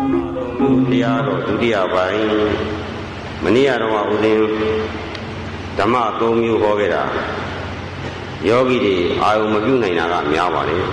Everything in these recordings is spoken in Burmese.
တရားတော်ဒုတိယပိုင်းမနေ့ကတော့ဦးဇင်းဓမ္မ၃မျိုးဟောခဲ့တာယောဂီတွေအာယုံမပြုနိုင်တာကများပါလေ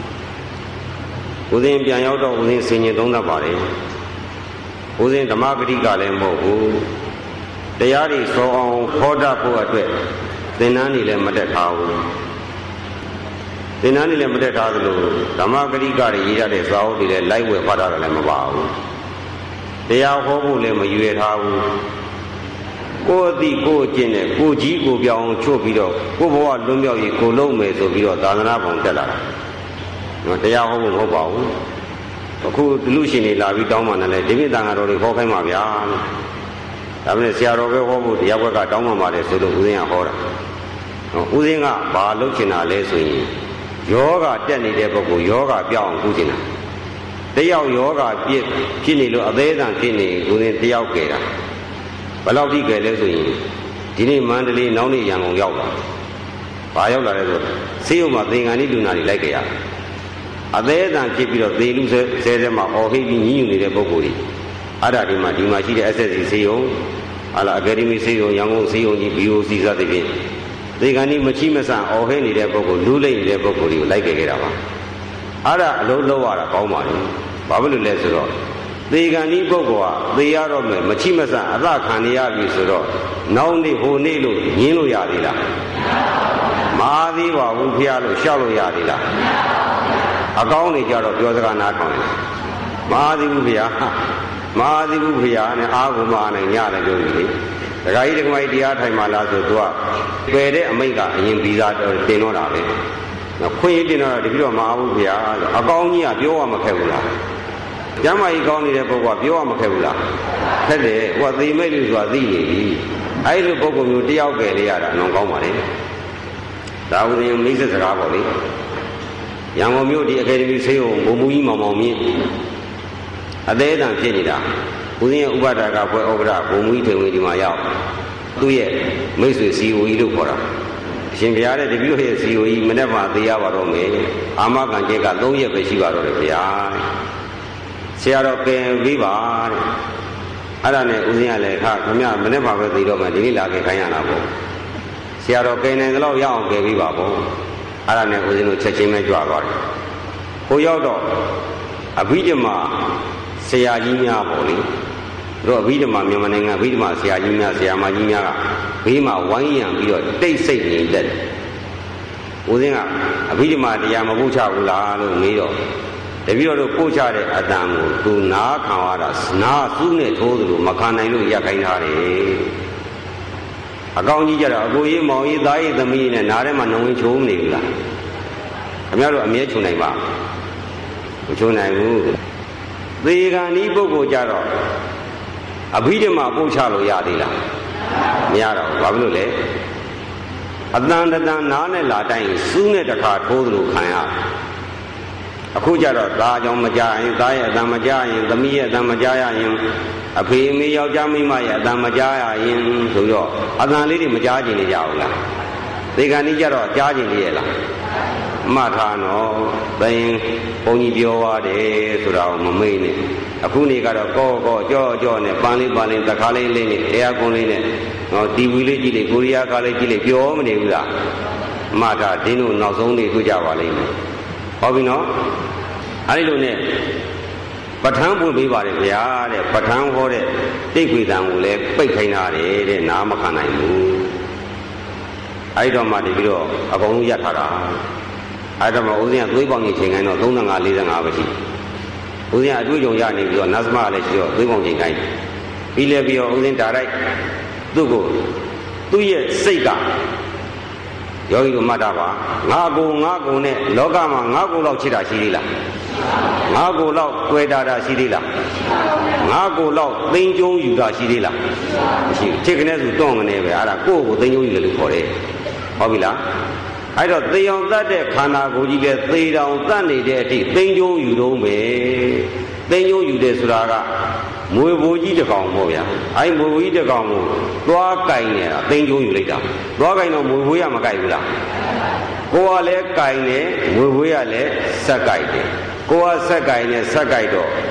ဦးဇင်းပြန်ရောက်တော့ဦးဇင်းဆင်ញင်သုံးသပ်ပါလေဦးဇင်းဓမ္မဂတိကလည်းမဟုတ်ဘူးတရားတွေစောအောင်ဟောတတ်ဖို့အတွက်သင်္นานတွေလည်းမတက်ထားဘူးသင်္นานတွေလည်းမတက်ထားသလိုဓမ္မဂတိကတွေရေးရတဲ့စာအုပ်တွေလည်းလိုက်ဝယ်ဖတ်တာလည်းမပါဘူးတရားဟောဖို့လည်းမရွေထားဘူးကိုယ်အသိကိုယ်အကျင့်နဲ့ကိုကြီးကိုပြောင်းချို့ပြီးတော့ကိုယ်ဘဝလွတ်မြောက်ရေးကိုလုံးမယ်ဆိုပြီးတော့သာသနာ့ဘောင်တက်လာတာတရားဟောဖို့မဟုတ်ပါဘူးအခုလူရှင်တွေလာပြီးတောင်းမှလည်းဒီပြည့်တန်ဃာတော်တွေဟောခိုင်းပါဗျာဒါပေမဲ့ဆရာတော်ပဲဟောဖို့တရားဘက်ကတောင်းမှပါတယ်ဆိုလို့ဦးဇင်းကဟောတာဦးဇင်းကဘာလုပ်ချင်တာလဲဆိုရင်ယောဂတက်နေတဲ့ပုဂ္ဂိုလ်ယောဂပြောင်းအောင်ကုချင်တာတယောက်ယောဂဖြစ်နေလို့အသေးအံဖြစ်နေဦးဇင်းတယောက်ကြဲတာဘယ်လောက်ထိကြဲလဲဆိုရင်ဒီနေ့မန္တလေးနောက်နေ့ရန်ကုန်ရောက်လာဘာရောက်လာလဲဆိုဆေးရုံမှာသင်္ကန်းလေးလူနာတွေလိုက်ကြရအသေးအံဖြစ်ပြီးတော့သေလူဆဲဆဲမှာအော်ဟိပြီးညှိညူနေတဲ့ပုဂ္ဂိုလ်တွေအဲ့ဒါဒီမှာရှိတဲ့ SSC ဆေးရုံအကယ်ဒမီဆေးရုံရန်ကုန်ဆေးရုံကြီး BOC စသဖြင့်သေကံဒီမချိမဆန်အော်ဟဲနေတဲ့ပုဂ္ဂိုလ်လူလိမ့်နေတဲ့ပုဂ္ဂိုလ်တွေကိုလိုက်ခဲ့တာပါအဲ့ဒါအလုံးလုံးရတာကောင်းပါလေဘာဖြစ်လို့လဲဆိုတော့သေကံဒီပုဂ္ဂိုလ်ကသေရတော့မယ်မချိမဆန်အသခံရပြီဆိုတော့နောက်နေ့ဟိုနေ့လို့ညင်းလို့ရသေးလားမအားသေးပါဘူးဖျားလို့ရှောက်လို့ရသေးလားအကောင်းနေကြတော့ပြောစကားနားထောင်တယ်မအားသေးဘူးဖျားမအားသေးဘူးဖျားနဲ့အားကိုမအားနိုင်ညလည်းပြောပြီလေဒကာကြီးဒကာမကြီးတရားထိုင်မှလားဆိုသူကပယ်တဲ့အမိန့်ကအရင်ဗီဇာတင်တော့တာပဲခွင့်ရတင်တော့တပြည့်တော့မအားဘူးဗျာအကောင်းကြီးကပြောရမခက်ဘူးလားကျမ်းမာကြီးကောင်းနေတဲ့ပုဂ္ဂိုလ်ကပြောရမခက်ဘူးလားခက်တယ်ဟိုကသေမိတ်လို့ဆိုတာသိနေပြီအဲ့လိုပုဂ္ဂိုလ်မျိုးတယောက်ကလေးရတာအလွန်ကောင်းပါလေဒါဦးဇင်းမိတ်ဆက်စကားပေါ့လေရန်ကုန်မြို့ဒီအကယ်ဒမီဆေးရုံဘုံမူကြီးမောင်မောင်မြင့်အသေးအံဖြစ်နေတာဦးဇင်းရဲ့ဥပဒါကဘွယ်ဩက္ခဘုံမူကြီးထေဝင်ဒီမှာရောက်သူ့ရဲ့မိတ်ဆွေစီအိုကြီးလို့ခေါ်တာအရှင်ဘုရားတဲ့တပည့်တော်ရဲ့စီအိုကြီးမနေ့မှသိရပါတော့မယ်အာမခံခြင်းက3ရက်ပဲရှိပါတော့တယ်ဗျာဆရာတော်ကင်ပြီးပါတဲ့အဲ့ဒါနဲ့ဦးဇင်းကလည်းခမရမနေ့မှပဲသိတော့မှဒီနေ့လာခဲ့ခိုင်းရတာပေါ့ဆရာတော်ကင်နိုင်တော့ရအောင်ကယ်ပြီးပါပေါ့အဲ့ဒါနဲ့ဦးဇင်းတို့ချက်ချင်းပဲကြွားသွားတယ်ဟိုရောက်တော့အဘိဓမ္မာဆရာကြီးများပေါ့လေတို့အဘိဓမ္မာမြန်မာနိုင်ငံအဘိဓမ္မာဆရာကြီးများဆရာမကြီးများကဘေးမှာဝိုင်းရံပြီးတော့တိတ်ဆိတ်နေတက်ဦးဇင်းကအဘိဓမ္မာတရားမပုတ်ချဘူးလားလို့မေးတော့တပည့်တော်တို့ပုတ်ချတဲ့အတန်ကိုသူနားခံရတာနားစုနဲ့ထိုးသလိုမခံနိုင်လို့ရပ်ခိုင်းထားတယ်အကောင်ကြီးကြတော့အကိုကြီးမောင်ကြီးသားကြီးသမီးနဲ့နားထဲမှာနှုံဝင်ချိုးမနေဘူးလားခင်ဗျားတို့အမြဲချုံနိုင်ပါမချုံနိုင်ဘူးသေကံဒီပုဂ္ဂိုလ်ကြတော့အဘိဓမ္မာပုတ်ချလို့ရသေးလားမရတော့ဘူးဘာဖြစ်လို့လဲအတန်တန်နားနဲ့လာတိုင်းစူးနဲ့တခါထိုးသလိုခံရအခုကြတော့သားကြောင့်မကြရင်သားရဲ့အတန်မကြရင်သမီးရဲ့အတန်မကြရရင်အဖေအမေယောက်ျားမိန်းမရဲ့အတန်မကြရရင်ဆိုတော့အတန်လေးတွေမကြားကျင်နေကြဘူးလားသေကံဒီကြတော့ကြားကျင်နေရဲ့လားမှတ်ထားနော်ဘယ်ဘုန်းကြီးပြောရတယ်ဆိုတာကိုမမေ့နဲ့အခုနေကတော့ကောကြောနဲ့ပန်းလေးတခါလေးလေးနဲ့တရားကုန်းလေးနဲ့တီဗီလေးကြည့်လေကိုရီးယားကားလေးကြည့်လေပြောမနေဘူးလားမှတ်ထားဒင်းတို့နောက်ဆုံးနေတွေ့ကြပါလိမ့်မယ်ဟုတ်ပြီနော်အဲဒီလိုနဲ့ပဋ္ဌာန်းပွင့်ပေးပါတယ်ဗျာတဲ့ပဋ္ဌာန်းဟောတဲ့တိတ်ခွေတံကိုလည်းပိတ်ခိုင်းထားတယ်တဲ့နားမခံနိုင်ဘူးအဲဒီတော့မှဒီပြီးတော့အကုန်လုံးရပ်ထားတာအဲ့တော့ဦးဇင်းကသွေးပေါင်ကြီးချိန်ခိုင်းတော့35 45ပဲရှိဦးဇင်းအတွေ့အကြုံရနေပြီးတော့နတ်သမလည်းရှိတော့သွေးပေါင်ချိန်ခိုင်းပြီးလဲပြီးတော့ဦးဇင်းဓာတ်လိုက်သူ့ရဲ့စိတ်ကယောဂီတို့မှတ်တာပါငါကိုနဲ့လောကမှာငါကိုလောက်ချစ်တာရှိသေးလားငါကိုလောက်တွေ့တာရှိသေးလားငါကိုလောက်သိမ်းကျုံယူတာရှိသေးလားမရှိဘူးချစ်ကနေဆိုတွန့်ကနေပဲအဲ့ဒါကိုယ့်ကိုသိမ်းကျုံယူတယ်လို့ခေါ်တယ်ဟုတ်ပြီလားအဲ့တော့သေအောင်တတ်တဲ့ခန္ဓာကိုယ်ကြီးလည်းသေတောင်တတ်နေတဲ့အထိသိမ်းကျုံယူတော့မယ်သိမ်းကျုံယူတယ်ဆိုတာကမွေဘိုးကြီးတစ်ကောင်ပေါ့ဗျာအဲ့မွေဘိုးကြီးတစ်ကောင်ကိုသွားကင်နေတာသိမ်းကျုံယူလိုက်တာသွားကင်တော့မွေဘိုးရမကင်ဘူးလားကိုကလည်းကင်တယ်မွေဘိုးရလည်းဆက်ကင်တယ်ကိုကဆက်ကင်နဲ့ဆက်ကင်တော့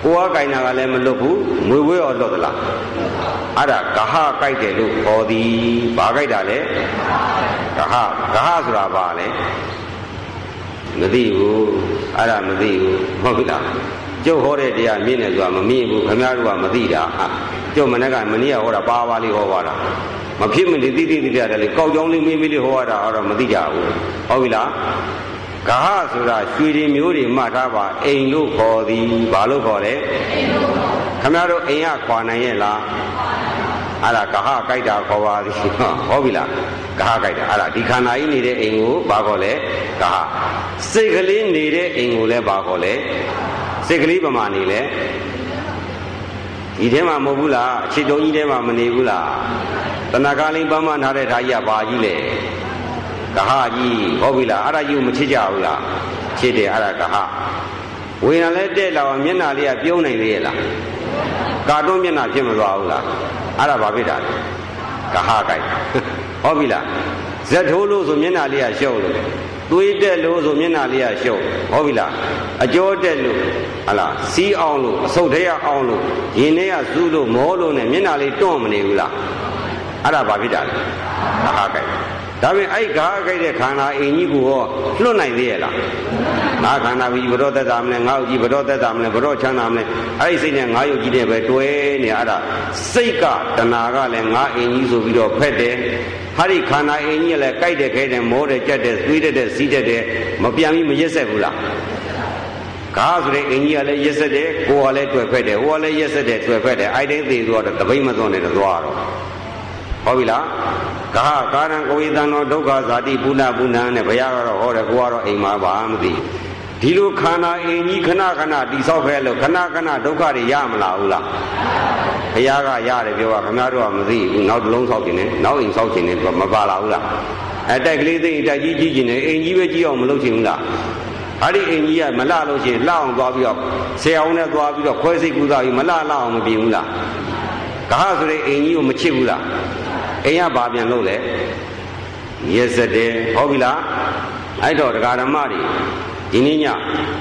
ကိုယ်ကကြိုင်တာကလည်းမလွတ်ဘူးငွေဝဲရောလွတ်သလားအဲ့ဒါဂဟကြိုက်တယ်လို့ခေါ်သည်ဘာကြိုက်တာလဲဂဟဆိုတာဘာလဲမသိဘူးအဲ့ဒါမသိဘူးဟုတ်ပြီလားကျုပ်ဟောတဲ့တရားမြင်တယ်ဆိုတာမမြင်ဘူးခင်ဗျားတို့ကမသိတာကျုပ်မနေ့ကမနေ့ကဟောတာပါပါလေးဟောပါတာမဖြစ်မနေသိတယ်လေကောက်ကြောင်းလေးမေးလေးဟောတာအဲ့တော့မသိကြဘူးဟုတ်ပြီလားဂဟဆိုတာရွှေတွေမျိုးတွေမှတ်ထားပါအိမ်လို့ခေါ်သည်ဘာလို့ခေါ်လဲအိမ်လို့ခေါ်ခင်ဗျားတို့အိမ်ကခွာနိုင်ရဲ့လားအဲ့ဒါဂဟကြိုက်တာခေါ်ပါသည်ဟုတ်ပြီလားဂဟကြိုက်တာအဲ့ဒါဒီခန္ဓာကြီးနေတဲ့အိမ်ကိုဘာခေါ်လဲဂဟစိတ်ကလေးနေတဲ့အိမ်ကိုလည်းဘာခေါ်လဲစိတ်ကလေးပမာနေလဲဒီထဲမှာမဟုတ်ဘူးလားအခြေတုံးကြီးထဲမှာမနေဘူးလားတဏှာကလေးပန်းမထားတဲ့ဓာကြီးကဘာကြီးလဲဂဟကြီးဟုတ်ပြီလားအဲ့ဒါကြီးကိုမချစ်ကြဘူးလားချစ်တယ်အဲ့ဒါဂဟဝေဒနာလည်းတဲ့လာမျက်နှာလေးကပြုံးနိုင်သေးရဲ့လားကာတွန်းမျက်နှာဖြစ်မသွားဘူးလားအဲ့ဒါဘာဖြစ်တာလဲဂဟကြိုက်ဟုတ်ပြီလားဇက်ထိုးလို့ဆိုမျက်နှာလေးကရှုပ်လို့သွေးတက်လို့ဆိုမျက်နှာလေးကရှုပ်ဟုတ်ပြီလားအကျော်တက်လို့ဟလားစီးအောင်လို့အဆုတ်ထဲရအောင်လို့ရင်ထဲကစူးလို့မောလို့နဲ့မျက်နှာလေးတွန့်မနေဘူးလားအဲ့ဒါဘာဖြစ်တာလဲဂဟကြိုက်ဒါပေမဲ့အဲ့ဂါကြိုက်တဲ့ခန္ဓာအိမ်ကြီးကိုရောလွတ်နိုင်သေးရဲ့လားငါခန္ဓာကြီးဘရောသက်တာမလဲငါ့ုပ်ကြီးဘရောသက်တာမလဲဘရောချမ်းသာမလဲအဲ့ဒီစိတ်နဲ့ငါ့ုပ်ကြီးနဲ့ပဲတွဲနေအဲ့ဒါစိတ်ကတဏှာကလည်းငါအိမ်ကြီးဆိုပြီးတော့ဖက်တယ်ဟာဒီခန္ဓာအိမ်ကြီးကလည်းကြိုက်တယ်ခဲတယ်မောတယ်ကြက်တယ်သွေးတယ်စီးတယ်မပြန်ပြီးမရက်ဆက်ဘူးလားဂါဆိုတဲ့အိမ်ကြီးကလည်းရက်ဆက်တယ်ကိုယ်ကလည်းတွေ့ဖက်တယ်ဟိုကလည်းရက်ဆက်တယ်တွေ့ဖက်တယ်အဲ့တိုင်းသိသွားတော့တပိတ်မသွန်နေတော့သွားတော့ဟုတ်ပြီလားဂဟကာရံကိုဝိသံသောဒုက္ခဇာတိပုဏ္ဏပုဏ္ဏနဲ့ဘုရားကတော့ဟောတယ်ကိုကတော့အိမ်မှာပါမသိဒီလိုခန္ဓာအိမ်ကြီးခဏခဏတိဆောက်ခဲ့လို့ခဏခဏဒုက္ခတွေရမလားဘူးလားဘုရားကရတယ်ပြောတာခင်ဗျားတို့ကမသိဘူးနောက်တစ်လုံးဆောက်ခြင်းနဲ့နောက်အိမ်ဆောက်ခြင်းနဲ့မပါလာဘူးလားအတိုက်ကလေးသိတိုက်ကြီးကြီးခြင်းနဲ့အိမ်ကြီးပဲကြီးအောင်မလုပ်ချင်ဘူးလားအဲ့ဒီအိမ်ကြီးကမလှလို့ရှိရင်လှအောင်သွားပြီးတော့ဆရာအောင်နဲ့သွားပြီးတော့ခွဲစိတ်ကူးသားပြီးမလှအောင်မပြင်ဘူးလားဂဟဆိုတဲ့အိမ်ကြီးကိုမချစ်ဘူးလားအိမ်ကဘာပြန်လို့လဲရက်စက်တယ်ဟုတ်ပြီလားအဲ့တော့တရားဓမ္မတွေဒီနေ့ည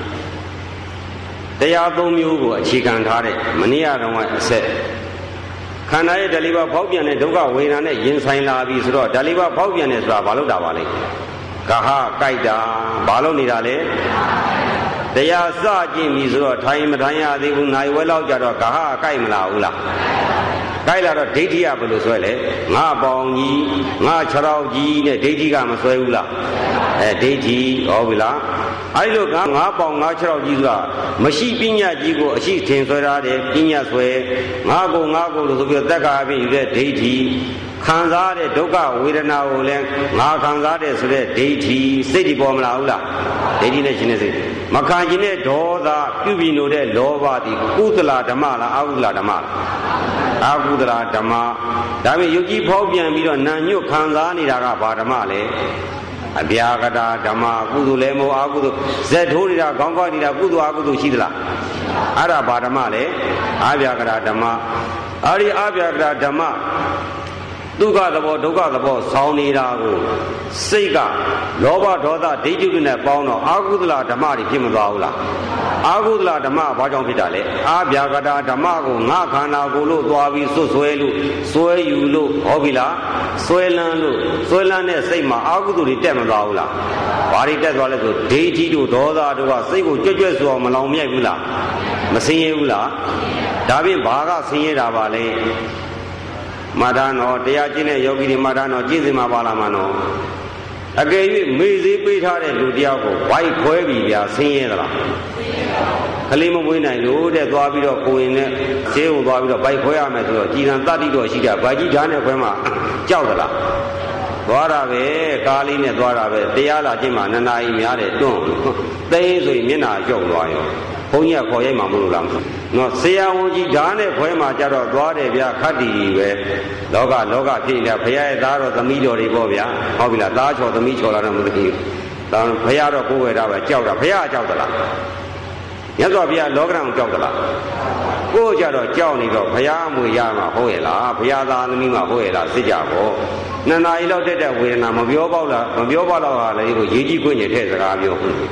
တရားသုံးမျိုးကိုအခြေခံထားတဲ့မနေ့ကတော့အဆက်ခန္ဓာရဲ့ဓာလေးပါဖောက်ပြန်တဲ့ဒုက္ခဝေဒနာနဲ့ရင်ဆိုင်လာပြီဆိုတော့ဓာလေးပါဖောက်ပြန်တယ်ဆိုတာဘာလို့တာပါလဲဂဟကြိုက်တာဘာလို့နေတာလဲတရားစကြည့်ပြီဆိုတော့ထိုင်မထိုင်ရသေးဘူးနိုင်ဝဲလောက်ကြတော့ဂဟကြိုက်မလားဘူးလားကြိုက်လာတော့ဒိဋ္ဌိကဘယ်လိုဆွဲလဲငါပေါင်ကြီးငါခြေထောက်ကြီးနဲ့ဒိဋ္ဌိကမဆွဲဘူးလားဒိဋ္ဌိဟုတ်ပြီလားအဲ့လိုငါပေါင်ငါခြေထောက်ကြီးဆိုတာမရှိပညာကြီးကိုအရှိထင်ဆွဲထားတယ်ပညာဆွဲငါကိုလို့ဆိုပြီးတော့တက္ကရာပြယူတဲ့ဒိဋ္ဌိခံစားတဲ့ဒုက္ခဝေဒနာကိုလည်းငါခံစားတယ်ဆိုတဲ့ဒိဋ္ဌိစိတ်ဒီပေါ်မလာဘူးလားဒိဋ္ဌိနဲ့ရှင်နေစိတ်မခံခြင်းနဲ့ဒေါသပြုပြီးနေတဲ့လောဘဒီကုသလဓမ္မလားအကုသလဓမ္မလားအကုသလဓမ္မဒါပေမဲ့ယုတ်ကြီးဖောက်ပြန်ပြီးတော့နာညွတ်ခံစားနေတာကဘာဓမ္မလဲအဗျာကတာဓမ္မကုသိုလ်လည်းမဟုတ်အကုသိုလ်ဇက်ထိုးနေတာခေါင်းကောက်နေတာကုသိုလ်အကုသိုလ်ရှိသလားအဲ့ဒါဘာဓမ္မလဲအဗျာကတာဓမ္မအဲ့ဒီအဗျာကတာဓမ္မဒုက္ခသဘောဒုက္ခသဘောဆောင်းနေတာကိုစိတ်ကလောဘဒေါသဒိဋ္ဌိတွေနဲ့ပေါင်းတော့အာဟုသလဓမ္မတွေဖြစ်မသွားဘူးလားအာဟုသလဓမ္မဘာကြောင့်ဖြစ်တာလဲအာဗျာကတာဓမ္မကိုငါခန္ဓာကိုယ်လို့သွားပြီးဆွဆွဲလို့ဆွဲယူလို့ဟောပြီလားဆွဲလန်းလို့ဆွဲလန်းတဲ့စိတ်မှာအာဟုသူတွေတက်မသွားဘူးလားဘာတွေတက်သွားလဲဆိုဒိဋ္ဌိတို့ဒေါသတို့ကစိတ်ကိုကြွကြွဆိုအောင်မလောင်မြိုက်ဘူးလားမဆင်းရဲဘူးလားဒါဖြင့်ဘာကဆင်းရဲတာပါလဲမာဒနောတရားကျင့်တဲ့ယောဂီတွေမာဒနောကျင့်စဉ်မှာပါလာမှာနော်အကယ်၍မေ့သေးပေးထားတဲ့လူတယောက်ကိုဝိုက်ခွဲပြီးပြဆင်းရဲသလားကလေးမမွေးနိုင်လို့တဲ့သွားပြီးတော့ကိုရင်နဲ့ဈေးုံသွားပြီးတော့ဗိုက်ခွဲရမယ်ဆိုတော့ကြည်စံတတ္တိတော့ရှိတာဗိုက်ကြီးဓာတ်နဲ့ခွဲမှာကြောက်သလားသွားတာပဲကားလေးနဲ့သွားတာပဲတရားလာခြင်းမှာ2 နာရီများတယ်တွန်းသိန်းဆိုရင်မျက်နှာကြောက်သွားရောဘုန်းကြီးကခေါ်ရိုက်မှာမလို့လားနော်ဆရာဝန်ကြီးဓာတ်နဲ့ခွဲမှာကြတော့သွားတယ်ဗျခတ်တီပဲလောကဖြစ်နေဘုရားရဲ့သားတော်သမီးတော်တွေပေါ့ဗျာဟုတ်ပြီလားသားချော်သမီးချော်လာတော့မသိဘူးဒါဘုရားတော့ကိုယ်ဝယ်တာပဲကြောက်တာဘုရားကြောက်သလားမြတ်စွာဘုရားလောကရန်ကြောက်သလားကိုယ်ကြတော့ကြောက်နေတော့ဘုရားအမွေရမှာဟုတ်ရဲ့လားဘုရားသားသမီးမှာဟုတ်ရဲ့လားစစ်ကြပေါ့2 နာရီလောက်တက်တဲ့ဝေဒနာမပြောပေါက်တော့ဟာလေကိုရေးကြီးခွင့်ညထည့်စကားပြော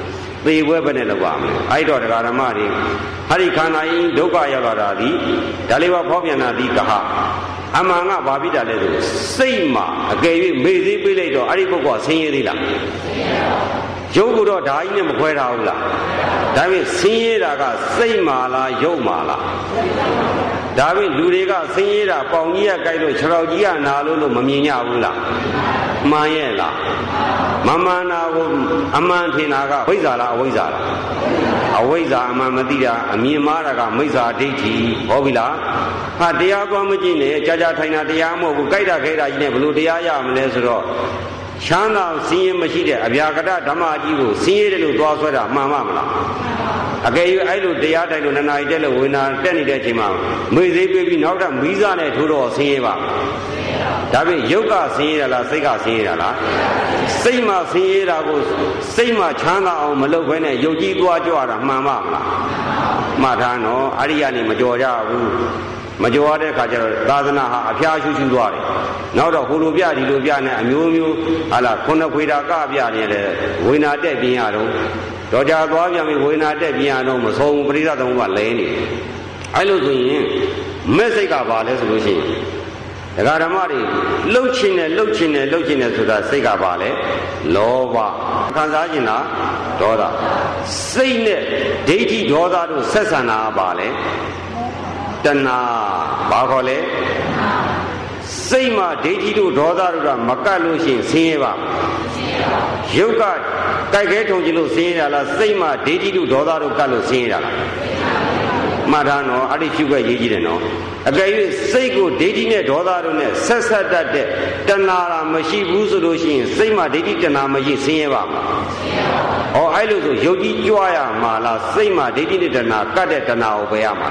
သေပွဲပဲနဲ့လောက်ပါမယ်အဲ့တော့တရားဓမ္မတွေဟာဒီခန္ဓာကြီးဒုက္ခရောက်လာတာဒီဒါလေးပါဖောက်ပြန်တာဒီကဟအမှန်ကဘာဖြစ်တာလဲဆိုစိတ်မှာအကယ်၍မေ့သေးပေးလိုက်တော့အဲ့ဒီပုဂ္ဂိုလ်ဆင်းရဲသေးလားရုပ်ကတော့ဓာကြီးနဲ့မခွဲထားဘူးလားဒါပေမဲ့ဆင်းရဲတာကစိတ်မှာလားရုပ်မှာလားဒါပေမဲ့လူတွေကဆင်းရဲတာပေါင်ကြီးကကြိုက်လို့ခြေတော်ကြီးကနာလို့မမြင်ကြဘူးလားမှန်ရဲ့လားမမှန်တာကိုအမှန်ထင်တာကဝိဇ္ဇာလားအဝိဇ္ဇာလားအဝိဇ္ဇာအမှန်မသိတာအမြင်မှားတာကမိစ္ဆာဒိဋ္ဌိဟောပြီလားဟာတရားသွားမကြည့်နဲ့ကြာကြာထိုင်တာတရားမဟုတ်ဘူးကြိုက်တာခဲတာကြီးနဲ့ဘလို့တရားရမလဲဆိုတော့ချမ်းသာဆင်းရဲမရှိတဲ့အဗျာကတဓမ္မကြီးကိုဆင်းရဲတယ်လို့သွားဆွဲတာမှန်မလားအကယ်၍အဲ့လိုတရားတိုင်းလို့နာရီတက်လို့ဝိညာဉ်တက်နေတဲ့အချိန်မှာမေ့သေးပြီးနောက်ထပ်မိစားနဲ့ထိုးတော့ဆင်းရဲပါဒါပေမဲ့ယုတ်ကဆင်းရဲတာလားစိတ်ကဆင်းရဲတာလားစိတ်မှဆင်းရဲတာကိုစိတ်မှချမ်းသာအောင်မလုပ်ဘဲနဲ့ယုတ်ကြီးသွားကြွတာမှန်ပါမလားမှတ်ထားနော်အရိယာနေမကြော်ကြဘူးမကြော်ရတဲ့အခါကျတော့သာသနာဟာအဖျားရှူရှူသွားတယ်နောက်တော့ဟိုလိုပြဒီလိုပြနဲ့အမျိုးမျိုးဟာလားခုနှစ်ခွေတာကပြနေတယ်ဝိညာဉ်တက်ပြင်းရတော့တော့ကြာသွားပြန်ပြီဝိညာဉ်တက်ပြင်းရတော့မဆုံးပရိသတ်သမုပ္ပါလဲနေအဲ့လိုဆိုရင်မဲ့စိတ်ကဘာလဲဆိုလို့ရှိရင်ဒကာဓမ္မတွေလှုပ်ချင်တယ်ဆိုတာစိတ်ကပါလေလောဘခံစားကျင်တာဒေါသစိတ်နဲ့ဒိဋ္ဌိဒေါသတို့ဆက်ဆံတာပါလေတဏှာဘာခေါ်လဲစိတ်မှာဒိဋ္ဌိတို့ဒေါသတို့ကမကတ်လို့ရှိရင်ဆင်းရဲပါယုတ်ကတိုက်ခဲထုံကြည့်လို့ဆင်းရဲတာလားစိတ်မှာဒိဋ္ဌိတို့ဒေါသတို့ကတ်လို့ဆင်းရဲတာလားမှတ်ထားနော်အဲ့ဒီရှုခွက်ရေးကြည့်တယ်နော်အကယ်၍စိတ်ကိုဒိဋ္ဌိနဲ့ဒေါသတို့နဲ့ဆက်ဆက်တတ်တဲ့တဏှာတာမရှိဘူးဆိုလို့ရှိရင်စိတ်မှာဒိဋ္ဌိတဏှာမရှိဆင်းရဲပါမလားဟောအဲ့လိုဆိုယုတ်ကြီးကြွားရမှာလားစိတ်မှာဒိဋ္ဌိနဲ့တဏှာကတ်တဲ့တဏှာကိုပဲရမှာ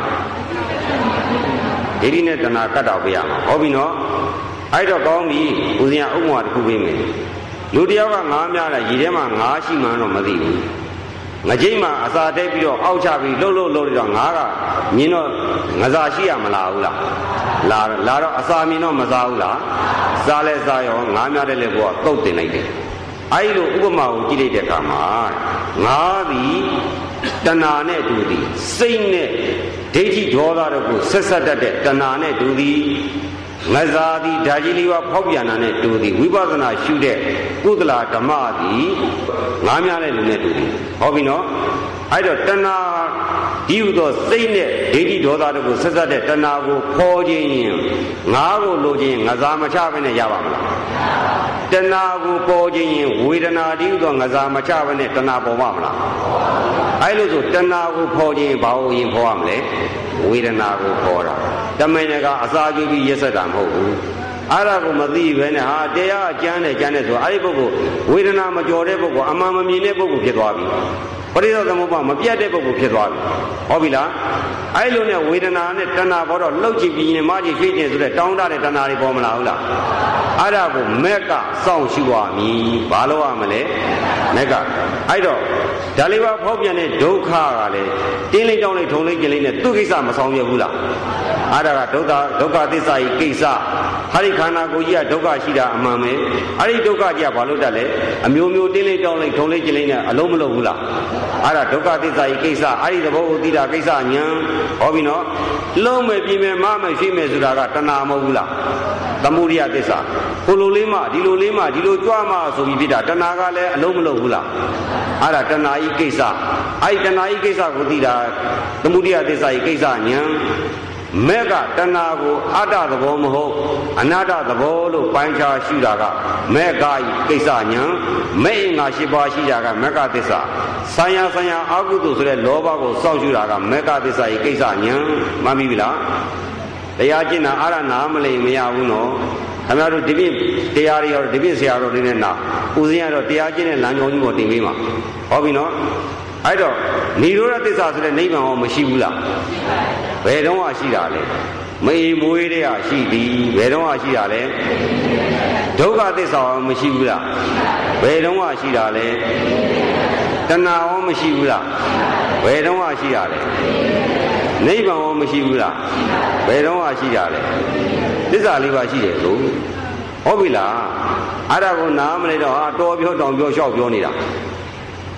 ဒိဋ္ဌိနဲ့တဏှာကတ်တော့ပဲရမှာဟောပြီနော်အဲ့တော့ကောင်းပြီဦးဇင်းကဥပမာတစ်ခုပေးမယ်လူတယောက်ကငါးများတာရေထဲမှာငါးရှိမှန်းတော့မသိဘူးငကြိတ်မှာအစာတိတ်ပြီးတော့အောက်ချပြီးလှုပ်တော့ငါးကမြင်တော့ငစားရှိရမလားဘူးလားလာတော့အစာမြင်တော့မစားဘူးလားစားလဲစားရောငါးများတဲ့လေဘောကတုတ်တင်လိုက်တယ်အဲ့လိုဥပမာကိုကြည့်လိုက်တဲ့အခါမှာငါးသည်တဏှာနဲ့တူသည်စိတ်နဲ့ဒိဋ္ဌိဒေါသတို့ကိုဆက်ဆက်တတ်တဲ့တဏှာနဲ့တူသည်ငဇာသည်ဓာကြီးလေးပါဖောက်ပြန်တာနဲ့တူသည်ဝိပဿနာရှုတဲ့ကုသလာဓမ္မသည်ငါးများတဲ့လူနဲ့တူသည်ဟောပြီနော်အဲ့တော့တဏှာဒီဟုသောစိတ်နဲ့ဒိဋ္ဌိဒေါသတို့ကိုဆက်ဆက်တဲ့တဏှာကိုဖောခြင်းရင်ငါးကိုလိုခြင်းငဇာမချဘဲနဲ့ရပါမလားတဏှာကိုပေါ်ခြင်းရင်ဝေဒနာဒီဟုသောငဇာမချဘဲနဲ့တဏှာပေါ်ပါမလားအဲ့လိုဆိုတဏှာကိုဖောခြင်းဘာလို့ရင်ဖောရမလဲဝေဒနာကိုဖောတာတမင်ကအစာကျွေးပြီးရက်ဆက်တာမဟုတ်ဘူးအဲ့ဒါကိုမသိပဲနဲ့ဟာတရားအကျမ်းနဲ့ဆိုအဲ့ဒီပုဂ္ဂိုလ်ဝေဒနာမကြော်တဲ့ပုဂ္ဂိုလ်အမှန်မမြင်တဲ့ပုဂ္ဂိုလ်ဖြစ်သွားပြီပရိသေသမုပ္ပါမပြတ်တဲ့ပုဂ္ဂိုလ်ဖြစ်သွားပြီဟုတ်ပြီလားအဲ့လိုနဲ့ဝေဒနာနဲ့တဏှာပေါ်တော့လှုပ်ချပြီးရင်မကြီးရွှေ့ခြင်းဆိုတဲ့တောင်းတတဲ့တဏှာတွေပေါ်မလာဘူးလားအဲ့ဒါကိုမက်ကစောင့်ရှုရမည်ဘာလို့ရမလဲမက်ကအဲ့တော့ဒါလေးပါဖောက်ပြန်တဲ့ဒုက္ခကလည်းတင်းလိမ့်တောင်းလိမ့်ထုံလိမ့်ကျင်လိမ့်နဲ့သူ့ကိစ္စမဆောင်ရွက်ဘူးလားအဲ့ဒါကဒုက္ခသစ္စာကြီးကိစ္စဟာဒီခန္ဓာကိုယ်ကြီးကဒုက္ခရှိတာအမှန်ပဲအဲ့ဒီဒုက္ခကြီးကဘာလို့တတ်လဲအမျိုးမျိုးတင်းလိမ့်တောင်းလိမ့်ထုံလိမ့်ကျင်လိမ့်နဲ့အလုံးမလုံးဘူးလားအဲ့ဒါဒုက္ခသစ္စာကြီးကိစ္စအဲ့ဒီသဘောကိုသိတာကိစ္စညာဟောပြီနော်လုံးမဲ့ပြင်မဲ့မမဲ့ရှိမဲ့ဆိုတာကတဏှာမဟုတ်ဘူးလားသမုဒိယသစ္စာဟိုလိုလေးမှဒီလိုလေးမှဒီလိုကြွမှဆိုပြီးဖြစ်တာတဏှာကလည်းအလုံးမလုံးဘူးလားအဲ့ဒါတဏှာကြီးကိစ္စအဲ့ဒီတဏှာကြီးကိစ္စကိုသိတာသမုဒိယသစ္စာကြီးကိစ္စညာမေကတဏှာကိုအတ္တသဘောမဟုတ်အနတ္တသဘောလို့ပိုင်းခြားရှုတာကမေကဤကိစ္စညာမေငါရှိပါရှိတာကမေကသစ္စာဆံရအာဟုတုဆိုတဲ့လောဘကိုစောင့်ရှုတာကမေကသစ္စာဤကိစ္စညာမှန်ပြီလားတရားကျင့်တာအာရနာမလိမ့်မရဘူးနော်ခင်ဗျားတို့ဒီပြည့်တရားတွေရောဒီပြည့်ဆရာတော်တွေနဲ့နာဦးဇင်းကတော့တရားကျင့်တဲ့လမ်းကြောင်းကြီးကိုတင်ပေးမှာဟောပြီနော်အဲ့တော့និရောဓသစ္စာဆိုတဲ့နိဗ္ဗာန်ဟောမရှိဘူးလားဘယ်တော့မှရှိတာလဲမေးမွေးတဲ့ဟာရှိသည်ဘယ်တော့မှရှိတာလဲဒုက္ခသစ္စာဟောမရှိဘူးလားဘယ်တော့မှရှိတာလဲတဏှာဟောမရှိဘူးလားဘယ်တော့မှရှိတာလဲနိဗ္ဗာန်ဟောမရှိဘူးလားဘယ်တော့မှရှိတာလဲသစ္စာလေးပါရှိတယ်လို့ဟုတ်ပြီလားအဲ့ဒါကိုနားမလဲတော့ဟာတော်ပြောတောင်ပြောလျှောက်ပြောနေတာ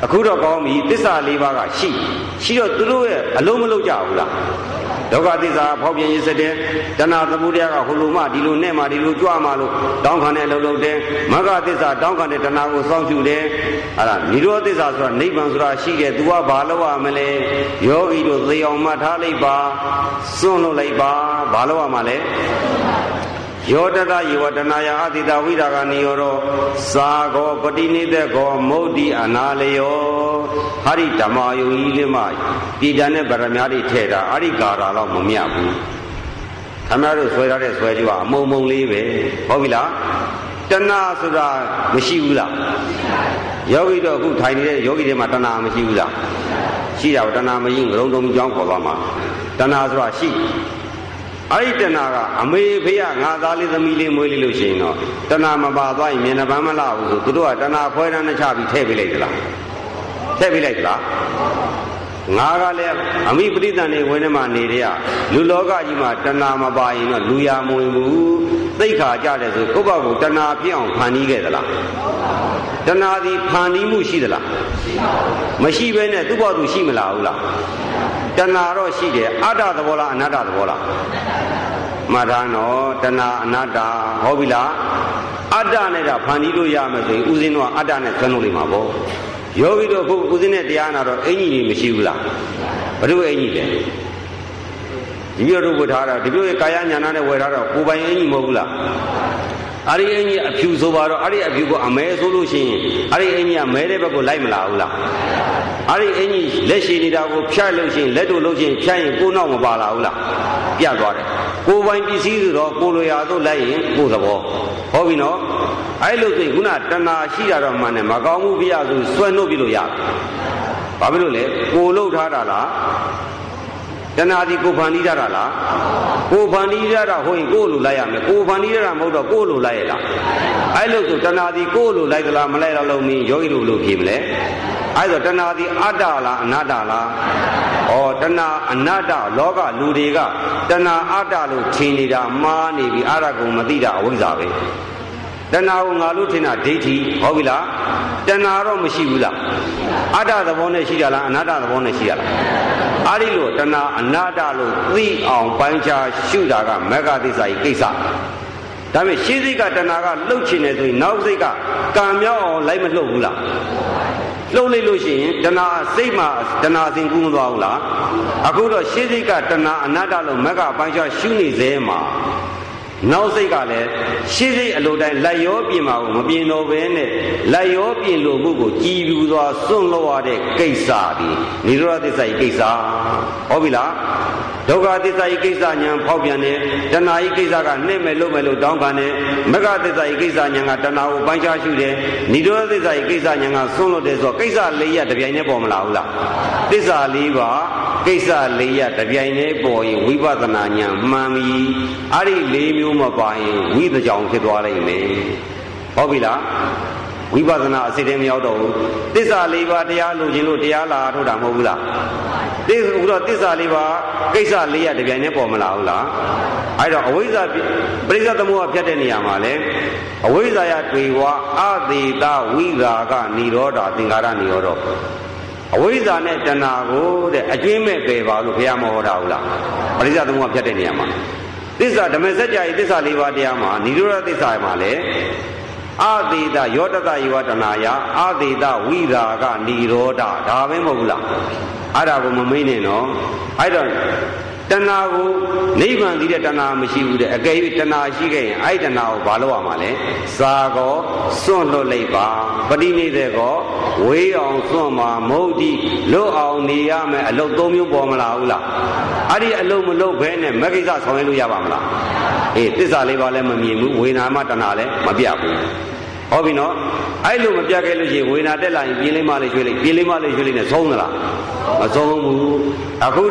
အခုတော့ကောင်းပြီသစ္စာ၄ပါးကရှိတော့သူတို့ရဲ့အလုံးမလုံးကြဘူးလားဒုက္ခသစ္စာဖောက်ပြန်ရေးစတဲ့တဏှာသမုဒယကဟိုလိုမှဒီလိုနဲ့မှဒီလိုကြွမှလို့တောင်းခံတဲ့အလုပ်လုပ်တယ်မဂ္ဂသစ္စာတောင်းခံတဲ့တဏှာကိုစောင့်ရှုတယ်အဲ့ဒါនិရောဓသစ္စာဆိုတာနိဗ္ဗာန်ဆိုတာရှိတယ်သူကဘာလို့ရမလဲယောဂီတို့သေအောင်မှတ်ထားလိုက်ပါစွန့်လို့လိုက်ပါဘာလို့ရမှာလဲယောတတယေဝတနာယအတိတဝိရာဂနိယောရောသာကောပတိနိသက်ကောမုဒ္တိအနာလယောဟာရိဓမ္မယုံကြီးလေးမှပြည်တန်တဲ့ဗရမ ्या တွေထဲတာအရိကာရာတော့မမြတ်ဘူးခမရတို့ဆွဲထားတဲ့ဆွဲကြွားအမုံမုံလေးပဲဟုတ်ပြီလားတဏှာဆိုတာမရှိဘူးလားယောဂီတို့အခုထိုင်နေတဲ့ယောဂီတွေမှာတဏှာမရှိဘူးလားရှိတာတဏှာမရှိငရုံတုံကြောင်းခေါ်သွားမှာတဏှာဆိုတာရှိအဲ့ဒီတဏှာကအမေဖေးကငါသားလေးသမီးလေးမွေးလေးလို့ရှိရင်တော့တဏှာမပါသွားရင်မျက်နှာပန်းမလှဘူးဆိုသူတို့ကတဏှာခွဲတန်းနဲ့ချပြီးထည့်ပေးလိုက်သလားထည့်ပေးလိုက်သလားငါကလည်းအမိပရိသတ်နေဝင်ထဲမှာနေတဲ့လူလောကကြီးမှာတဏှာမပါရင်တော့လူရမဝင်ဘူးသိက္ခာကြတယ်ဆိုကိုယ့်ဘာကိုတဏှာဖြစ်အောင်ဖန်တီးခဲ့သလားတဏှာဒီဖန်တီးမှုရှိသလားမရှိဘဲနဲ့သူ့ဘာသူရှိမလားဘူးလားတဏှာတော့ရှိတယ်အတ္တသဘောလားအနတ္တသဘောလားမှတ်ထားနော်တဏှာအနတ္တဟုတ်ပြီလားအတ္တနဲ့ကဖန်တီးလို့ရမယ်ဆိုရင်ဥစဉ်တော့အတ္တနဲ့ဆွဲလို့လိမ့်မှာပေါ့ယောဂီတို့အခုဥစဉ်နဲ့တရားနာတော့အင်ကြီးတွေမရှိဘူးလားဘယ်လိုအင်ကြီးလဲဒီမျိုးတို့ဝတ်ထားတာဒီမျိုးရဲ့ကာယညာနာနဲ့ဝယ်ထားတော့ကိုယ်ပိုင်အင်ကြီးမဟုတ်ဘူးလားအဲ့ဒီအင်ကြီးအဖြူဆိုပါတော့အဲ့ဒီအဖြူကိုအမဲဆိုလို့ရှိရင်အဲ့ဒီအင်ကြီးကမဲတဲ့ဘက်ကိုလိုက်မလာဘူးလားအဲ့ဒီအင်ကြီးလက်ရှိနေတာကိုဖြတ်လို့ရှိရင်လက်တို့လို့ရှိရင်ဖြတ်ရင်ကိုယ်နောက်မပါလာဘူးလားပြတ်သွားတယ်ကိုယ်ပိုင်ပစ္စည်းဆိုတော့ကိုယ်လိုရာသို့လိုက်ရင်ကိုယ်သဘောဟုတ်ပြီနော်အဲ့လိုဆိုရင်ခုနတဏှာရှိတာတော့မှန်တယ်မကောင်းမှုပြရဆိုဆွဲနှုတ်ပြလို့ရတယ်ဘာဖြစ်လို့လဲကိုယ်လှုပ်ထားတာလားတဏှာဒီကိုဖန်တီးရတာလားကိုဖန်တီးရတာဟုတ်ရင်ကိုလိုလိုက်ရမယ်ကိုဖန်တီးရတာမဟုတ်တော့ကိုလိုလိုက်ရလားအဲ့လိုဆိုတဏှာဒီကိုလိုလိုက်သလားမလိုက်တော့လို့မင်းယောဂီတို့လို့ဖြစ်မလဲအဲ့ဆိုတဏှာဒီအတ္တလားအနတ္တလားဩတဏှာအနတ္တလောကလူတွေကတဏှာအတ္တလို့ထင်နေတာမှားနေပြီအဲ့ဒါကိုမသိတာအဝိဇ္ဇာပဲတဏှာကိုငါလို့ထင်တာဒိဋ္ဌိဟုတ်ပြီလားတဏှာတော့မရှိဘူးလားအတ္တသဘောနဲ့ရှိကြလားအနတ္တသဘောနဲ့ရှိရလားအဲ့ဒီလိုတဏှာအနတ္တလို့သိအောင်ပိုင်းခြားရှုတာကမဂ္ဂသစ္စာကြီးကိစ္စဒါပေမဲ့ရှင်းစိတ်ကတဏှာကလှုပ်ချင်တယ်ဆိုရင်နောက်စိတ်ကကံမြောက်အောင်လိုက်မလှုပ်ဘူးလားလှုပ်လိုက်လို့ရှိရင်တဏှာစိတ်မှာတဏှာစဉ်ကူးမသွားဘူးလားအခုတော့ရှင်းစိတ်ကတဏှာအနတ္တလို့မဂ္ဂပိုင်းခြားရှုနေစေမှာနောက်စိတ်ကလည်းရှင်းစိတ်အလိုတိုင်းလက်ရောပြင်မှာကိုမပြင်တော့ဘဲနဲ့လက်ရောပြင်လို့မှုကိုကြည်ပြူစွာစွန့်လို့ရတဲ့ကိစ္စဒီនិရောဓသစ္စာကြီးကိစ္စဟုတ်ပြီလားဒုက္ခသစ္စာကြီးကိစ္စညာဖောက်ပြန်တယ်တဏှာကြီးကိစ္စကနှိမ့်မယ်လို့မယ်လို့တောင်းခံတယ်မဂ္ဂသစ္စာကြီးကိစ္စညာကတဏှာကိုပိုင်းခြားရှုတယ်និရောဓသစ္စာကြီးကိစ္စညာကစွန့်လို့တယ်ဆိုတော့ကိစ္စ၄ရတပြိုင်တည်းပေါ်မလာဘူးလားသစ္စာ၄ပါးကိစ္စ၄ရတပြိုင်တည်းပေါ်ရင်ဝိပဿနာဉာဏ်မှန်ပြီအဲ့ဒီ၄မျိုးမပါရင်ဝိသကြောင်ဖြစ်သွားလိမ့်မယ်ဟုတ်ပြီလားဝိပဿနာအစစ်တည်းမရောက်တော့ဘူးသစ္စာ၄ပါးတရားလို့ခြင်းလို့တရားလာထုတ်တာမဟုတ်ဘူးလားသစ္စာ၄ပါးကိစ္စ၄ရတပြိုင်တည်းပေါ်မလာဘူးလားအဲ့တော့အဝိဇ္ဇာပရိစ္ဆေသမုပ္ပါဖြတ်တဲ့နေရာမှာလေအဝိဇ္ဇာယတွေဝအသေတဝိရာဂနိရောဓသင်္ခါရနိရောဓအဝိဇ္ဇာနဲ့တဏှာကိုတဲ့အကျွင်းမဲ့ပယ်ပါလို့ဘုရားမဟောတာဘူးလားပရိစ္ဆေသမုပ္ပါဖြတ်တဲ့နေရာမှာသစ္စာဓမ္မစကြာဤသစ္စာ၄ပါးတရားမှာនិရောဓသစ္စာမှာလေအသေတယောတတယေဝတဏှာယအသေတဝိရာဂနိရောဓဒါပဲမဟုတ်ဘူးလားအဲ့ဒါကိုမမေ့နဲ့နော်အဲ့တော့တဏှာကိုနိဗ္ဗာန်သိတဲ့တဏှာမရှိဘူးတဲ့အကယ်၍တဏှာရှိခဲ့ရင်အဲ့တဏှာကိုဘာလို့ရမှာလဲစာကောစွန့်လွတ်လိုက်ပါပဋိနိဒေကောဝေးအောင်စွန့်မှာမဟုတ်ဒီလွတ်အောင်နေရမယ်အလုပ်၃မျိုးပေါ်မလာဘူးလားအဲ့ဒီအလုပ်မလုပ်ဘဲနဲ့မဂ္ဂိစ္စဆောင်ရွက်လို့ရပါမလားအေးသစ္စာ၄ပါးလည်းမမြင်ဘူးဝေနာမတဏှာလည်းမပြတ်ဘူးဟုတ်ပြီနော်အဲ့လိုမပြတ်ခဲ့လို့ရှိရင်ဝေနာတက်လာရင်ပြင်းလေးမလေးရွှေ့လိုက်ပြင်းလေးမလေးရွှေ့လိုက်နဲ့ဆုံးသလားမဆုံးဘူးအခုတော့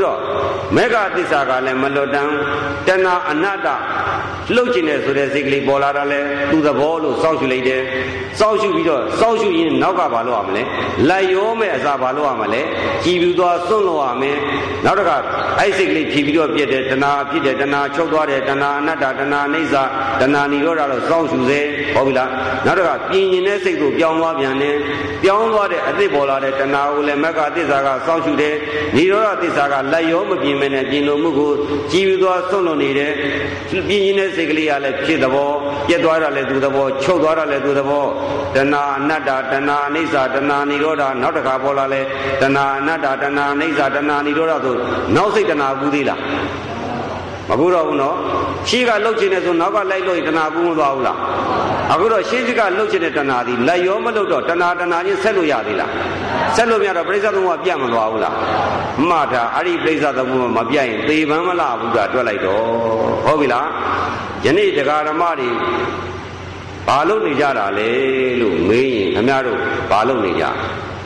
မေဃသစ္စာကလည်းမလွတ်တမ်းတဏှာအနတ္တလှုပ်ခြင်းနဲ့ဆိုတဲ့စိတ်ကလေးပေါ်လာတာလဲသူသဘောလို့စောင့်ရှုလိုက်တယ်စောင့်ရှုပြီးတော့စောင့်ရှုရင်နောက်ကဘာလို့ရမလဲလိုက်ရောမဲ့အစာဘာလို့ရမလဲကြည်ပြီးသွားစွန့်လို့ရမယ်နောက်တစ်ခါအဲ့စိတ်ကလေးဖြည်ပြီးတော့ပြည့်တယ်တဏှာဖြစ်တယ်တဏှာချုပ်သွားတယ်တဏှာအနတ္တတဏှာအိဋ္ဌတဏှာនិရောဓလို့စောင့်ရှုစေဟုတ်ပြီလားနောက်တစ်ခါပြင်ရင်တဲ့စိတ်ကိုပြောင်းသွားပြန်တယ်ပြောင်းသွားတဲ့အသစ်ပေါ်လာတဲ့တဏှာကိုလည်းမက္ခသစ္စာကစောင့်ရှုတယ်និရောဓသစ္စာကလိုက်ရောမပြင်မနဲ့ပြင်လို့မှုကိုကြည်ပြီးသွားစွန့်လို့နေတယ်ပြင်ရင်တဲ့စိတ်ကလေးကလည်းဖြစ်သဘောပြတ်သွားတာလည်းသူသဘောချုပ်သွားတာလည်းသူသဘောတဏှာအနတ္တတဏှာအိဋ္ဌတဏှာនិရောဓနောက်တစ်ခါပေါ်လာလဲတဏှာအနတ္တတဏှာအိဋ္ဌတဏှာនិရောဓဆိုနောက်စိတ်တဏှာကူသေးလားမကူတော့ဘူးနော်ရှေးကလှုပ်ခြင်းနဲ့ဆိုနောက်ကလိုက်လို့တဏှာကူမသွားဘူးလားအခုတော့ရှေးစိကလှုပ်ခြင်းနဲ့တဏှာဒီလိုက်ရောမလှုပ်တော့တဏှာချင်းဆက်လို့ရသေးလားဆက်လို့မရတော့ပြိဿသုံးကပြတ်မသွားဘူးလားမှတ်တာအဲ့ဒီပြိဿသုံးကမပြတ်ရင်သေပန်းမလားဘူးကတွက်လိုက်တော့ဟုတ်ပြီလားယနေ့တရားဓမ္မတွေဘာလို့နေကြတာလဲလို့မေးရင်ခင်ဗျားတို့ဘာလို့နေကြ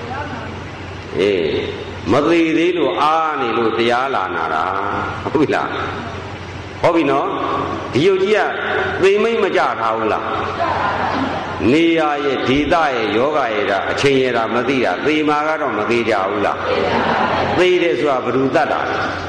မသေးသေးလို့အားနေလို့တရားလာနာတာဟုတ်ပြီလားဟုတ်ပြီနော်ဒီယုတ်ကြီးကသိမိတ်မကြထားဘူးလားနေရရဲ့ဒေသရဲ့ယောဂရဲ့ဒါအချိန်ရတာမသိတာသေမာကတော့မသေးကြဘူးလားသေတယ်ဆိုတာဘယ်သူတတ်တာ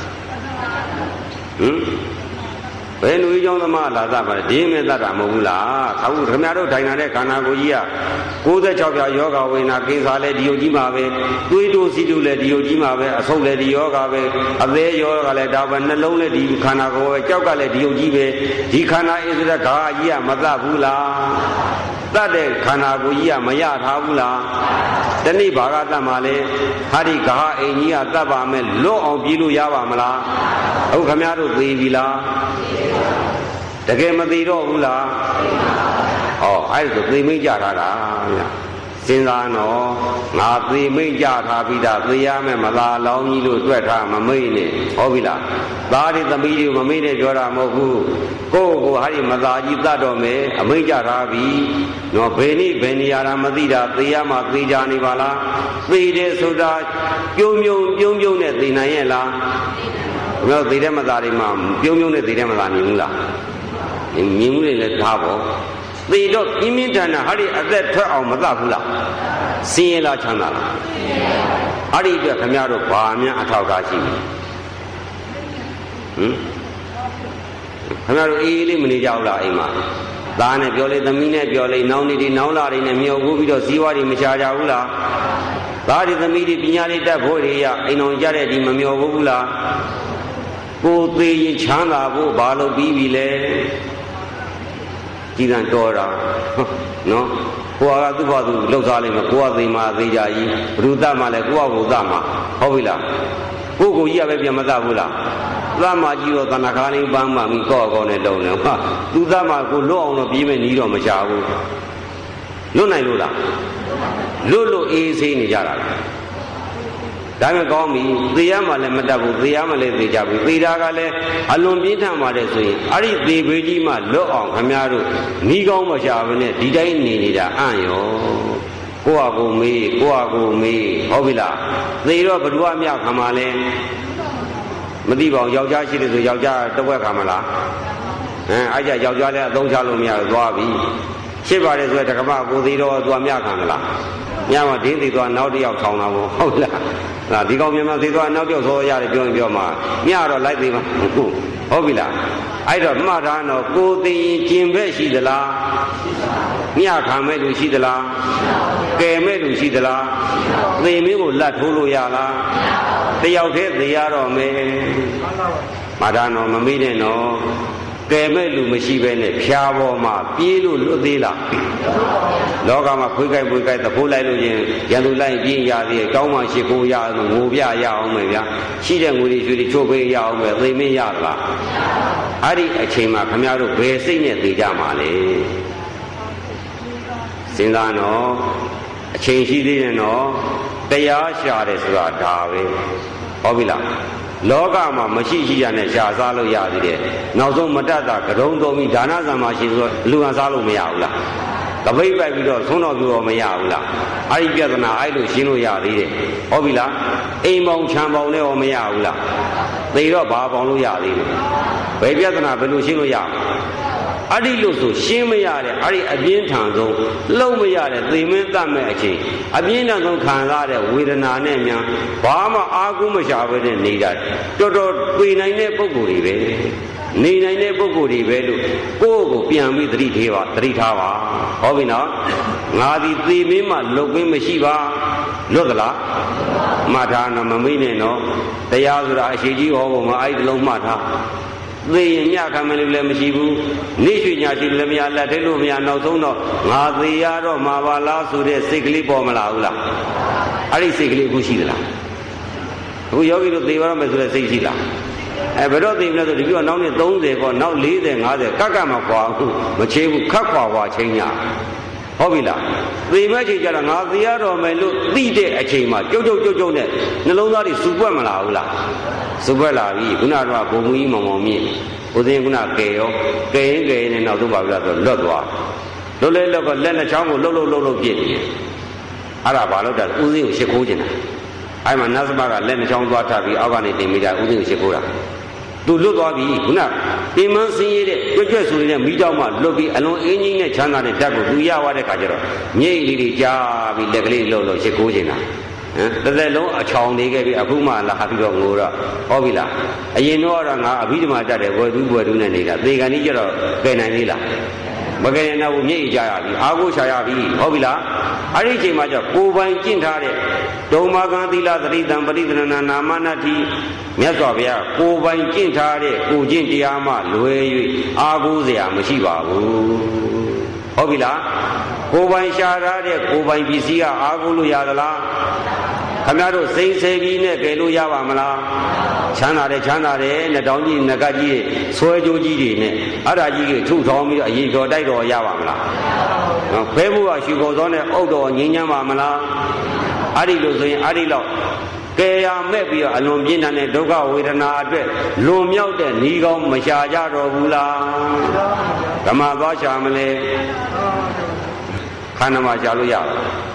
ဘယ်လူကြီးကျောင်းသမားလာသပါလဲဒီမဲ့တတ်တာမဟုတ်ဘူးလားအခုခင်ဗျားတို့ထိုင်လာတဲ့ခန္ဓာကိုယ်ကြီးက96ပြာယောဂဝိညာကိစ္စလည်းဒီယုတ်ကြီးမှာပဲသွေးတိုးစီးတိုးလည်းဒီယုတ်ကြီးမှာပဲအဆုပ်လည်းဒီယောဂပဲအသေးယောဂလည်းဒါပဲနှလုံးလည်းဒီခန္ဓာကိုယ်ပဲကြောက်ကလည်းဒီယုတ်ကြီးပဲဒီခန္ဓာဣသရခါကြီးကမတတ်ဘူးလားတတ်တဲ့ခန္ဓာကိုယ်ကြီးကမရထားဘူးလားတဏိဘာကတတ်မှာလဲဟာဒီဂါအိမ်ကြီးကတတ်ပါမယ်လွတ်အောင်ပြေးလို့ရပါမလားအခုခင်ဗျားတို့သိပြီလားတကယ်မသိတော့ဘူးလားအဲ့ဒါဆိုသိမိတ်ကြထားတာဗျာစဉ်းစားနော်ငါသိမိတ်ကြထားပြီးသားသိရမယ်မသာလောင်းကြီးလို့တွက်ထားမမိတ်နဲ့ဟုတ်ပြီလားသားတွေသမီးတွေမမိတ်နဲ့ပြောတာမဟုတ်ဘူးကိုယ့်ကိုဟာဒီမသာကြီးတတ်တော်မယ်အမိတ်ကြထားပြီနော်ဘယ်နည်းဘယ်နေရာမသိတာသိရမှသိကြနေပါလားသိတယ်ဆိုတာပြုံးနဲ့သိနိုင်ရဲ့လားဘယ်လိုသိတဲ့မသာတွေမှာပြုံးနဲ့သိတဲ့မသာနေဘူးလားမြင်မှုတွေလည်းထားပေါ့သေတော့ပြင်းပြင်းထန်ထန်ဟာဒီအသက်ထွက်အောင်မတတ်ဘူးလားစင်းရလားချမ်းသာလားအဲ့ဒီအတွက်ခင်ဗျားတို့ဘာများအထောက်အထားရှိလဲခင်ဗျားတို့အေးလေးမနေကြဘူးလားအိမ်မှာသားနဲ့ပြောလေသမီးနဲ့ပြောလေနောင်နေဒီနောင်လာတွေနဲ့မြောက်ကူးပြီးတော့ဇီဝတွေမချကြဘူးလားသားတွေသမီးတွေပညာလေးတတ်ဖို့တွေရအိမ်အောင်ကြတဲ့ဒီမမြောက်ဘူးလားကိုယ်သေးရင်ချမ်းသာဖို့ဘာလို့ပြီးပြီလဲကြည်တန်တော်တာနော်ကိုကသူ့ဘာသူလှုပ်ထားလိမ့်မယ်ကိုကသိမှသိကြကြီးဘုရုသမှလည်းကိုကကိုသမှဟုတ်ပြီလားကိုကိုကြီးကပဲပြန်မသဘူးလားသမှကြီးတော့သနာခါလေးပန်းမှမိကော့ကောနဲ့တုံးတယ်ဟာသူသမှကိုလွတ်အောင်တော့ပြေးမယ်နီးတော့မချဘူးလွတ်နိုင်လို့လားလွတ်လို့အေးဆေးနေကြတာဒါမှကောင်းပြီသေရမှလည်းမတတ်ဘူးသေရမှလည်းသေကြပြီသေတာကလည်းအလွန်ပြင်းထန်ပါတယ်ဆိုရင်အဲ့ဒီသေဘေးကြီးမှလွတ်အောင်ခမည်းတော်နီးကောင်းမရှာဘဲနဲ့ဒီတိုင်းနေနေတာအံ့ရောကိုယ့်ဟာကိုမေးဟုတ်ပြီလားသေတော့ဘ누구အမြခံမှာလဲမသိပါဘူးယောက်ျားရှိတယ်ဆိုယောက်ျားတစ်ဝက်ခံမလားအဲ့ကြယောက်ျားလည်းအသုံးချလို့မရဘူးသွားပြီရှိပါတယ်ဆိုတော့တက္ကမကိုသေးတော့သူအမြခံမလားညမှာဒင်းသေးသွားနောက်တစ်ယောက်ထောင်တာပေါ့ဟုတ်လားဒီကောင်မြန်မာသေးသွားနောက်တစ်ယောက်ဆိုရတယ်ပြောရင်ပြောမှာညတော့လိုက်သေးမှာဟုတ်ပြီလားအဲ့တော့မှတ်ထားတော့ကိုသေးရင်ကျင်ဘက်ရှိသလားညခံမဲ့လူရှိသလားကယ်မဲ့လူရှိသလားသေမင်းကိုလက်ထိုးလို့ရလားတယောက်တည်းသေရတော့မယ်မှတ်ထားတော့မမေ့နဲ့နော်ကယ်မဲ့လူမရှိပဲနဲ့ဖြာပေါ်မှာပြေးလို့လွတ်သေးလားလောကမှာခွေးကြိုက်သဖိုးလိုက်လို့ချင်းရန်သူလိုက်ပြေးရသေးတယ်ကောင်းမှရှိခိုးရအောင်ငိုပြရအောင်မယ်ဗျာရှိတဲ့ငွေတွေရွှေတွေချိုးပေးရအောင်မယ်သိမင်းရလားအဲ့ဒီအချိန်မှာခမရတို့ဘယ်စိတ်နဲ့သိကြမှာလဲစဉ်းစားနော်အချိန်ရှိသေးတယ်နော်တရားရှာတယ်ဆိုတာဒါပဲဟုတ်ပြီလားလောကမှာမရှိရှိရနဲ့ရှာစားလို့ရသေးတယ်နောက်ဆုံးမတတ်တာကရုံသုံးပြီးဒါနသံမှာရှိဆိုလူဟန်စားလို့မရဘူးလားတပိတ်ပိုက်ပြီးတော့သုံးတော်ပြတော့မရဘူးလားအဲ့ဒီပြဿနာအဲ့လိုရှင်းလို့ရသေးတယ်ဟုတ်ပြီလားအိမ်ပေါင်ခြံပေါင်နဲ့ရောမရဘူးလားသေတော့ဘာပေါင်းလို့ရသေးလဲဘယ်ပြဿနာဘယ်လိုရှင်းလို့ရမလဲအဲ့ဒီလို့ဆိုရှင်းမရတဲ့အဲ့ဒီအပြင်းထန်ဆုံးလုံးမရတဲ့သေမင်းတတ်မဲ့အချိန်အပြင်းထန်ဆုံးခံစားတဲ့ဝေဒနာနဲ့များဘာမှအာကုမရှာဘဲနဲ့နေတာတော်တော်ပြေနိုင်တဲ့ပုံကိုယ်တွေပဲနေနိုင်တဲ့ပုံကိုယ်တွေပဲလို့ကိုယ့်ကိုပြန်ပြီးသတိထားပါဟုတ်ပြီနော်ငါဒီသေမင်းမှလုတ်ပင်းမရှိပါလွတ်သလားမှတ်ထားနော်မမေ့နဲ့နော်တရားဆိုတာအရှိကြီးဟောဖို့မအဲ့ဒီလုံးမှတ်ထားသေရင်ညခံမယ်လို့လည်းမရှိဘူးနေရွှေညာရှိလည်းမရလက်ထဲလို့မရနောက်ဆုံးတော့ငါသေရတော့မှာပါလားဆိုတဲ့စိတ်ကလေးပေါ်မလာဘူးလားအဲ့ဒီစိတ်ကလေးအခုရှိသလားအခုယောဂီတို့သေရတော့မယ်ဆိုတဲ့စိတ်ရှိလားဘယ်တော့သေမလဲဆိုဒီပြောနောက်နေ့30ပေါ့နောက်40 50ကမခွာဘူးမချေးဘူးခတ်ခွာချင်းညာဟုတ်ပြီလားသေမဲ့ချိန်ကျတော့ငါသေရတော့မယ်လို့သိတဲ့အချိန်မှာကြုတ်နဲ့နှလုံးသားတွေစူပွက်မလာဘူးလားစူပွက်လာပြီခုနကတော့ဘုံမူကြီးမောင်မြင့်ဦးသိန်းခုနကယ်ရင်နဲ့နောက်ဆုံးပါပြီလားဆိုလွတ်သွားလွတ်ကလက်နှစ်ချောင်းကိုလှုပ်ပြစ်နေအဲ့ဒါဘာလို့တာဦးသိန်းကိုရှ िख ိုးနေတာအဲ့မှာနတ်စမကလက်နှစ်ချောင်းသွားထပ်ပြီးအောက်ကနေတင်မိတာဦးသိန်းကိုရှ िख ိုးတာသူလွတ်သွားပြီခုနပင်မဆင်းရဲတဲ့ကြွဆိုနေတဲ့မိเจ้าမှလွတ်ပြီးအလွန်အင်းကြီးနဲ့ချမ်းသာတဲ့ဓာတ်ကိုသူရသွားတဲ့ခါကျတော့မြိတ်လေးတွေကြားပြီးလက်ကလေးလှုပ်ရှ िख ိုးနေတာတစ်သက်လုံးအချောင်နေခဲ့ပြီအခုမှလာပြီးတော့ငိုတော့ဟောပြီလားအရင်တော့ငါအဘိဓမ္မာတတ်တယ်ဘွယ်သူနဲ့နေတာသေကန်ကြီးကျတော့ကယ်နိုင်သေးလားမကယ်နိုင်တော့မြိတ်ကြရပြီအာကိုရှာရပြီဟောပြီလားအဲ့ဒီအချိန်မှာကျကိုယ်ပိုင်ကျင့်ထားတဲ့ဒုံမာကံသီလသတိတံပရိသရဏနာမနာတိမြတ်စွာဘုရားကိုယ်ပိုင်ကျင့်ထားတဲ့ကိုကျင့်တရားမှလွယ်၍အာကိုစရာမရှိပါဘူးဟုတ်ပြီလားကိုယ်ပိုင်ရှာထားတဲ့ကိုယ်ပိုင်ပစ္စည်းကအာကိုလို့ရသလားခင်ဗျားတို့စိတ်ဆဲပြီးနဲ့ကယ်လို့ရပါမလားချမ်းသာတယ်နဲ့တောင်းကြီးငကကြီးဆွဲကြိုးကြီးတွေနဲ့အဲ့ဒါကြီးကိုထုထောင်းပြီးတော့အရင်ကျော်တိုက်တော်ရပါမလားဖဲဖို့ကရှူပေါ်သောနဲ့အုတ်တော်ငြိမ်းချမ်းပါမလားအဲ့ဒီလိုဆိုရင်အဲ့ဒီလောက်ကယ်ရမဲ့ပြီးတော့အလွန်ပြင်းထန်တဲ့ဒုက္ခဝေဒနာအတွက်လွန်မြောက်တဲ့ဤကောင်းမရှာကြတော့ဘူးလားဓမ္မသွားရှာမလဲခန္ဓာမှာရှာလို့ရပါ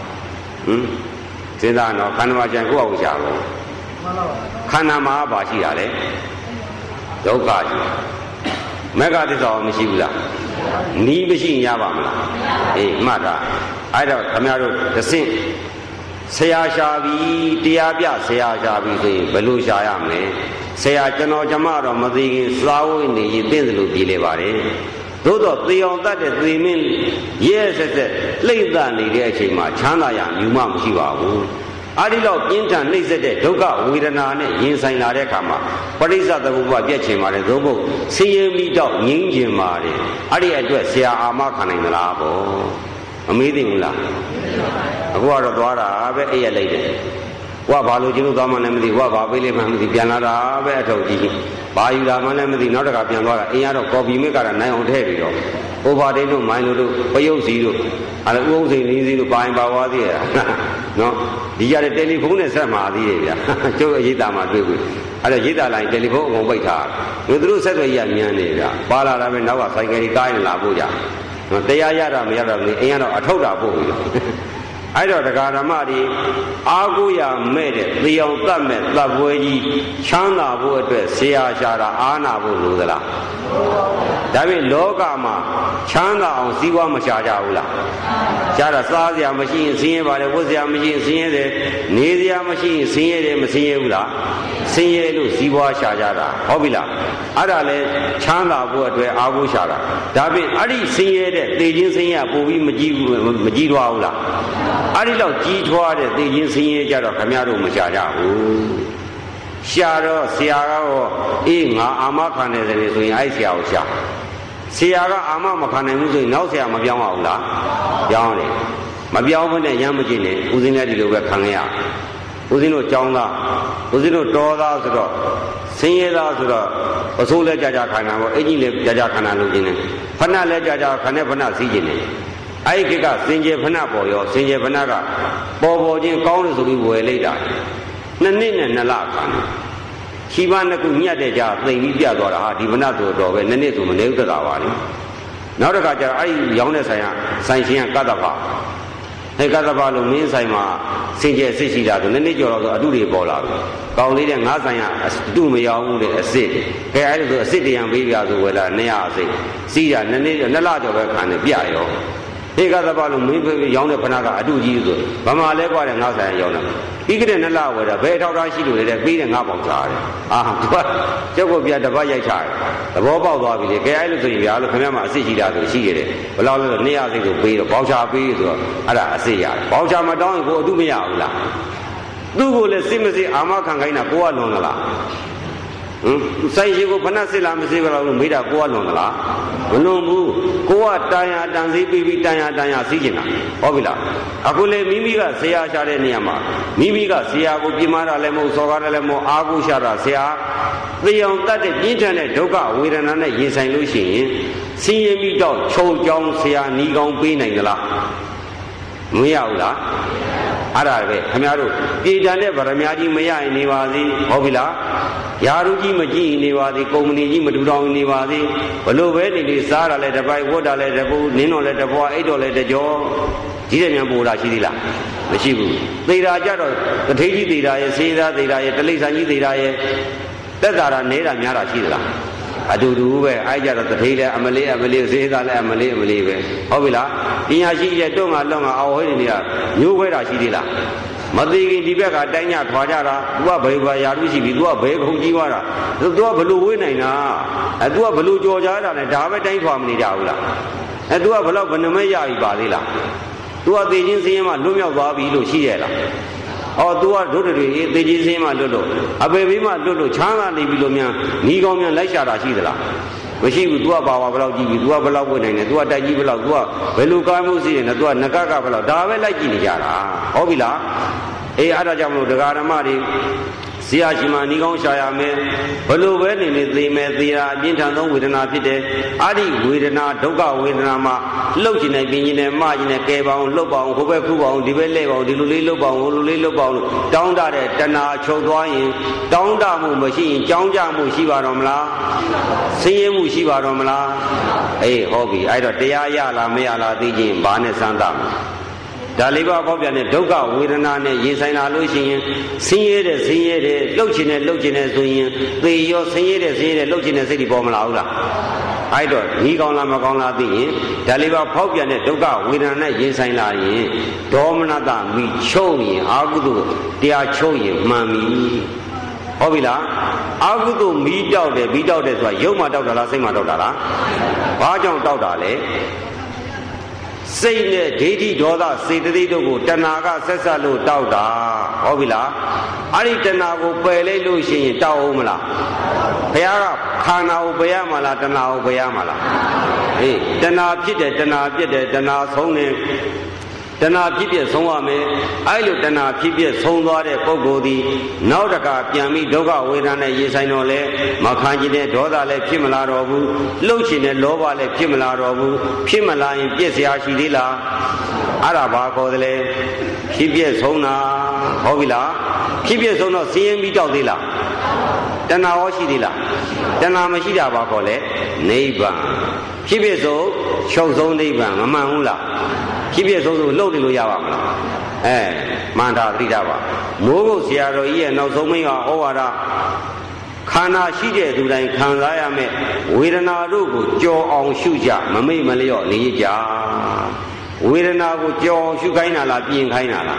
စဉ်းစားတော့ခန္ဓာမှာရှာကိုယ့်အောင်ရှာပါခန္ဓာမှာဘာရှိတာလဲဒုက္ခရှိမဂ္ဂသစ္စာမရှိဘူးလားနီးမရှိရင်ရပါမလားအေးမှတ်တာအဲ့တော့ခင်ဗျားတို့တစ်ဆင့်ဆရာရှာပြီးတရားပြဆရာရှာပြီးဆိုရင်ဘယ်လိုရှာရမလဲဆရာကျွန်တော်ကျမတော့မသိခင်စားဝိနေရင်သိတယ်လို့ပြည်လေပါတယ်သို့တော့သေအောင်တတ်တဲ့သေမင်းရဲဆက်လှိမ့်တနေတဲ့အချိန်မှာချမ်းသာရမြူမမရှိပါဘူးအဲ့ဒီတော့ပြင်းထန်နှိမ့်ဆက်တဲ့ဒုက္ခဝေဒနာနဲ့ရင်ဆိုင်လာတဲ့အခါမှာပရိစ္ဆသမုပ္ပါပြတ်ချင်ပါတယ်သို့မဟုတ်ဆင်းရဲမိတော့ငြိမ်းချင်ပါတယ်အဲ့ဒီအတွက်ဆရာအာမခံနိုင်သလားပေါ့မမေးသိဘူးလားအခုကတော့သွားတာပဲအဲ့ရလိုက်တယ်ဝါဘာလို့ကျင်းလို့သွားမှလည်းမသိဝါဘာပေးလိမ့်မှမသိပြန်လာတာပဲအထုပ်ကြီးဘာယူလာမှလည်းမသိနောက်တစ်ခါပြန်သွားတာအင်းရတော့ကော်ပီမစ်ကတော့နိုင်အောင်ထည့်ပြီးတော့အိုဗာဒိတ်တို့မိုင်းတို့ပယုတ်စီတို့အဲ့ဥအောင်စိန်လေးစီတို့ပိုင်းပါသွားသေးရနော်ဒီကြတဲ့တယ်လီဖုန်းနဲ့ဆက်မှာသေးတယ်ဗျာကျုပ်အရေးတာမှာတွေ့ပြီအဲ့တော့ရေးတာလိုက်တယ်လီဖုန်းအကုန်ပိတ်ထားတယ်သူတို့ဆက်သွယ်ရမြန်နေဗျာပါလာတာပဲနောက်ကဆိုင်ကယ်ကြီးကားရင်လာဖို့ကြတရားရတာမရတာမသိအင်းရတော့အထောက်တာပို့ပြီးတော့အဲ့တော့တရားဓမ္မတွေအာကိုရမဲ့တဲ့သေအောင်တတ်မဲ့တပ်ပွဲကြီးချမ်းသာဖို့အတွက်ဆရာရှာတာအာနာဖို့လိုသလားဒါဖြင့်လောကမှာချမ်းသာအောင်စီးပွားမရှာကြဘူးလားရှာတာစားစရာမရှိရင်ဆင်းရဲပါလေဝတ်စရာမရှိရင်ဆင်းရဲတယ်နေစရာမရှိရင်ဆင်းရဲတယ်မဆင်းရဲဘူးလားဆင်းရဲလို့စီးပွားရှာကြတာဟုတ်ပြီလားအဲ့ဒါလဲချမ်းသာဖို့အတွက်အာကိုရှာတာဒါဖြင့်အဲ့ဒီဆင်းရဲတဲ့သေခြင်းဆင်းရဲပို့ပြီးမကြည့်တော့ဘူးလားအဲ့ဒီတော့ကြီးထွားတဲ့သေခြင်းဆင်းရဲကြတော့ခမရတို့မရှာကြဘူးရှာတော့ဆရာကတော့အေးငါအာမခံနေတယ်ဆိုရင်အဲ့ဆရာကိုရှာဆရာကအာမမခံနိုင်ဘူးဆိုရင်နောက်ဆရာမပြောင်းအောင်လားပြောင်းတယ်မပြောင်းဘဲနဲ့ရမ်းမကြည့်နဲ့ဦးစင်းလည်းဒီလိုပဲခံရဦးစင်းတို့ကြောင်းသားဦးစင်းတို့တော်သားဆိုတော့ဆင်းရဲသားဆိုတော့အဆိုးလည်းကြာကြာခံတာပေါ့အကြီးလည်းကြာကြာခံတာလို့ခြင်းနဲ့ဖဏလည်းကြာကြာခံတဲ့ဖဏစီးခြင်းနဲ့အဲ့ဒီကစင်ကြယ်ဖဏပေါ်ရောစင်ကြယ်ဖဏကပေါ်ချင်းကောင်းလို့ဆိုပြီးဝယ်လိုက်တာနှစ်နှစ်နဲ့2လခံခီးပန်းတစ်ခုညှက်တဲ့ကြာသိမ့်ပြီးပြသွားတာဟာဒီဖဏဆိုတော့ပဲ2နှစ်ဆိုမနေဥတ္တတာပါလေနောက်တစ်ခါကျတော့အဲ့ဒီရောင်းတဲ့ဆိုင်ရှင်ကကတ္တဖဟဲ့ကသဘာလို့မင်းဆိုင်မှာစင်ကြယ်အစ်စ်ရှိတာဆိုနည်းနည်းကြော်တော့ဆိုအတုတွေပေါ်လာပြီကောင်းလေးတဲ့ငါးဆိုင်ကအတုမရောဘူးတဲ့အစ်စ်ခဲအဲ့ဒါဆိုအစ်စ်တရံပေးပြဆိုဝယ်လာ200အစ်စ်စီးတာနည်းနည်း2လကျော်ပဲခံတယ်ပြရောဟေကသဘာလို့မင်းရောင်းတဲ့ဖနာကအတုကြီးဆိုဘာမှလဲกว่าတဲ့ငါးဆိုင်ရောင်းတာပြီးကြတဲ့2လဝယ်တာဘယ်ထောက်ထားရှိလို့လဲတဲ့ပြီးတဲ့ငါးပေါင်ချားတယ်အာသူကကျောက်ကိုပြတပတ်ရိုက်ချတယ်သဘောပေါက်သွားပြီလေခဲအဲ့လိုဆိုရင်ဗျာလို့ခင်ဗျားမှအစ်စ်ရှိတာဆိုရှိရတယ်ဘယ်လောက်လဲဆို200စိတ်ကိုပေးတော့ဘောင်ချာပေးဆိုတော့အဲ့ဒါအစ်စ်ရတယ်ဘောင်ချာမတောင်းရင်ကိုအတုမရဘူးလားသူ့ကိုလည်းစစ်မစစ်အာမခံခိုင်းတာကိုကလွန်သလားဆိုင်ရှိကိုဖဏစစ်လားမစစ်ဘူးလားလို့မေးတာကိုကလွန်သလားမလွန်ဘူးကိုကတန်ရာတန်စည်းပြီးတန်ရာစီးကျင်တာဟုတ်ပြီလားအခုလေမိမိကဆရာရှာတဲ့နေရာမှာမိမိကဆရာကိုပြမတာလည်းမဟုတ်စော်ကားတယ်လည်းမဟုတ်အားကိုရှာတာဆရာသိအောင်တတ်တဲ့ပြင်းထန်တဲ့ဒုက္ခဝေဒနာနဲ့ရင်ဆိုင်လို့ရှိရင်ဆင်းရဲပြီးတော့ခြုံကြောင်းဆရာနီးကောင်းပေးနိုင်သလားမရဘူးလားအဲ့ဒါပဲခင်ဗျားတို့ပြည်တန်တဲ့ဗရမ ्या ကြီးမရရင်နေပါသေးဟုတ်ပြီလားယာရုကြီးမကြည့်နေပါသေးကုမ္ပဏီကြီးမထူထောင်နေပါသေးဘလို့ပဲနေစားတာလဲတစ်ပိုက်ဝတ်တာလဲတစ်ပူနင်းတော်လဲတစ်ဘွားအိတ်တော်လဲတစ်ကြောကြီးတဲ့မြန်ပူတာရှိသေးလားမရှိဘူးသေတာကြတော့တထေးကြီးသေတာရဲ့စေးသားသေတာရဲ့တလိษံကြီးသေတာရဲ့တက်တာနေတာများတာရှိသလားအတူတူပဲအဲ့ကြတော့တထေးလဲအမလေးစေးသားလဲအမလေးပဲဟုတ်ပြီလားပညာရှိရဲ့တွန်းငါလောင်းငါအော်ဟဲ့နေနေတာမျိုးခွဲတာရှိသေးလားမသေးခင်ဒီဘက်ကတိုင်းညထွာကြတာ तू ကဘယ်ဘာယာရုရှိပြီ तू ကဘယ်ခုံကြီးသွားတာ तू ကဘလို့ဝေးနိုင်တာतू ကဘလို့ကြော်ကြတာလဲဒါပဲတိုင်းထွာမနေကြဘူးလားतू ကဘလို့ဘယ်နှမဲရပြီပါသေးလား तू ကသေချင်းစင်းရင်မှလွတ်မြောက်သွားပြီလို့ရှိရလားအော် तू ကဒုဒတွေသေချင်းစင်းမှလွတ်လို့အပေဘေးမှလွတ်လို့ချမ်းသာနေပြီလို့များညီကောင်းများလိုက်ရှာတာရှိသလားမရှိဘူး तू ကပါဝါဘယ်လောက်ကြည့်ပြီ तू ကဘယ်လောက်ဝေးနိုင်တယ် तू ကတိုက်ကြီးဘယ်လောက် तू ကဘယ်လိုကားမှုရှိတယ်လဲ तू ကငကကဘယ်လောက်ဒါပဲလိုက်ကြည့်နေကြတာဟုတ်ပြီလားအေးအဲ့ဒါကြောင့်မလို့တရားဓမ္မတွေဆရာရှိမှနီးကောင်းရှာရမယ်ဘလို့ပဲနေနေသိမယ်သေတာအပြင်းထန်ဆုံးဝေဒနာဖြစ်တယ်အဲ့ဒီဝေဒနာဒုက္ခဝေဒနာမှာလှုပ်ချင်နေပြင်းချင်နေမချင်နေကဲပါအောင်လှုပ်ပါအောင်ဟိုဘက်ခုပါအောင်ဒီဘက်လှည့်ပါအောင်ဒီလိုလေးလှုပ်ပါအောင်ဟိုလိုလေးလှုပ်ပါအောင်တောင်းတတဲ့တဏှာချုပ်သွားရင်တောင်းတမှုမရှိရင်ကြောင်းကြမှုရှိပါတော့မလားဆင်းရဲမှုရှိပါတော့မလားအေးဟုတ်ပြီအဲ့တော့တရားရလားမရလားသိချင်းဘာနဲ့စမ်းသပ်ဒါလေးပါပေါက်ပြန်တဲ့ဒုက္ခဝေဒနာနဲ့ရင်ဆိုင်လာလို့ရှိရင်ဆင်းရဲတဲ့လှုပ်ချင်တဲ့ဆိုရင်သေရောဆင်းရဲတဲ့လှုပ်ချင်တဲ့စိတ်တွေပေါ်မလာဘူးလားအဲ့တော့ညီကောင်းလားမကောင်းလားသိရင်ဒါလေးပါဖောက်ပြန်တဲ့ဒုက္ခဝေဒနာနဲ့ရင်ဆိုင်လာရင်ဒေါမနတမိချုပ်ရင်အာဟုတုတရားချုပ်ရင်မှန်ပြီဟုတ်ပြီလားအာဟုတုမီးတောက်တယ်ဆိုတာရုပ်မှတောက်တာလားစိတ်မှတောက်တာလားဘာကြောင့်တောက်တာလဲစိတ်နဲ့ဒိဋ္ဌိဒေါသစေတသိက်တို့ကိုတဏှာကဆက်ဆက်လို့တောက်တာဟုတ်ပြီလားအဲ့ဒီတဏှာကိုပယ်လိုက်လို့ရှိရင်တောက်အောင်မလားဘုရားကခန္ဓာကိုပယ်ရမှာလားတဏှာကိုပယ်ရမှာလားအေးတဏှာဖြစ်တယ်တဏှာပြစ်တယ်တဏှာဆုံးတယ်တဏှာဖြစ်ပြဆုံးရမယ်အဲ့လိုတဏှာဖြစ်ပြဆုံးသွားတဲ့ပုဂ္ဂိုလ်ဒီနောက်တကပြန်ပြီးဒုက္ခဝေဒနာနဲ့ရင်ဆိုင်တော့လဲမခံကျင်တဲ့ဒေါသလည်းဖြစ်မလာတော့ဘူးလှုပ်ချင်တဲ့လောဘလည်းဖြစ်မလာတော့ဘူးဖြစ်မလာရင်ပြည့်စရာရှိသေးလားအဲ့ဒါဘာခေါ်သလဲဖြစ်ပြဆုံးတာဟုတ်ပြီလားဖြစ်ပြဆုံးတော့ဆင်းရဲပြီးတောက်သေးလားတဏှာရောရှိသေးလားတဏှာမရှိတာဘာခေါ်လဲနိဗ္ဗာန်ဖြစ်ပြဆုံးချုပ်ဆုံးနိဗ္ဗာန်မမှန်ဘူးလားဖြစ်ဖြစ်ဆုံးလှုပ်နေလို့ရပါမလားမန္တာသတိထားပါမိုးကုတ်ဆရာတော်ကြီးရဲ့နောက်ဆုံးမိန့်ဩဝါဒခန္ဓာရှိတဲ့သူတိုင်းခံစားရမယ်ဝေဒနာတို့ကိုကြော်အောင်ရှုကြမမိတ်မလျော့နေကြဝေဒနာကိုကြော်အောင်ရှုခိုင်းတာလားပြင်ခိုင်းတာလား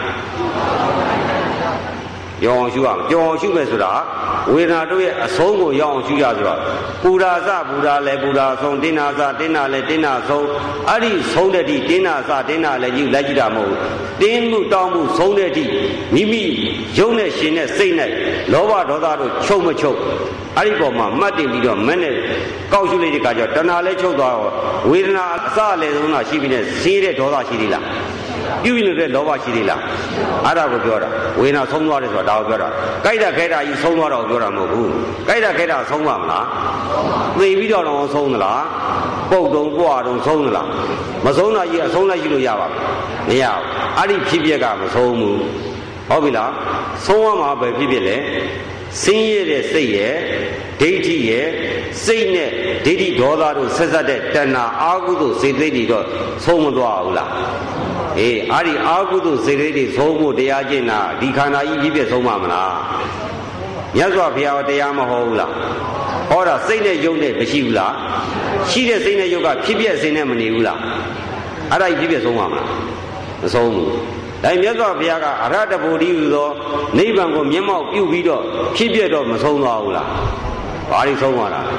ကြော်အောင်ရှုအောင်ကြော်အောင်ရှုမယ်ဆိုတာဝေဒနာတို့ရဲ့အဆုံးကိုရောက်အောင်ရှုရဆိုတော့ပူရာစပူရာလည်းပူရာဆုံးတင်းနာစတင်းနာလည်းတင်းနာဆုံးအဲ့ဒီဆုံးတဲ့တိတင်းနာစတင်းနာလည်းယူလိုက်ကြည့်တာမဟုတ်ဘူးတင်းမှုတောင်းမှုဆုံးတဲ့တိမိမိရုပ်နဲ့ရှင်နဲ့စိတ်နဲ့လောဘဒေါသတို့ချုပ်မချုပ်အဲ့ဒီပေါ်မှာမှတ်တင်ပြီးတော့မနဲ့ကောက်ရှုလိုက်တဲ့အခါကျတော့တဏှာလည်းချုပ်သွားတော့ဝေဒနာအစအလယ်ဆုံးတာရှိပြီးနဲ့ဈေးတဲ့ဒေါသရှိသေးလားပြုနေတဲ့လောဘရှိသေးလားအဲ့ဒါကိုပြောတာဝေဒနာဆုံးသွားတယ်ဆိုတာဒါကိုပြောတာကြိုက်တာခဲတာကြီးဆုံးသွားတော့ပြောတာမဟုတ်ဘူးကြိုက်တာခဲတာဆုံးပါမလားသိပြီးတော့ဆုံးသလားပုတ်တုံပွားတုံဆုံးသလားမဆုံးတာကြီးအဆုံးလိုက်ရှိလို့ရပါမရဘူးအဲ့ဒီဖြစ်ပျက်ကမဆုံးဘူးဟုတ်ပြီလားဆုံးရမှာပဲဖြစ်ပျက်လဲဆင်းရဲတဲ့စိတ်ရဲ့ဒိဋ္ဌိရဲ့စိတ်နဲ့ဒိဋ္ဌိဒေါသတို့ဆက်ဆက်တဲ့တဏှာအာဟုသို့စေသိတွေတော့ဆုံးမသွားဘူးလားအာဒီအာဟုတုစေတသိက်တွေသုံးဖို့တရားကျင့်တာဒီခန္ဓာကြီးပြည့်ဆုံးမှာမလားမြတ်စွာဘုရားတရားမဟောဘူးလားဟောတာစိတ်နဲ့ယုတ်နဲ့မရှိဘူးလားရှိတဲ့စိတ်နဲ့ယုတ်ကဖြစ်ပြအစဉ်နဲ့မနေဘူးလားအဲ့ဒါကြီးပြည့်ဆုံးမှာမလားမဆုံးဘူးဒါမြတ်စွာဘုရားကအရဟတဗုဒ္ဓဟူသောနိဗ္ဗာန်ကိုမျက်မှောက်ပြုပြီးတော့ဖြစ်ပြတော့မဆုံးသွားဘူးလားဘာလို့ဆုံးသွားတာလဲ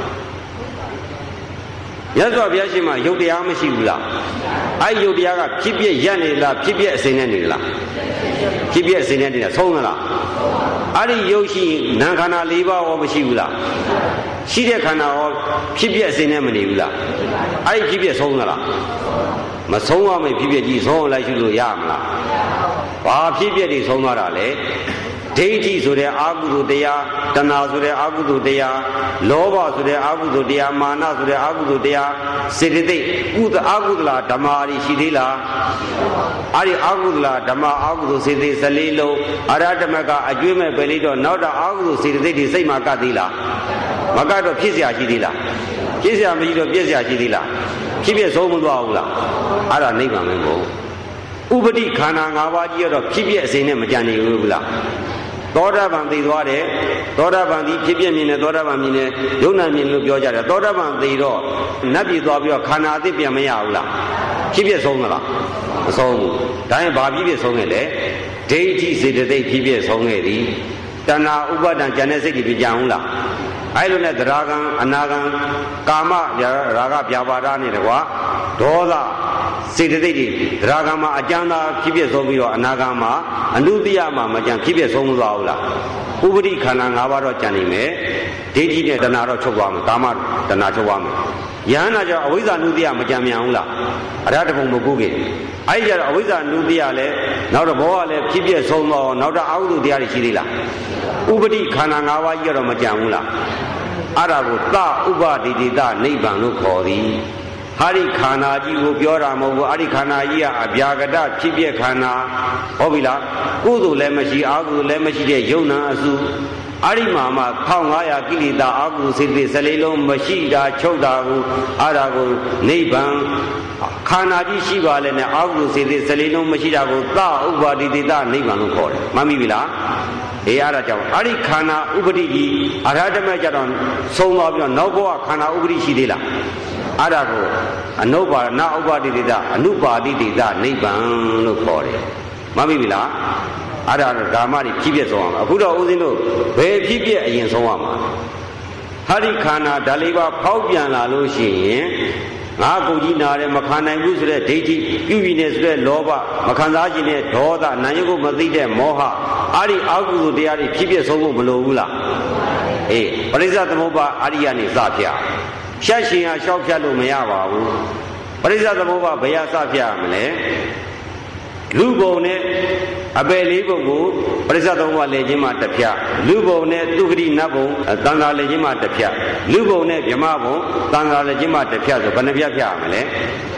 မြတ်စွာဘုရားရှင်မှာယုတ်တရားမရှိဘူးလားအဲ့ယုတ်တရားကဖြစ်ပြရက်နေလားဖြစ်ပြအစဉ်နဲ့နေလားဖြစ်ပြအစဉ်နဲ့နေတာဆုံးသလားအဲ့ဒီယုတ်ရှိနာခန္ဓာ၄ပါးရောမရှိဘူးလားရှိတဲ့ခန္ဓာရောဖြစ်ပြအစဉ်နဲ့မနေဘူးလားအဲ့ဒီဖြစ်ပြဆုံးသလားမဆုံးရမယ့်ဖြစ်ပြကြီးဆုံးအောင်လိုက်ရှုလို့ရမလားဘာဖြစ်ပြတွေဆုံးသွားတာလဲဒိဋ္ဌိဆိုတဲ့အာဟုတုတရားတဏှာဆိုတဲ့အာဟုတုတရားလောဘဆိုတဲ့အာဟုတုတရားမာနဆိုတဲ့အာဟုတုတရားစေတသိက်အာဟုတလားဓမ္မာတွေရှိသေးလားအဲ့ဒီအာဟုတလားဓမ္မာအာဟုတုစေတသိက်14လုံးအရဟတမကအကျွေးမဲ့ပဲလိတော့နောက်တော့အာဟုတုစေတသိက်တွေစိတ်မှာကတ်သေးလားမကတ်တော့ဖြစ်เสียရှိသေးလားဖြစ်เสียမရှိတော့ပြည့်เสียရှိသေးလားဖြစ်ပြဆုံးမသွားဘူးလားအဲ့ဒါနိဗ္ဗာန်ပဲပေါ့ဥပတိခန္ဓာ၅ပါးကြီးရတော့ဖြစ်ပြအစဉ်နဲ့မကြံနေဘူးလားသောတာပန်သိသွားတယ်သောတာပန်ဒီဖြစ်ပြမြင်တယ်သောတာပန်မြင်တယ်ယုံနာမြင်လို့ပြောကြတယ်သောတာပန်သိတော့နတ်ပြည်သွားပြီးတော့ခန္ဓာအသစ်ပြန်မရဘူးလားဖြစ်ပြဆုံးသလားမဆုံးဘူးဒါရင်ဘာဖြစ်ပြဆုံးခဲ့လဲဒိဋ္ဌိစေတသိက်ဖြစ်ပြဆုံးခဲ့သည်တဏှာဥပါဒံဉာဏ်နဲ့စိတ်တွေကြံဘူးလားအဲ့လိုနဲ့သရဂံအနာဂံကာမရာဂဗျာပါဒနဲ့တကွာဒေါသစေတသိက်တွေသရဂံမှာအကျဉ်းသာဖြစ်ပြဆုံးပြီးတော့အနာဂံမှာအနုတ္တိယမှာမကြံဖြစ်ပြဆုံးမသွားဘူးလားဥပတိခန္ဓာ၅ပါးတော့ကြံနေမယ်ဒိဋ္ဌိနဲ့တဏှာတော့ချုပ်သွားမယ်ကာမတဏှာချုပ်သွားမယ်ယဟန္တာကြောင့်အဝိဇ္ဇာနုတ္တိယမကြံမြန်ဘူးလားအရဟတဘုံမကုခင်အဲ့ဒီကြတော့အဝိဇ္ဇာနုတ္တိယလည်းနောက်တော့ဘောကလည်းဖြစ်ပြဆုံးတော့နောက်တော့အာဟုတုတရားတွေရှိသေးလားဥပတိခန္ဓာ၅ပါးကြီးတော့မကြံဘူးလားအဲ့ဒါကိုသဥပတိတိတနိဗ္ဗာန်လို့ခေါ်သည်ဟာဒီခန္ဓာကြီးကိုပြောတာမဟုတ်ဘူးအဲ့ဒီခန္ဓာကြီးကအဗျာကတဖြစ်ပြခန္ဓာဟုတ်ပြီလားကုသိုလ်လည်းမရှိအာဟုလည်းမရှိတဲ့ယုံနာအစုအဲ့ဒီမှာမှ1500ကိလေသာအာဟုစေတသိက်14လုံးမရှိတာချုပ်တာကိုအဲ့ဒါကိုနိဗ္ဗာန်ခန္ဓာကြီးရှိပါလေနဲ့အာဟုစေတသိက်14လုံးမရှိတာကိုသဥပတိတိတနိဗ္ဗာန်လို့ခေါ်တယ်မှတ်မိပြီလားအဲ့ဒါကြောင့်အဲ့ဒီခန္ဓာဥပတိကြီးအရဟတမေကြတော့ဆုံးသွားပြီးတော့နောက်ဘဝခန္ဓာဥပတိရှိသေးလားအဲ့ဒါကိုအနုပါဏဥပတိတိတအနုပါတိတိတနိဗ္ဗာန်လို့ခေါ်တယ်မှတ်ပြီလားအဲ့ဒါဓမ္မတွေဖြစ်ပြဆုံးအောင်အခုတော့ဦးဇင်းတို့ဘယ်ဖြစ်ပြအရင်ဆုံးရမှာဟာဒီခန္ဓာဓာလေးပါဖောက်ပြန်လာလို့ရှိရင်ငါကိုကြီးနာတယ်မခံနိုင်ဘူးဆိုတဲ့ဒိဋ္ဌိပြုပြီးနေဆိုတဲ့လောဘမခံစားခြင်းနဲ့ဒေါသနာယုတ်ကိုမသိတဲ့မောဟအဲ့ဒီအာဟုတုတရားတွေဖြစ်ပြဆုံးဖို့မလိုဘူးလားအေးပရိစ္ဆေသမုပ္ပါအရိယနေစဖြတ်ဖြတ်ရှင်ဟာရှောက်ဖြတ်လို့မရပါဘူးပရိစ္ဆေသမုပ္ပါဘယ်ဟာစဖြတ်ရမလဲလူဘုံနဲ့အပယ်လေးဘုံကိုပရိစ္ဆေသမုပ္ပါလေခြင်းမှာတစ်ဖြတ်လူဘုံနဲ့သုခတိနတ်ဘုံတန်ခါလေခြင်းမှာတစ်ဖြတ်လူဘုံနဲ့ဗြဟ္မဘုံတန်ခါလေခြင်းမှာတစ်ဖြတ်ဆိုဘယ်နှဖြတ်ဖြတ်ရမလဲ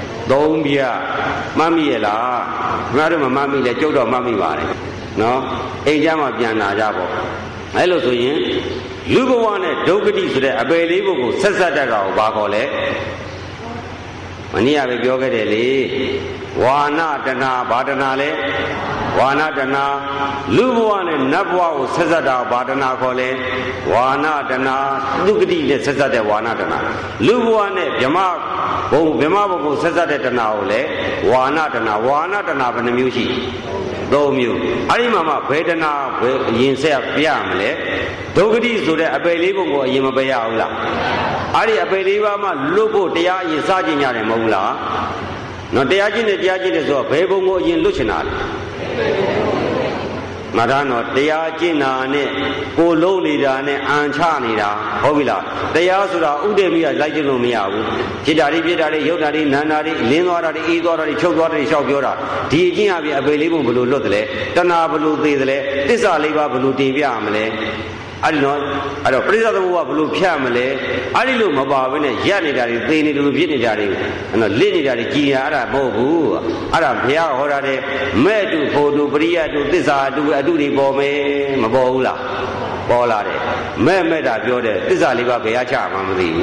3ဖြတ်မှတ်မိရလားငါတို့မမှတ်မိလဲကျုပ်တော့မှတ်မိပါတယ်နော်အိမ်ကျမ်းမှာပြန်လာကြပေါ့အဲ့လိုဆိုရင်လူဘဝနဲ့ဒုက္ခတိဆိုတဲ့အပယ်လေးဘုံကိုဆက်ဆက်တတ်တာကိုဘာခေါ်လဲမနေ့ကပဲပြောခဲ့တယ်လေဝါနတဏဘာတဏလဲဝါနတဏလူဘဝနဲ့နတ်ဘဝကိုဆက်ဆက်တာဘာတဏခေါ်လဲဝါနတဏဒုက္ခတိနဲ့ဆက်ဆက်တဲ့ဝါနတဏလူဘဝနဲ့ဗြဟ္မဘုံကိုဆက်ဆက်တဲ့တဏကိုလဲဝါနတဏဝါနတဏဘယ်နှမျိုးရှိ3မျိုးအဲ့ဒီမှာမှဘယ်တဏဘယ်အရင်ဆက်ပြရမလဲဒုက္ခတိဆိုတဲ့အပယ်လေးဘုံကိုအရင်မပယ်ရဘူးလားအဲ့ဒီအပယ်လေးပါးမှလွတ်ဖို့တရားအရင်စကြင်ရတယ်မဟုတ်ဘူးလားနော်တရားကျင့်တယ်ဆိုတော့ဘယ်ဘုံကိုအရင်လွတ်ချင်တာလဲမထာနော်တရားကျင့်တာနဲ့ကိုလုံးနေတာနဲ့အံချနေတာဟုတ်ပြီလားတရားဆိုတာဥဒိမိကလိုက်ကျင့်လို့မရဘူးဖြစ်တာတွေရုပ်တာတွေနာနာတွေလင်းသွားတာတွေအေးသွားတာတွေချုပ်သွားတာတွေရှောက်ပြောတာဒီအကျင့်အပြင်အပေလေးဘုံဘယ်လိုလွတ်တယ်လဲတဏှာဘယ်လိုသေးတယ်လဲသစ္စာလေးပါးဘယ်လိုတင်ပြရမလဲအဲ့ဒီတော့ပရိစ္ဆေသမုပ္ပါဘယ်လိုဖြတ်မလဲအဲ့ဒီလိုမပါဘဲနဲ့ရက်နေတာတွေသေနေတယ်လို့ဖြစ်နေတာတွေနော်လစ်နေတာတွေကြည်ရအဲ့ဒါမဟုတ်ဘူးအဲ့ဒါဘုရားဟောတာတဲ့မဲ့တုဖို့တုပရိယတုသစ္စာတုအတုတွေပေါ်မယ်မပေါ်ဘူးလားပေါ်လာတယ်မဲ့တာပြောတယ်သစ္စာလေးပါးဘယ်ရချမှမသိဘူး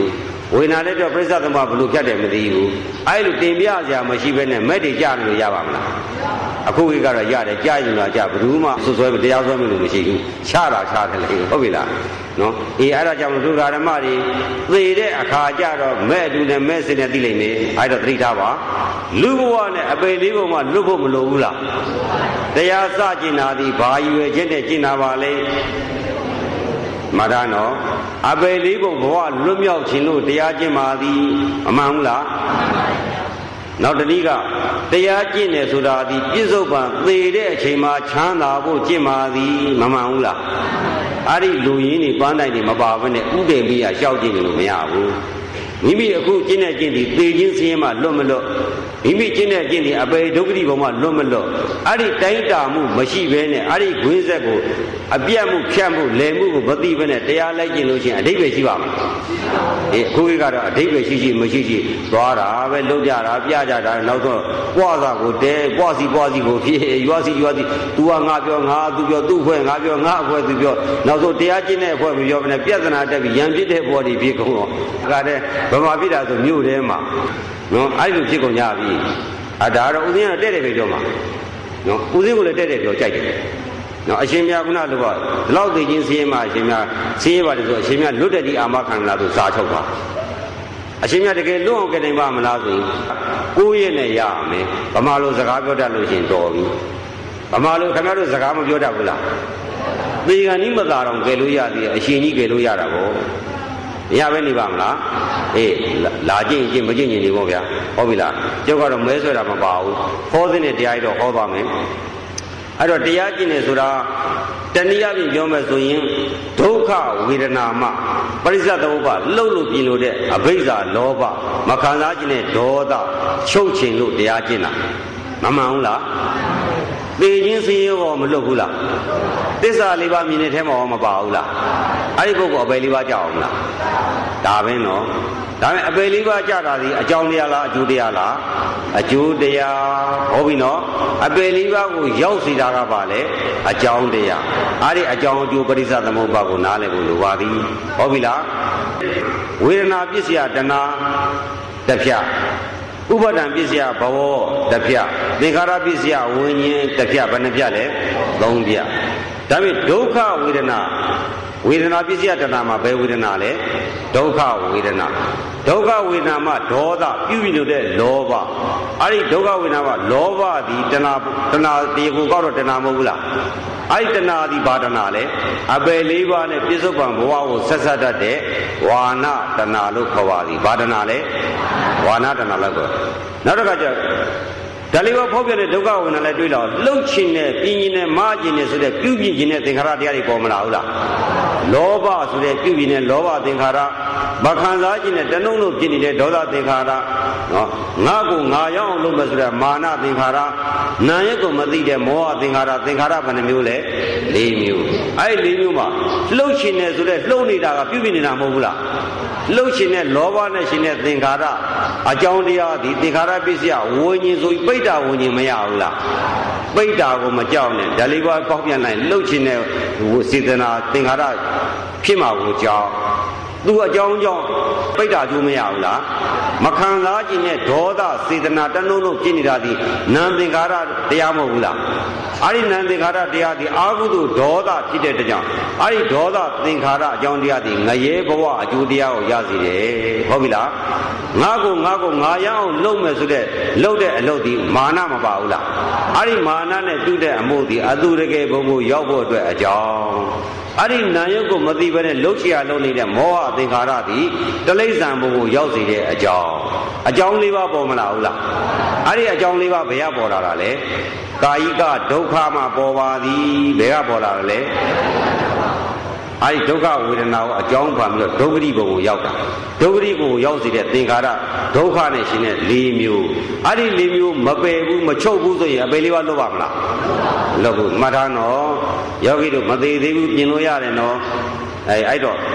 ဝေဒနာလည်းတော့ပြိဿသမဘလို့ဖြတ်တယ်မသိဘူးအဲ့လိုတင်ပြစရာမရှိဘဲနဲ့မဲ့တွေကြားလို့ရပါမလားအခုကြီးကတော့ရတယ်ကြားရင်တော့ကြားဘယ်သူမှဆွဆွဲတရားဆွဲမလို့မရှိဘူးချတာချတယ်လေဟုတ်ပြီလားနော်အေးအဲ့ဒါကြောင့်ဒုက္ခဓမ္မတွေသေတဲ့အခါကျတော့မဲ့အတူနဲ့မဲ့စင်နဲ့သိလိမ့်မယ်အဲ့တော့သတိထားပါလူဘဝနဲ့အပေလေးဘုံမှာလွတ်ဖို့မလိုဘူးလားတရားစကျင်တာဒီဘာရွယ်ချက်နဲ့ကျင်တာပါလေမရနော်အပေလေးဘုံဘဝလွတ်မြောက်ခြင်းလို့တရားကျင့်ပါသည်အမှန်ဘူးလားနောက်တတိကတရားကျင့်တယ်ဆိုတာဒီပြစ္ဆုတ်ပံသေတဲ့အချိန်မှာချမ်းသာဖို့ကျင့်ပါသည်မမှန်ဘူးလားအဲ့ဒီလူရင်းတွေပန်းတိုင်းတွေမပါဘဲနဲ့ဥတည်ပြီးရရှောက်ကျင့်လို့မရဘူးမိမိအခုကျင့်တဲ့ကျင့်ဒီသေခြင်းစင်းမှလွတ်မလွတ်မိမိကျင့်တဲ့ကျင့်ဒီအပေဒုက္ခတိဘုံမှာလွတ်မလွတ်အဲ့ဒီတိုင်းတာမှုမရှိဘဲနဲ့အဲ့ဒီခွင်းဆက်ကိုအပြတ်မှုဖြတ်မှုလယ်မှုကိုမသိဘဲနဲ့တရားလိုက်ကျင့်လို့ရှိရင်အဓိပ္ပာယ်ရှိပါမလားအခုကတော့အဓိပ္ပာယ်ရှိမရှိသွားတာပဲလုံးကြတာပြကြတာနောက်တော့ပွားစာကိုတဲပွားစီကိုဖြစ်ရွာစီ तू ကငါပြောငါသူပြောသူ့ဖွဲ့ငါပြောငါအဖွဲသူပြောနောက်ဆုံးတရားကျင့်တဲ့အဖွဲမပြောဘဲနဲ့ပြဿနာတက်ပြီးရံပြစ်တဲ့ဘောတွေဖြစ်ကုန်တော့ဒါကတည်းဗမာပြည်တာဆိုမြို့ထဲမှာနော်အဲ့လိုဖြစ်ကုန်ကြပြီဒါတော့ဦးဇင်းကတဲ့ပဲပြောမှာနော်ဦးဇင်းကိုလည်းတဲ့ပြောကြိုက်တယ်နော်အရှင်မြတ်ခုနလိုကဒီလောက်သိချင်းစည်းရင်မှအရှင်မြတ်စည်းရပါတယ်ဆိုအရှင်မြတ်လွတ်တဲ့ဒီအာမခံလာသူစာချုပ်ပါအရှင်မြတ်တကယ်လွတ်အောင်ကြနိုင်ပါမလားဆိုရင်ကိုယ့်ရဲ့နဲ့ရမယ်ဗမာလိုစကားပြောတတ်လို့ရှင်တော်ပြီဗမာလိုခင်ဗျားတို့စကားမပြောတတ်ဘူးလားသေကံဤမသာတော့ကယ်လို့ရသေးအရှင်ကြီးကယ်လို့ရတာပေါ့ရပဲနေပါမလားအေးလာကျင့်မကျင့်နေပေါ့ဗျာဟုတ်ပြီလားကျောက်ကတော့မဲဆွဲတာမပါဘူးဟောတဲ့တရားတော့ဟောသွားမယ်အဲ့တော့တရားကျင့်နေဆိုတာတဏှာပြင်ပြောမယ်ဆိုရင်ဒုက္ခဝေဒနာမှပရိစ္ဆေသမုပ္ပါလှုပ်လို့ပြင်လို့တဲ့အဘိဇ္ဇာလောဘမခံစားခြင်းနဲ့ဒေါသချုပ်ချင်လို့တရားကျင့်တာမမှန်ဘူးလားသိချင်းစည်းရောမလွတ်ဘူးလားသစ္စာလေးပါးမြင်တဲ့ထဲမှာမပါဘူးလားအဲ့ဒီပုဂ္ဂိုလ်အပေလေးပါးကြောက်အောင်လားဒါပဲနော်ဒါပေမဲ့အပေလေးပါးကြတာဒီအကြောင်းတရားလားအကျိုးတရားလားအကျိုးတရားဟုတ်ပြီနော်အပေလေးပါးကိုရောက်စီတာကပါလေအကြောင်းတရားအဲ့ဒီအကြောင်းအကျိုးပရိစ္ဆေသမုပ္ပါကိုနားလည်ဖို့လိုပါသည်ဟုတ်ပြီလားဝေဒနာပစ္စယတဏှာတစ်ဖြတ်ဥပါဒံပစ္စယဘဝတစ်ဖြတ်သင်္ခါရပစ္စယဝိညာဉ်တစ်ဖြတ်ဘယ်နှဖြတ်လဲသုံးဖြတ်ဒါပေမဲ့ဒုက္ခဝေဒနာပစ္စယတဏှာမှာဘယ်ဝေဒနာလဲဒုက္ခဝေဒနာမှာဒေါသပြုပြီးလို့တဲ့လောဘအဲ့ဒီဒုက္ခဝေဒနာမှာလောဘသည်တဏှာဒီကိုကောက်တော့တဏှာမဟုတ်ဘူးလားအဲ့ဒီတဏှာသည်ဘာတဏှာလဲအပယ်လေးပါးနဲ့ပြစ္ဆုတ်ပံဘဝကိုဆက်ဆက်တတ်တဲ့ဝါနတဏှာလို့ခေါ်ပါသည်ဘာတဏှာလဲဝါနတဏှာလို့ခေါ်နောက်တစ်ခါကျဒါလေးကဖောက်ပြတဲ့ဒုက္ခဝေဒနာလည်းတွေးတော့လှုပ်ခြင်းနဲ့ပြင်းခြင်းနဲ့မာခြင်းနဲ့ဆိုတဲ့ပြုပြင်းခြင်းနဲ့သင်္ခါရတရားတွေပေါ်မလာဘူးလားလောဘဆိုတဲ့ပြုပြင်းတဲ့လောဘသင်္ခါရမခံစားခြင်းနဲ့တဏှုံလို့ဖြစ်နေတဲ့ဒေါသသင်္ခါရနော်ငါကိုငါရောက်အောင်လုပ်မယ်ဆိုတဲ့မာနသင်္ခါရနာရက်ကိုမသိတဲ့မောဟသင်္ခါရဘယ်နှမျိုးလဲ၄မျိုးအဲ့ဒီ၄မျိုးမှာလှုပ်ခြင်းနဲ့ဆိုတဲ့လှုပ်နေတာကပြုပြင်းနေတာမဟုတ်ဘူးလားလှုပ်ခြင်းနဲ့လောဘနဲ့ရှင်တဲ့သင်္ခါရအကြောင်းတရားဒီသင်္ခါရပစ္စယဝိညာဉ်ဆိုပိဋ္ဌာဝိညာဉ်မရဘူးလားပိဋ္ဌာကိုမကြောက်နဲ့ဒါလေးပါပေါက်ပြန်လိုက်လှုပ်ခြင်းနဲ့စေတနာသင်္ခါရဖြစ်မှာကိုကြောက်သူအကြောင်းကြောင့်ပိဋ္ဌာကျိုးမရဘူးလားမခံစားခြင်းနဲ့ဒေါသစေတနာတဏှုံလို့ဖြစ်နေတာဒီနာမ်သင်္ခါရတရားမဟုတ်ဘူးလားအဲ့ဒီနာမ်သင်္ခါရတရားဒီအာဟုတုဒေါသဖြစ်တဲ့တကြောင်အဲ့ဒီဒေါသသင်္ခါရအကြောင်းတရားဒီငရဲဘဝအကျိုးတရားကိုရစေတယ်ဟုတ်ပြီလားငါကိုငါရအောင်လုပ်မယ်ဆိုတဲ့လုပ်တဲ့အလုပ်ဒီမာနမပါဘူးလားအဲ့ဒီမာနနဲ့ပြုတဲ့အမှုဒီအသူတကယ်ဘုံကိုရောက်ဖို့အတွက်အကြောင်းအဲ့ဒီနာယုတ်ကိုမသိဘဲနဲ့လှုပ်ရှားလုပ်နေတဲ့မောဟသင်္ခါရသည်တလိ္ဆံဘုံကိုရောက်စေတဲ့အကြောင်း၄ပါးပေါ်မလာဘူးလားအဲ့ဒီအကြောင်း၄ပါးဘယ်ကပေါ်လာတာလဲကာယိကဒုက္ခမှပေါ်ပါသည်ဘယ်ကပေါ်လာတာလဲအဲ့ဒီဒုက္ခဝေဒနာကိုအကြောင်းဖန်ပြီးတော့ဒုက္ခတိဘုံကိုရောက်တာဒုက္ခတိကိုရောက်စေတဲ့သင်္ခါရဒုက္ခနဲ့ရှင်တဲ့၄မျိုးအဲ့ဒီ၄မျိုးမပယ်ဘူးမချုပ်ဘူးဆိုရင်အပယ်လေးပါလွတ်ပါမလားလွတ်ဘူးမှတ်ထားနော်ယောဂီတို့မသေးသေးဘူးပြင်လို့ရတယ်နော်အဲ့တော့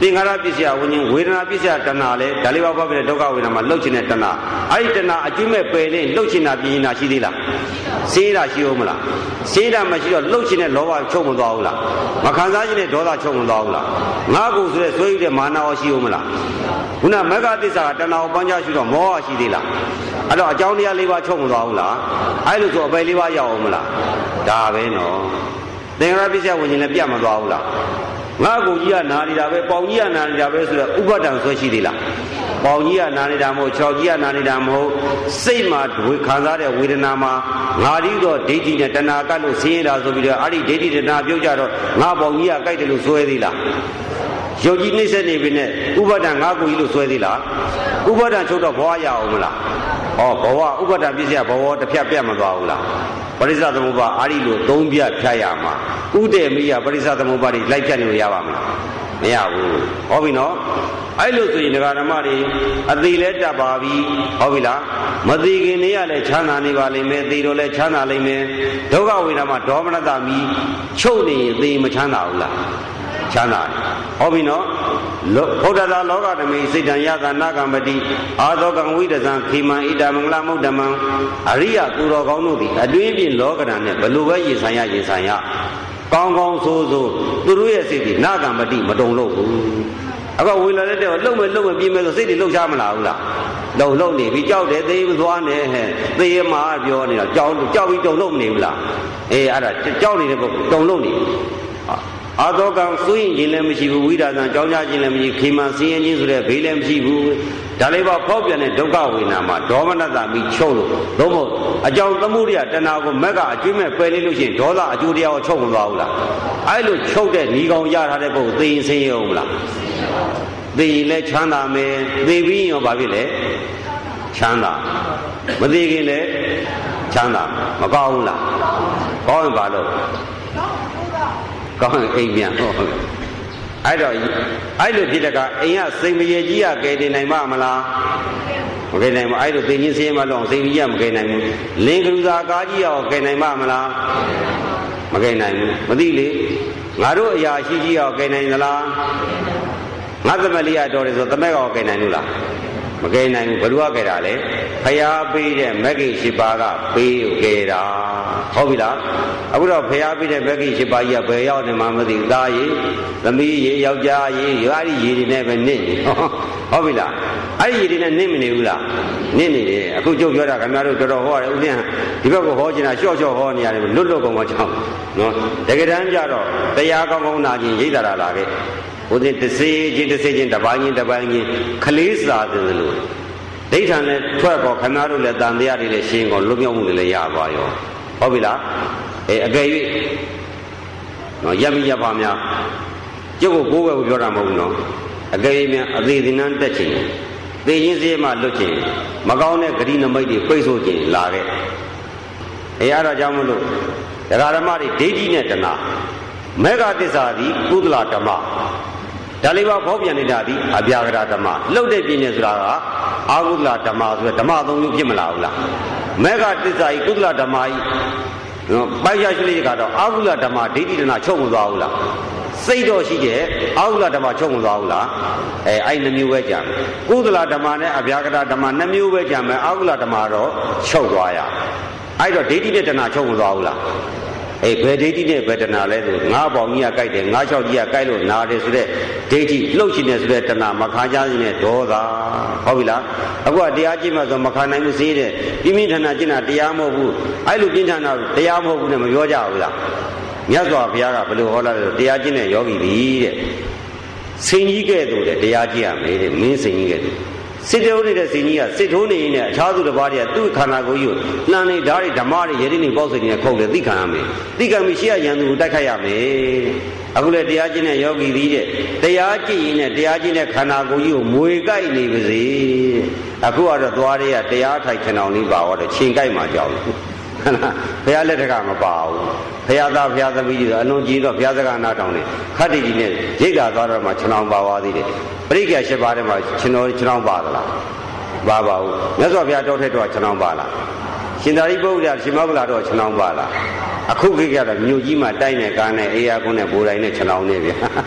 သင်္ခါရပစ္စယဝိညာဉ်ဝေဒနာပစ္စယတဏှာလေဒါလေးပါးပဲဒုက္ခဝေဒနာမှာလှုပ်ခြင်းတဲ့တဏှာအဲ့ဒီတဏှာအကျွမဲ့ပယ်လေးလှုပ်ခြင်းတာပြင်းတာရှိသေးလားစေးတာရှိဦးမလားစေးတာမရှိတော့လှုပ်ခြင်းတဲ့လောဘချုပ်မသွားဘူးလားမခံစားခြင်းတဲ့ဒေါသချုပ်မသွားဘူးလားငါကိုယ်ဆိုတဲ့ဆွေးရတဲ့မာနရောရှိဦးမလားခုနမဂ္ဂသစ္စာကတဏှာကိုပန်းချရှိတော့မောဟရှိသေးလားအဲ့တော့အကြောင်းတရား၄ပါးချုပ်မသွားဘူးလားအဲ့လိုဆိုအပယ်၄ပါးရောက်အောင်မလားဒါပဲနော်သင်္ခါရပစ္စယဝိညာဉ်လည်းပြတ်မသွားဘူးလားငါကိုကြီးကနာနေတာပဲပေါင်ကြီးကနာနေတာပဲဆိုတော့ဥပဒံဆွဲရှိသေးလားပေါင်ကြီးကနာနေတာမဟုတ်၆ကြီးကနာနေတာမဟုတ်စိတ်မှာခံစားတဲ့ဝေဒနာမှာငါဒီတော့ဒိဋ္ဌိနဲ့တဏှာကလို့ဆင်းရဲတာဆိုပြီးတော့အဲ့ဒီဒိဋ္ဌိတဏှာပြုတ်ကြတော့ငါပေါင်ကြီးကကြိုက်တယ်လို့ဆွဲသေးလားယုတ်ကြီးနှိမ့်ဆက်နေပြီနဲ့ဥပဒံငါကိုကြီးလို့ဆွဲသေးလားဥပဒံချုပ်တော့ဘဝရအောင်မလားဩဘဝဥပဒံပစ္စယဘဝတစ်ဖြတ်ပြတ်မသွားဘူးလားပရိစ္ဆသမုပ္ပါအာရိလို့၃ပြတ်ဖြတ်ရမှာဥဒေမိယပရိစ္ဆသမုပ္ပါတွေလိုက်ဖြတ်နေလို့ရပါမလားမရဘူးဟောပြီနော်အဲ့လိုဆိုရင်ဒကာဓမ္မတွေအသေးလဲတတ်ပါပြီဟောပြီလားမသေးခင်နေရလဲချမ်းသာနေပါလိမ့်မယ်သေတော့လဲချမ်းသာလိမ့်မယ်ဒုက္ခဝေဒနာမှာဒေါမနတမီချုပ်နေရင်သေမချမ်းသာဘူးလားချမ်းသာဟောပြီနော်ဘုဒ္ဓသာလောကဓမေစိတ်တံယသနာကမ္မတိအာသောကံဝိဒဇံခေမံဣဒမင်္ဂလမုဒ္ဓမံအရိယသူတော်ကောင်းတို့သည်အတွင်းပြင်လောကဓာတ်နဲ့ဘလို့ပဲရင်ဆိုင်ရကောင်းကောင်းဆိုးဆိုးသူတို့ရဲ့စိတ်ဒီနာကမ္မတိမတုံလို့ဘူးအခုဝေလာတဲ့တဲ့လှုပ်မယ်ပြင်းမယ်ဆိုစိတ်တွေလှုပ်ရှားမလားဘူးလားလှုပ်နေပြီကြောက်တယ်သေမသွားနဲ့ဟဲ့သေရမှာပြောနေတာကြောက်ပြီးတုံလို့မနေဘူးလားအေးအဲ့ဒါကြောက်နေတဲ့ပုဂ္ဂိုလ်တုံလို့နေအာသောကံစိုးရင်ခြင်းလည်းမရှိဘူးဝိဒါသံကြောင်းကြခြင်းလည်းမရှိခေမံစင်းရင်ခြင်းဆိုတဲ့ဘေးလည်းမရှိဘူးဒါလေးပါဖောက်ပြန်တဲ့ဒုက္ခဝေဒနာမှာဒေါမနတမိချုပ်လို့သို့မဟုတ်အကြောင်းသမှုရိယတဏှာကိုမက်ကအကျွေးမဲ့ပယ်လေးလို့ရှိရင်ဒေါသအကျိုးတရားကိုချုပ်မသွားဘူးလားအဲ့လိုချုပ်တဲ့ဤကောင်ရထားတဲ့ပုဂ္ဂိုလ်သိရင်ဆင်းရဲအောင်မလားသိရင်လည်းချမ်းသာမယ်သိပြီးရောဘာဖြစ်လဲချမ်းသာမသိခင်လည်းချမ်းသာမကောင်းဘူးလားကောင်းရင်ဘာလို့ကောင်းအိမ်ပြန်ဟုတ်အဲ့တော့အဲ့လိုဖြစ်တဲ့ကအိမ်ကစိတ်မရေကြီးကကယ်တင်နိုင်မှာမလားမကယ်နိုင်ဘူးအဲ့လိုသိချင်းစင်းမလို့စိတ်ကြီးကမကယ်နိုင်ဘူးလင်းကလူသာကားကြီးရောကယ်နိုင်မှာမလားမကယ်နိုင်ဘူးမသိလေငါတို့အရာရှိကြီးရောကယ်နိုင်သလားငါသမက်လေးရတော်တယ်ဆိုသမက်ရောကယ်နိုင်လို့လားမကယ်နိုင်ဘူးဘယ်သူကကယ်တာလဲဖျားပေးတဲ့မဂ္ဂင်၈ပါးကပေးကယ်တာဟုတ်ပြီလားအခုတော့ဖျားပေးတဲ့မဂ္ဂင်၈ပါးကြီးကဘယ်ရောက်နေမှမသိဘူးသားရည်သမီးရည်ယောက်ျားရည်ရွာရီရည်တွေနဲ့ပဲနစ်နေဟုတ်ပြီလားအဲ့ဒီရည်တွေနဲ့နစ်မနေဘူးလားနစ်နေတယ်အခုကျုပ်ပြောတာခင်ဗျားတို့တော်တော်ဟောတယ်ဦးဇင်းဒီဘက်ကိုဟောချင်တာလျှော့ဟောနေရတယ်လွတ်ကုန်မချောင်းနော်တကယ်တမ်းကျတော့တရားကောင်းကောင်းနာခြင်းရိပ်သာလာခဲ့ဦးဇင်းတစ်စေချင်းတစ်ပိုင်းချင်းခလေးစားတယ်လို့ဒိဋ္ဌံနဲ့ထွက်ပေါ်ခဏတို့လည်းတန်တရားတွေလည်းရှင်းကုန်လွတ်မြောက်မှုတွေလည်းရပါရောဟုတ်ပြီလားအကယ်၍နော်ရပ်မိရပ်ပါများကျုပ်ကိုကိုယ်ပဲပြောတာမဟုတ်ဘူးနော်အကယ်၍များအသေးသင်္นานတက်ချင်သေခြင်းစေမှလွတ်ချင်မကောင်းတဲ့ဂတိနမိတ်တွေပိတ်ဆို့ခြင်းလာခဲ့အဲ့ဒါကြောင့်မလို့ဒကာဓမ္မတွေဒိဋ္ဌိနဲ့တဏှာမေဃသစ္စာသည်ကုသလဓမ္မဒါလေးပါဖောက်ပြန်နေတာသည်အပြာကရဓမ္မလှုပ်တဲ့ပြင်းနေဆိုတာကအာဟုဒလဓမ္မဆိုတဲ့ဓမ္မသုံးမျိုးဖြစ်မလားဘူးလားမေဃသစ္စာဤကုသလဓမ္မဤပိုက်ရရှိလေးကတော့အာဟုဒလဓမ္မဒိဋ္ဌိတဏချုပ်မသွားဘူးလားစိတ်တော့ရှိတယ်အာဟုဒလဓမ္မချုပ်မသွားဘူးလားအဲ့နှမျိုးပဲကြံကုသလဓမ္မနဲ့အပြာကရဓမ္မနှမျိုးပဲကြံမယ်အာဟုဒလဓမ္မတော့ချုပ်သွားရအဲ့တော့ဒိဋ္ဌိနဲ့တဏချုပ်မသွားဘူးလားဘယ်ဒိဋ္ဌိနဲ့ဘယ်တဏလဲဆိုငါးပေါင်ကြီးကကြိုက်တယ်ငါးချောက်ကြီးကကြိုက်လို့နာတယ်ဆိုတဲ့ဒိဋ္ဌိလှုပ်ရှင်တယ်ဆိုတဲ့တဏမခါကြခြင်းနဲ့ဒေါသဟုတ်ပြီလားအခုကတရားကျင့်မှဆိုမခါနိုင်ဘူးစေးတဲ့ပြင်းပြင်းထန်ထန်ကျင့်တာတရားမဟုတ်ဘူးအဲ့လိုပြင်းထန်တာတရားမဟုတ်ဘူးနဲ့မပြောကြဘူးလားမြတ်စွာဘုရားကဘယ်လိုဟောလာလဲတရားကျင့်တဲ့ယောဂီသည်တဲ့စိန်ကြီးကဲ့သို့တဲ့တရားကျင့်ရမယ်တဲ့မင်းစိန်ကြီးကဲ့သို့စစ်တိုးနေတဲ့စိန်ကြီးကစစ်ထိုးနေရင်အခြားသူတစ်ပါးတည်းကသူ့ခန္ဓာကိုယ်ကြီးကိုလှန်နေဓာတ်တွေဓမ္မတွေရည်ရည်နေပေါ့စိန်ကြီးနဲ့ခုတ်တယ်သိခံရမယ်သိခံပြီးရှေ့ရန်သူကိုတိုက်ခိုက်ရမယ်အခုလေတရားကျင့်တဲ့ယောဂီသည်တဲ့တရားကျင့်ရင်နဲ့တရားကျင့်တဲ့ခန္ဓာကိုယ်ကြီးကိုမွေကြိုက်နေပါစေအခုကတော့သွားတွေကတရားထိုက်ချင်အောင်လေးပါတော့ချိန်ကြိုက်မှကြောက်လို့ဘုရားလက်ထက်ကမပါဘူးဘုရားသားဘုရားသမီးကြီးဆိုအလွန်ကြီးတော့ဘုရားစကားနားထောင်နေခတ္တိကြီးနဲ့ရိတ်တာသွားတော့မှခြံအောင်ပါသွားသေးတယ်ပရိက္ခ၈ပါးထဲမှာခြံအောင်ပါသလားပါပါဘူးမြတ်စွာဘုရားတောထက်တော့ခြံအောင်ပါလားရှင်သာရိပုတ္တရာရှင်မောဂလာတော့ခြံအောင်ပါလားအခုခေတ်ကတော့မြို့ကြီးမှာတိုက်နေကားနဲ့အေယာကုန်းနဲ့ဘိုးတိုင်းနဲ့ခြံအောင်နေဗျာ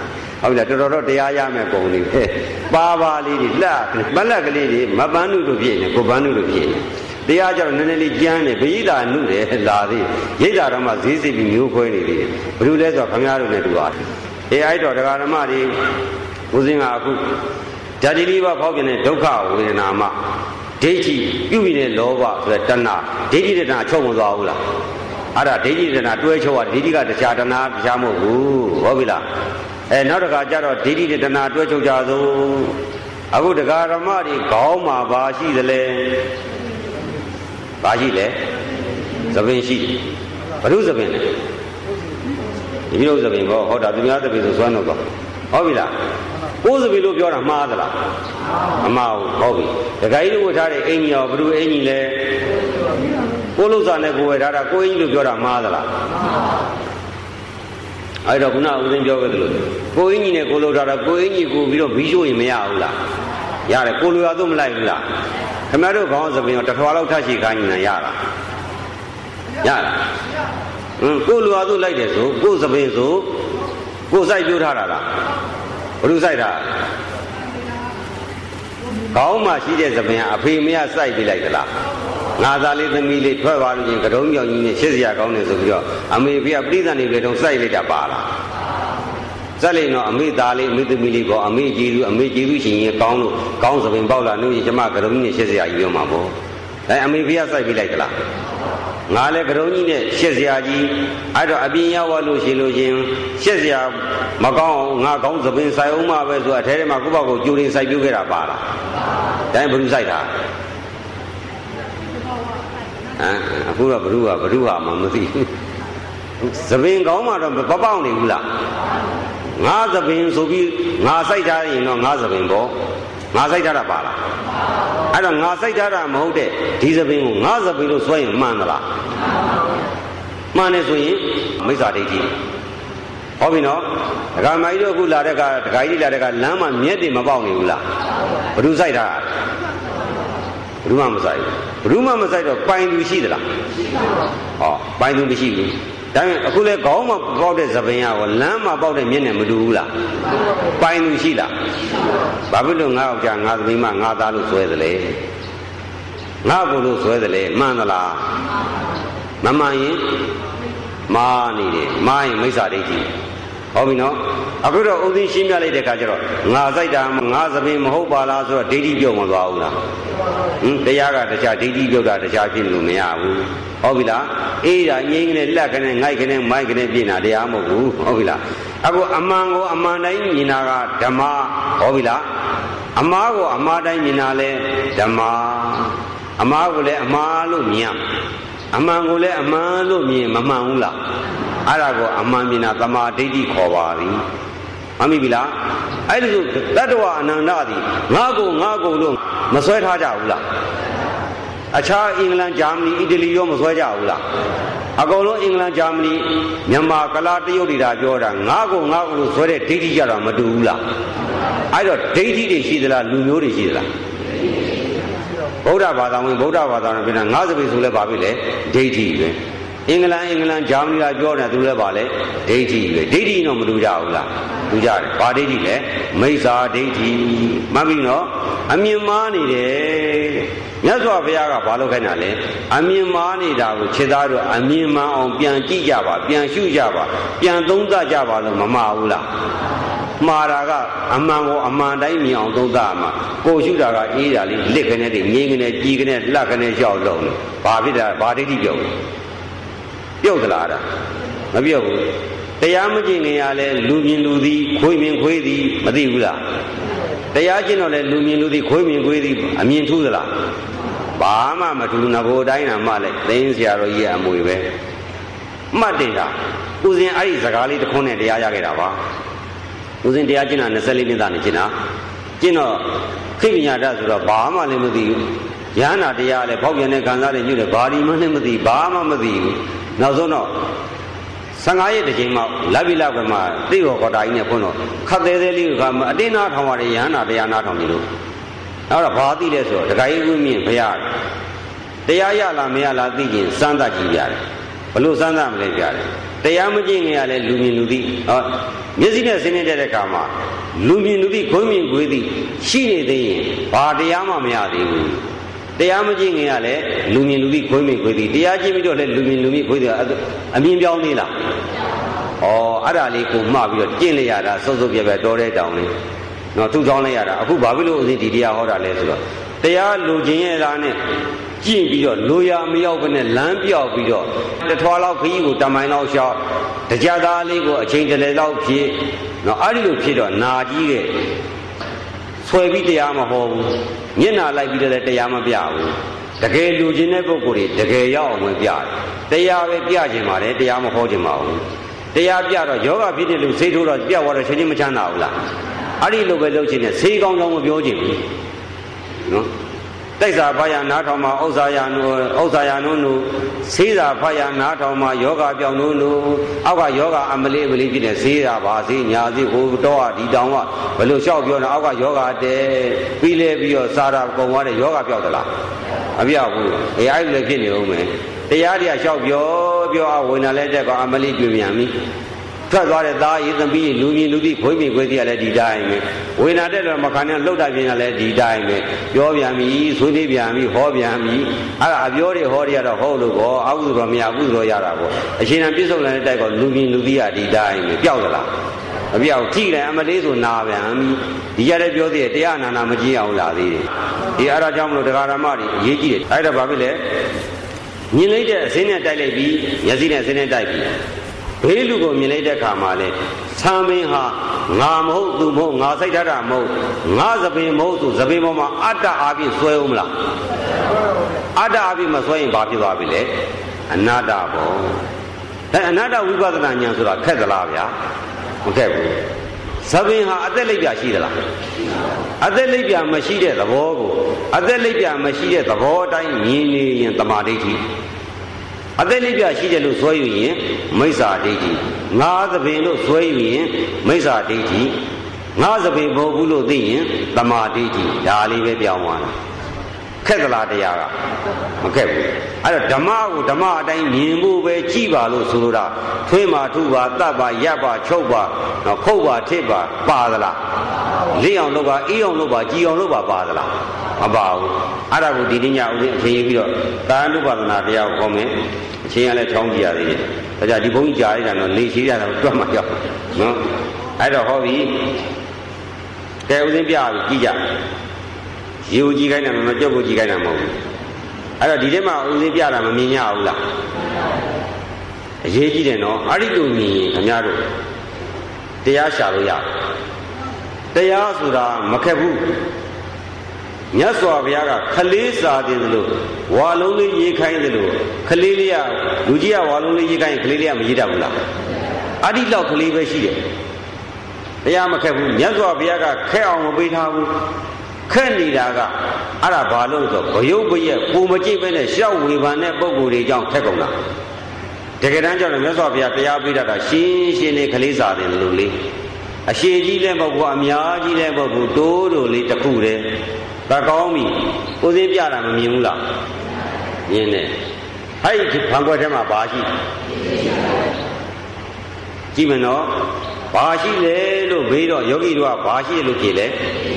ဟုတ်လားတော်တော်တရားရမယ်ပုံလေးပဲပါပါလေးတွေလှမလက်ကလေးတွေမပန်းနုတို့ဖြစ်နေကိုပန်းနုတို့ဖြစ်နေတရားကြောင့်နည်းနည်းလေးကြမ်းနေပရိဒါနုတယ်လာသေးရိတ်တာတော့မှဈေးစစ်ပြီးမျိုးခွဲနေသေးတယ်ဘယ်လိုလဲဆိုတော့ခမည်းတော်နဲ့တူပါအဲ့တော့တရားဓမ္မတွေဦးစင်းကအခုဓာတိလေးပါဖောက်ပြတဲ့ဒုက္ခဝေဒနာမှာဒိဋ္ဌိပြုပြီးတဲ့လောဘဆိုတဲ့တဏှာဒိဋ္ဌိတဲ့တဏှာချုပ်မသွားဘူးလားအဲ့ဒါဒိဋ္ဌိတဏှာတွဲချုပ်တာဒိဋ္ဌိကတရားတဏှာတရားမဟုတ်ဘူးဟုတ်ပြီလားနောက်တစ်ခါကျတော့ဒိဋ္ဌိတဲ့တဏှာတွဲချုပ်ကြသောအခုတရားဓမ္မတွေခေါင်းမှာဘာရှိသလဲဘာရှိလဲသပင်ရှိဘုရုသပင်လဲဒီလိုသပင်ပေါ့ဟောတာသူများသပင်ဆိုစွမ်းတော့ဟုတ်ပြီလားကိုယ်သပင်လို့ပြောတာမှားသလားမမှားဘူးဟုတ်ပြီဒကာကြီးတို့ဝတ်ထားတဲ့အင်ကြီးရောဘုရုအင်ကြီးလဲကိုယ်လုံးစားနဲ့ကိုယ်ဝယ်ထားတာကိုယ်အင်ကြီးလို့ပြောတာမှားသလားအဲ့တော့ခုနဦးသိန်းပြောခဲ့သလိုကိုယ်အင်ကြီးနဲ့ကိုယ်လုံးထားတာကိုယ်အင်ကြီးကိုပြီးတော့ဘီးရှိုးရင်မရဘူးလားရတယ်ကိုယ်လိုရတော့မလိုက်ဘူးလားခင်ဗျားတို့ခေါင်းသပင်ရောတစ်ထွာလောက်ထပ်ရှိခိုင်းနေတာရလားရလားကိုယ်လိုရတော့လိုက်တယ်ဆိုကိုယ်သပင်ဆိုကိုယ်စိုက်ပြိုးထားတာလားဘယ်လိုစိုက်တာခေါင်းမှာရှိတဲ့သပင်ကအဖေမရစိုက်ပြလိုက်သလားငါသားလေးသမီးလေးထွက်သွားလို့ချင်းကတုံးကြောင်ကြီးနဲ့ရှစ်စရာကောင်းနေဆိုပြီးတော့အမေဖေကပြိဿနေပြီတော့စိုက်လိုက်တာပါလားစက်လိန်တော့အမေသားလေးအမေသမီးလေးပေါ့အမေကျေးဇူးရှင်ရင်ကောင်းလို့ကောင်းသပင်ပေါက်လာလို့ကျမကတုံးကြီးနဲ့ရှစ်စရာကြီးပြောမှာပေါ့အဲအမေဖေကစိုက်ပြလိုက်သလားငါလည်းကတုံးကြီးနဲ့ရှစ်စရာကြီးအဲ့တော့အပြင်ရောက်လို့ရှိလို့ချင်းရှစ်စရာမကောင်းအောင်ငါကောင်းသပင်စိုက်အောင်မှပဲဆိုအထဲထဲမှာကိုယ့်ဘက်ကိုကြိုးရင်းစိုက်ပြခဲ့တာပါလားဒါဘယ်သူစိုက်တာအခုတော့ဘ누구ဟာမှမသိဘူးသပင်ကောင်းမှတော့မပေါက်နေဘူးလားငါသပင်ဆိုပြီးငါစိုက်ထားရင်တော့ငါသပင်ပေါ့ငါစိုက်ထားတာပါလားအဲ့တော့ငါစိုက်ထားတာမဟုတ်တဲ့ဒီသပင်ကိုငါသပင်လို့ဆွဲရင်မှန်သလားမှန်တယ်ဆိုရင်မိစ္ဆာဒိဋ္ဌိဟောပြီနော်ဒကာမကြီးတို့အခုလာတဲ့ကဒကာကြီးလာတဲ့ကလမ်းမှာမြက်တွေမပေါက်နေဘူးလားဘ누구စိုက်တာဘ누구မှမစိုက်ဘူးဘ누구မှမစိုက်တော့ပိုင်သူရှိသလားဟောပိုင်သူမရှိဘူးဒါပေမဲ့အခုလေခေါင်းမှာပေါက်တဲ့သပင်ရောလမ်းမှာပေါက်တဲ့မျက်နှာမတူဘူးလားပိုင်သူရှိလားဘာဖြစ်လို့ငါ့ယောက်ျားငါသမီးမငါသားလို့ဆွဲသလဲငါကိုလို့ဆွဲသလဲမှန်သလားမမှန်ရင်မာနေတယ်မာရင်မိစ္ဆာဒိဋ္ဌိဟောပြီနော်အခုတော့ဥသိရှင်းပြလိုက်တဲ့အခါကျတော့ငါစိုက်တာငါသပင်မဟုတ်ပါလားဆိုတော့ဒိဋ္ဌိပြုတ်မသွားဘူးလားတရားကတခြားဒိဋ္ဌိပြုတ်တာတခြားဖြစ်လို့မရဘူးဟုတ်ပြီလားအေးဒါငိမ့်ကနေလက်ကနေငိုက်ကနေမိုက်ကနေပြင်တာတရားမဟုတ်ဘူးဟုတ်ပြီလားအခုအမှန်ကိုအမှန်တိုင်းမြင်တာကဓမ္မဟုတ်ပြီလားအမှားကိုအမှားတိုင်းမြင်တာလဲဓမ္မအမှားကိုလည်းအမှားလို့မြင်အမှန်ကိုလည်းအမှန်လို့မြင်မမှန်ဘူးလားအဲ့ဒါကိုအမှန်မြင်တာသမာဓိဋ္ဌိခေါ်ပါပြီမှန်ပြီလားအဲ့ဒီလိုတတ္တဝအနန္တသည်ငါကိုလို့မဆွဲထားကြဘူးလားအခြားအင်္ဂလန်ဂျာမနီအီတလီရောမဆွဲကြဘူးလားအကုန်လုံးအင်္ဂလန်ဂျာမနီမြန်မာကလာတရုတ်တွေဒါပြောတာငါကိုလို့ဆွဲတဲ့ဒိဋ္ဌိကြတော့မတူဘူးလားအဲ့တော့ဒိဋ္ဌိတွေရှိသလားလူမျိုးတွေရှိသလားဗုဒ္ဓဘာသာဝင်ဗုဒ္ဓဘာသာနဲ့ပြန်ငါးစပိဆိုလဲပါပြီလေဒိဋ္ဌိပဲအင်္ဂလန်ဂျာမနီကပြောတယ်သူလည်းပါလေဒိဋ္ဌိပဲဒိဋ္ဌိတော့မတူကြဘူးလားတူကြတယ်ဘာဒိဋ္ဌိလဲမိစ္ဆာဒိဋ္ဌိမှတ်ပြီနော်အမြင်မှားနေတယ်မြတ်စွာဘုရားကဘာလို့ခိုင်းတာလဲအမြင်မှားနေတာကိုခြေသားတို့အမြင်မှန်အောင်ပြန်ကြည့်ကြပါပြန်ရှုကြပါပြန်သုံးသပ်ကြပါလို့မမှားဘူးလားမှားတာကအမှန်ကိုအမှန်တိုင်းမြင်အောင်သုံးသပ်မှာကိုရှုတာကအေးတာလေးလစ်ခနဲ့တည်းငိမ့်ခနဲ့ကြီးခနဲ့လှခနဲ့လျှောက်လုံးဘာဖြစ်တာဘာဒိဋ္ဌိပြောပြုတ်သလားမပြုတ်ဘူးတရားမကျင့်ခင်ရလဲလူမြင်လူသည်ခွေးမြင်ခွေးသည်မသိဘူးလားတရားကျင့်တော့လဲလူမြင်လူသည်ခွေးမြင်ခွေးသည်အမြင်ထူးသလားဘာမှမထူးငကိုတိုင်းတာမှလိုက်သိင်းဆရာတော်ကြီးရဲ့အမွေပဲမှတ်တင်တာဦးဇင်းအဲ့ဒီစကားလေးတစ်ခွန်းနဲ့တရားရခဲ့တာပါဦးဇင်းတရားကျင့်တာ24နှစ်သားနေကျင့်တာကျင့်တော့ခိပညာတတ်ဆိုတော့ဘာမှလည်းမသိဘူးရဟန္တာတရားလည်းပေါက်ပြန်တဲ့ခံစားတွေညွှတ်တယ်ဘာဒီမှလည်းမသိဘာမှမသိဘူးနောက်ဆုံးတော့15ရက်တစ်ချိန်မှလက်ပြီးလောက်ကမှသိတော်ခေါ်တာကြီးနဲ့ဖွင့်တော့ခတ်သေးသေးလေးကအတင်းနာထောင်ရတယ်ရဟန္တာတရားနာထောင်နေလို့အဲ့တော့ဘာသိလဲဆိုတော့ဒကာကြီးဝင်းမြင့်ဘုရားတရားရလားမရလားသိရင်စမ်းသပ်ကြည့်ရတယ်ဘလို့စမ်းသပ်မလဲပြတယ်တရားမကျင့်ခင်ရလဲလူမြင်လူသိဟောမျက်စိနဲ့ဆင်းနေတဲ့အခါမှာလူမြင်လူသိခွင့်မြင်ခွေးသိရှိနေသေးရင်ဘာတရားမှမရသေးဘူးတရားမကြည့်ခင်ကလည်းလူမြင်လူသိခွင့်မြင်ခွေးသိတရားကြည့်ပြီးတော့လည်းလူမြင်လူသိခွေးသိအမြင်ပြောင်းသေးလားအဲ့ဒါလေးကိုမှားပြီးတော့ကျင့်လိုက်ရတာစုပ်စုပ်ပြပြတော်တဲ့တောင်လေးနော်သူ့ကြောင်းလိုက်ရတာအခုဘာဖြစ်လို့ဦးဇင်းဒီတရားဟောတာလဲဆိုတော့တရားလူချင်းရဲ့သားနဲ့ကြည့်ပြီးတော့လူရမရောက်ဘဲနဲ့လမ်းပြောက်ပြီးတော့တထွားလောက်ခကြီးကိုတမိုင်လောက်လျှောက်တရားသားလေးကိုအချိန်တလေလောက်ဖြစ်နော်အဲ့ဒီလိုဖြစ်တော့နာကြီးတဲ့ဆွဲပြီးတရားမဟောဘူးမျက်နာလိုက်ပြီးတော့တရားမပြဘူးတကယ်လူချင်းတဲ့ပုဂ္ဂိုလ်တွေတကယ်ရောက်အောင်ဝင်ပြတယ်တရားပဲပြခြင်းပါတယ်တရားမဟောခြင်းပါဘူးတရားပြတော့ယောဂဖြစ်တဲ့လူစိတ်ထိုးတော့ပြသွားတော့ချင်းချင်းမချမ်းသာဘူးလားအဲ့ဒီလိုပဲလုပ်ခြင်းနဲ့ဆေးကောင်းကောင်းမပြောခြင်းဘူးနော်တိုက်စာဖယာနားထောင်မှာဥစ္စာယာနုဆေးစာဖယာနားထောင်မှာယောဂပြောင်းနုအောက်ကယောဂအမလေးဖြစ်နေဆေးတာပါဆေးညာဆေးဟိုတော့ဒီတောင်ကဘယ်လိုလျှောက်ပြောနေအောက်ကယောဂတဲပြီးလဲပြီးတော့စားတာပုံသွားတဲ့ယောဂပြောက်သလားမပြောက်ဘူးအဲ့ဒီလည်းဖြစ်နေဦးမယ်တရားတွေကလျှောက်ပြောဝိညာဉ်လည်းတက်ကအမလေးပြင်ပြန်ပြီထွက်သွားတဲ့သားရေးသမီးလူမြင်လူသိခွေးမြင်ခွေးသိရလဲဒီတိုင်းပဲဝိညာဉ်တက်တော့မခံနဲ့လှုပ်တာပြင်ရလဲဒီတိုင်းပဲပြောပြန်ပြီဆွေးနွေးပြန်ပြီဟောပြန်ပြီအဲ့ဒါအပြောတွေဟောတွေကတော့ဟုတ်လို့ပေါ့အကုသိုလ်တော့မရကုသိုလ်ရတာပေါ့အရှင်ပြစ္ဆုတ်လည်းတိုက်ကလူမြင်လူသိရဒီတိုင်းပဲပျောက်သလားမပျောက်ကြည့်တယ်အမလေးဆိုနာပြန်ပြီဒီရတဲ့ပြောသေးတယ်တရားနာနာမကြည့်အောင်လာသေးတယ်ဒီအဲ့ဒါကြောင့်မလို့တရားဓမ္မတွေအရေးကြီးတယ်အဲ့ဒါဘာဖြစ်လဲမြင်လိုက်တဲ့အစင်းနဲ့တိုက်လိုက်ပြီးမျက်စိနဲ့အစင်းနဲ့တိုက်ပြီးဘေးလူကိုမြင်လိုက်တဲ့အခါမှာလေဆံပင်ဟာငါမဟုတ်သူမဟုတ်ငါစိတ်ထားတာမဟုတ်ငါသပင်မဟုတ်သူသပင်ပေါ်မှာအတ္တအားဖြင့်ဆွဲဦးမလားအတ္တအားဖြင့်မဆွဲရင်ဘာဖြစ်သွားပြီလဲအနတ္တပေါ့ဒါအနတ္တဝိပဿနာဉာဏ်ဆိုတာခက်သလားဗျာမခက်ဘူးသပင်ဟာအသက်လိပ်ပြရှိသလားအသက်လိပ်ပြမရှိတဲ့သဘောကိုအသက်လိပ်ပြမရှိတဲ့သဘောအတိုင်းမြင်နေရင်တမာဒိဋ္ဌိအသက်လိပ်ပြရှိတယ်လို့ဆွဲယူရင်မိစ္ဆာဒိဋ္ဌိငါသပင်လို့ဆွဲယူရင်မိစ္ဆာဒိဋ္ဌိငါသပင်မဟုတ်ဘူးလို့သိရင်တမာဒိဋ္ဌိဒါလေးပဲပြောင်းသွားတယ်ခက်သလားတရားကမခက်ဘူးအဲ့တော့ဓမ္မကိုဓမ္မအတိုင်းမြင်ဖို့ပဲကြည့်ပါလို့ဆိုလိုတာထွေးပါထုပါတတ်ပါရပ်ပါချုပ်ပါနော်ခုတ်ပါထစ်ပါပါသလားလင်းအောင်လုပ်ပါအေးအောင်လုပ်ပါကြည်အောင်လုပ်ပါပါသလားမပါဘူးအဲ့ဒါကိုဒီနေ့ညဦးဇင်းအချိန်ရေးပြီးတော့သာနုပါဒနာတရားကိုခေါ်မယ်အချိန်ကလည်းချောင်းကြည့်ရသေးတယ်ဒါကြောင့်ဒီဘုန်းကြီးကြားရတာတော့နေရှိရတာတွတ်မှရောက်နော်အဲ့တော့ဟောပြီကဲဦးဇင်းပြပြီကြည့်ကြရေကိုကြည့်ခိုင်းတာမကြုတ်ကိုကြည့်ခိုင်းတာမဟုတ်ဘူးအဲ့တော့ဒီထဲမှာဦးဇင်းပြတာမမြင်ရဘူးလားအရေးကြီးတယ်နော်အဲ့ဒီလိုမြင်ရင်ခင်ဗျားတို့တရားရှာလို့ရတရားဆိုတာမခက်ဘူးမြတ်စွာဘုရားကခလေးစာတင်သလိုဝါလုံးလေးရေးခိုင်းသလိုခလေးလေးကလူကြီးကဝါလုံးလေးရေးခိုင်းခလေးလေးကမရေးတတ်ဘူးလားအဒီလောက်ကလေးပဲရှိတယ်တရားမခက်ဘူးမြတ်စွာဘုရားကခက်အောင်မပေးထားဘူးခက်နေတာကအဲ့ဒါဘာလို့ဆိုဘယုတ်ဘရဲ့ကိုမကြည့်ပဲနဲ့ရှောက်ဝေဖန်တဲ့ပုံကိုယ်တွေကြောင့်ခက်ကုန်တာတကယ်တမ်းကျတော့မြတ်စွာဘုရားတရားပေးတတ်တာရှင်းလေးခလေးစာတင်လို့လေအရှိကြီးလည်းမဟုတ်ဘူးအများကြီးလည်းမဟုတ်ဘူးတိုးတို့လေးတစ်ခုတည်းဒါကောင်းပြီကိုစင်းပြတာမမြင်ဘူးလားမြင်တယ်အဲ့ဒီဖန်ခွက်ထဲမှာဘာရှိကြည့်မနော်ဘာရှိလဲလို့မေးတော့ယောဂီတို့ကဘာရှိလို့ဖြေလဲ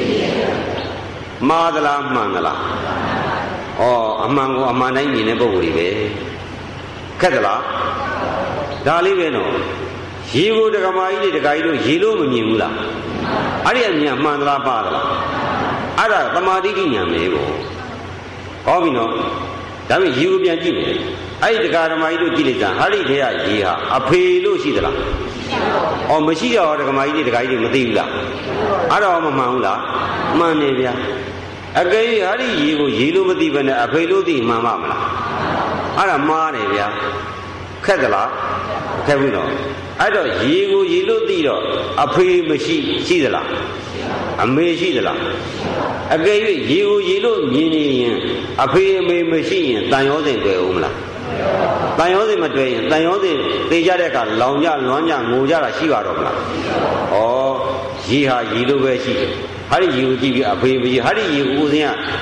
မှားသလားမှန်သလားဩအမှန်ကိုအမှန်တိုင်းမြင်တဲ့ပုဂ္ဂိုလ်တွေပဲခက်သလားဒါလေးပဲနော်ရေကိုဒကမာကြီးတွေဒကာကြီးတို့ရေလို့မမြင်ဘူးလားအဲ့ဒီအမြင်မှန်သလားပါသလားအဲ့ဒါသမာဓိဉာဏ်ပဲပေါ့ဟောပြီနော်ဒါပေမဲ့ရေကိုပြန်ကြည့်မယ်အဲ့ဒီဒကာဓမ္မကြီးတို့ကြည့်လိုက်စမ်းဟာဒီထဲကရေဟာအဖေလို့ရှိသလားအော်မရှိတော့ဒကမာကြီးတွေဒကာကြီးတွေမသိဘူးလားအဲ့တော့မမှန်ဘူးလားမှန်နေဗျာအကယ်၍ဟာဒီရေကိုရေလို့မသိဘဲနဲ့အဖေလို့သိမှန်ပါမလားအဲ့ဒါမှားတယ်ဗျာခက်သလားခက်ဘူးနော်အဲ့တော့ရေကိုရေလို့သိတော့အဖေမရှိသလားအမေရှိသလားအကယ်၍ရေကိုရေလို့မြင်နေရင်အဖေအမေမရှိရင်တန်ရောစဉ်တွေ့ဦးမလားတန်ရောစဉ်မတွေ့ရင်တန်ရောစဉ်သိကြတဲ့အခါလောင်ကြလွမ်းကြငိုကြတာရှိပါတော့မလားဩရေဟာရေလို့ပဲရှိတယ်ဟာဒီရေကိုကြည့်ပြီးအဖေမရှိဟာဒီရေကိုဦးစင်းက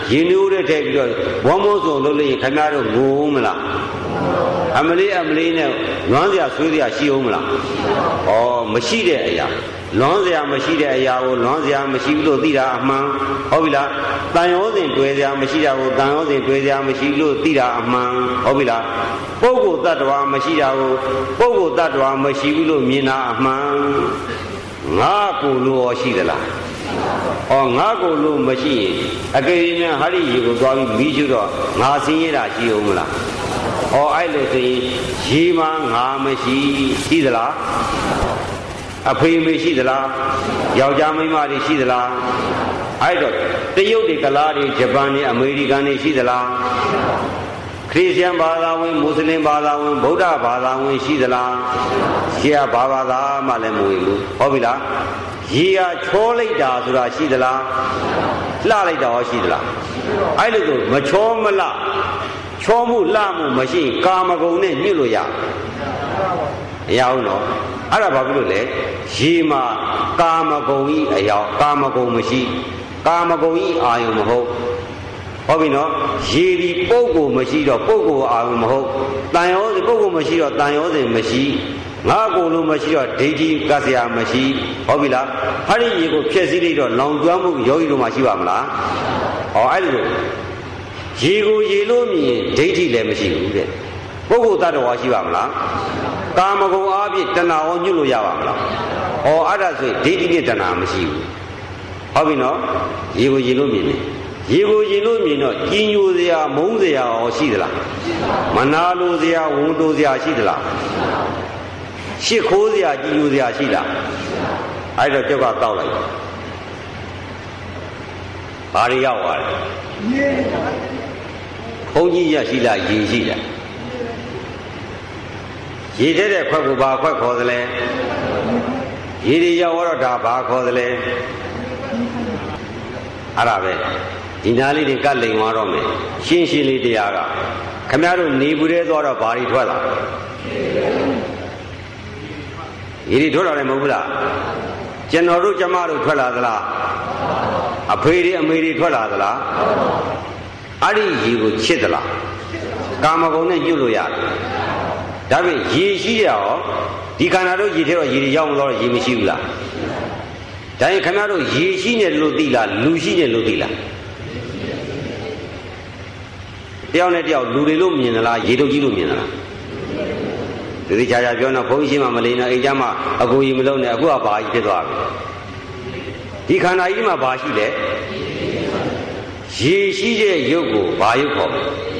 ရေနူးတဲ့ထည့်ပြီးတော့ဝမ်းမိုးစုံလုပ်လို့ရင်ခင်ဗျားတို့ငိုမလားအမလေးနဲ့လွမ်းစရာဆွေးစရာရှိအောင်မလားဩမရှိတဲ့အရာလွမ်းစရာမရှိတဲ့အရာကိုလွမ်းစရာမရှိဘူးလို့သိတာအမှန်ဟုတ်ပြီလားတန်ရောစဉ်တွေ့စရာမရှိတာကိုတန်ရောစဉ်တွေ့စရာမရှိလို့သိတာအမှန်ဟုတ်ပြီလားပုဂ္ဂိုလ်တ attva မရှိတာကိုပုဂ္ဂိုလ်တ attva မရှိဘူးလို့မြင်တာအမှန်ငါကိုယ်လို့ရှိသလားငါကိုယ်လို့မရှိရင်အကယ်၍များဟာဒီရေကိုသွားပြီးမိကျွတော့ငါဆင်းရဲတာရှိအောင်မလားအဲ့လိုဆိုရင်ရေမှာငါမရှိရှိသလားအဖေမရှိသလားယောက်ျားမိန်းမတွေရှိသလားအဲ့တော့တရုတ်တွေကလားတွေဂျပန်တွေအမေရိကန်တွေရှိသလားခရစ်ယာန်ဘာသာဝင်မွတ်စလင်ဘာသာဝင်ဗုဒ္ဓဘာသာဝင်ရှိသလားရှိရဘာဘာသာမှလည်းမဝင်ဘူးဟုတ်ပြီလားရေဟာချောလိုက်တာဆိုတာရှိသလားလှလိုက်တာရောရှိသလားအဲ့လိုဆိုမချောမလှချောမှုလှမှုမရှိကာမဂုဏ်နဲ့ညှိလို့ရမရဘူးနော်အဲ့ဒါဘာဖြစ်လို့လဲရေမှာကာမဂုဏ်ဤအယောင်ကာမဂုဏ်မရှိကာမဂုဏ်ဤအာယုံမဟုတ်ဟုတ်ပြီနော်ရေဒီပုဂ္ဂိုလ်မရှိတော့ပုဂ္ဂိုလ်အာယုံမဟုတ်တန်ရောစဉ်ပုဂ္ဂိုလ်မရှိတော့တန်ရောစဉ်မရှိငါကိုယ်လို့မရှိတော့ဒိဋ္ဌိကစရာမရှိဟုတ်ပြီလားဟာဒီရေကိုဖြည့်စည်းလိုက်တော့လောင်ကျွမ်းမှုယောဂီတို့မှရှိပါမလားအဲ့ဒီလိုရေကိုရေလို့မြင်ဒိဋ္ဌိလည်းမရှိဘူးတဲ့ပုဂ္ဂိုလ်တ attva ရှိပါမလားကာမဂုဏ်အားဖြင့်တဏှာရောညှို့လို့ရပါမလားအဲ့ဒါဆိုရင်ဒိဋ္ဌိနဲ့တဏှာမရှိဘူးဟုတ်ပြီနော်ရေကိုရေလို့မြင်တယ်ရေကိုရေလို့မြင်တော့ကြီးညိုစရာမုန်းစရာရောရှိသလားမနာလိုစရာဝန်တိုစရာရှိသလားရှစ်ခိုးစရာကြီးညိုစရာရှိလားအဲ့တော့ကြောက်ကတောက်လိုက်ဘာတွေရောက်သွားလဲဘုန်းကြီးရရှိလားရေရှိလားရေတဲ့ခွက်ကိုဘာခွက်ခေါ်သလဲရေတွေရောက်တော့ဒါဘာခေါ်သလဲအဲ့ဒါပဲဒီနာလေးတွေကလိန်သွားတော့မယ်ရှင်းရှင်းလေးတရားကခမည်းတော်နေဘူးတဲ့သွားတော့ဘာတွေထွက်လာရေတွေထွက်လာတယ်မဟုတ်ဘူးလားကျွန်တော်တို့ကျမတို့ထွက်လာသလားအဖေတွေအမေတွေထွက်လာသလားအဲ့ဒီရေကိုချစ်သလားကာမဂုဏ်နဲ့ညှို့လို့ရတယ်ဒါပေမဲ့ရေရှိရရောဒီခန္ဓာတို့ရေထဲတော့ရေတွေရောက်မလို့ရေမရှိဘူးလားဒါရင်ခင်ဗျားတို့ရေရှိနေလို့သိလားလူရှိနေလို့သိလားတယောက်နဲ့တယောက်လူတွေလို့မြင်သလားရေတုပ်ကြီးလို့မြင်သလားဒီချာချာပြောတော့ဘုန်းကြီးရှိမှမလိမ့်တော့အိမ်ကျမ်းမှာအကူကြီးမလုံးနဲ့အခုကဘာကြီးဖြစ်သွားပြီဒီခန္ဓာကြီးမှာဘာရှိလဲရေရှိတဲ့ရုပ်ကိုဘာရုပ်ခေါ်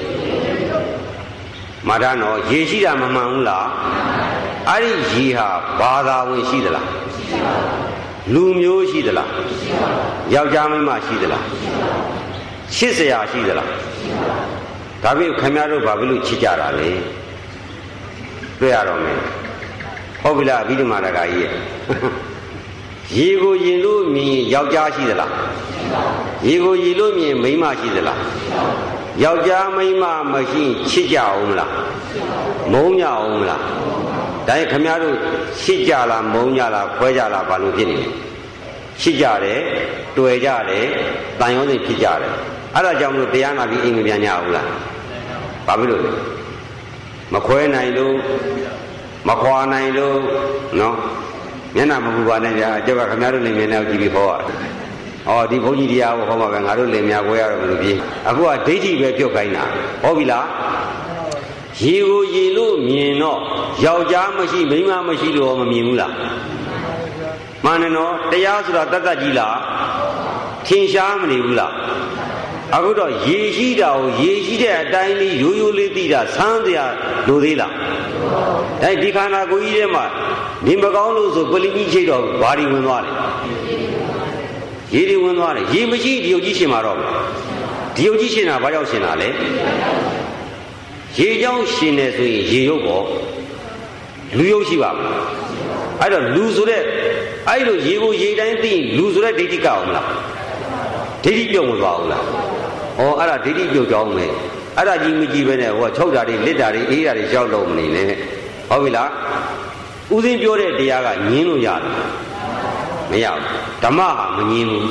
မာဒနော်ရေရှိတာမမှန်ဘူးလားအဲ့ဒီရေဟာဘာသာဝင်ရှိသလားလူမျိုးရှိသလားယောက်ျားမိန်းမရှိသလားချစ်စရာရှိသလားဒါပေမဲ့ခင်ဗျားတို့ဘာဖြစ်လို့ချစ်ကြတာလဲတွေ့ရတော့မယ်ဟုတ်ပြီလားအဘိဓမ္မာတက္ကကြီးရဲ့ရေကိုရင်လို့မြင်ယောက်ျားရှိသလားရေကိုရင်လို့မြင်မိန်းမရှိသလားယောက်ျားမိန်းမမရှိချစ်ကြအောင်မလားမုန်းကြအောင်မလားဒါရင်ခင်ဗျားတို့ချစ်ကြလားမုန်းကြလားခွဲကြလားဘာလို့ဖြစ်နေလဲချစ်ကြတယ်တွေ့ကြတယ်တန်ရုံးစိတ်ဖြစ်ကြတယ်အဲ့ဒါကြောင့်မလို့တရားနာပြီးအိမ်မပြန်ကြဘူးလားဘာဖြစ်လို့လဲမခွဲနိုင်လို့မခွာနိုင်လို့နော်မျက်နှာမပူပါနဲ့ကြာအကျောက်ကခင်ဗျားတို့လည်းမျက်နှာကြည့်ပြီးဟောရတယ်ဒီဘုန်းကြီးတရားကိုဟောမှာပဲငါတို့လည်းများခွဲရတော့မလို့ပြေးအခုကဒိဋ္ဌိပဲပြုတ်ခိုင်းတာဟုတ်ပြီလားရေကိုရေလို့မြင်တော့ယောက်ျားမရှိမိန်းမမရှိလို့မမြင်ဘူးလားမှန်တယ်နော်တရားဆိုတာတတ်တတ်ကြီးလားထင်ရှားမနေဘူးလားအခုတော့ရေရှိတာကိုရေရှိတဲ့အတိုင်းလေးရိုးရိုးလေးသိတာဆန်းတရားလိုသေးလားဒီခန္ဓာကိုယ်ကြီးထဲမှာနေမကောင်းလို့ဆိုပလီကြီးချိတ်တော့ဘာတွေဝင်သွားလဲရေတွေဝင်သွားတယ်ရေမရှိဒီယုတ်ကြီးရှင်မှာတော့ဒီယုတ်ကြီးရှင်တာဘာကြောင့်ရှင်တာလဲရေကြောင့်ရှင်နေဆိုရင်ရေရုပ်ပေါ့လူရုပ်ရှိပါမလားအဲ့တော့လူဆိုတဲ့အဲ့လိုရေကိုရေတိုင်းသိရင်လူဆိုတဲ့ဒိဋ္ဌိကအောင်မလားဒိဋ္ဌိပြုတ်မသွားဘူးလားအဲ့ဒါဒိဋ္ဌိပြုတ်ကြောင်းမယ်အဲ့ဒါကြီးမကြည့်ပဲနဲ့ဟောချုပ်တာတွေလစ်တာတွေအေးတာတွေရောက်လို့မနေနဲ့ဟုတ်ပြီလားဥစဉ်ပြောတဲ့တရားကညင်းလို့ရတယ်မရဘူးဓမ္မဟာမညင်းဘူး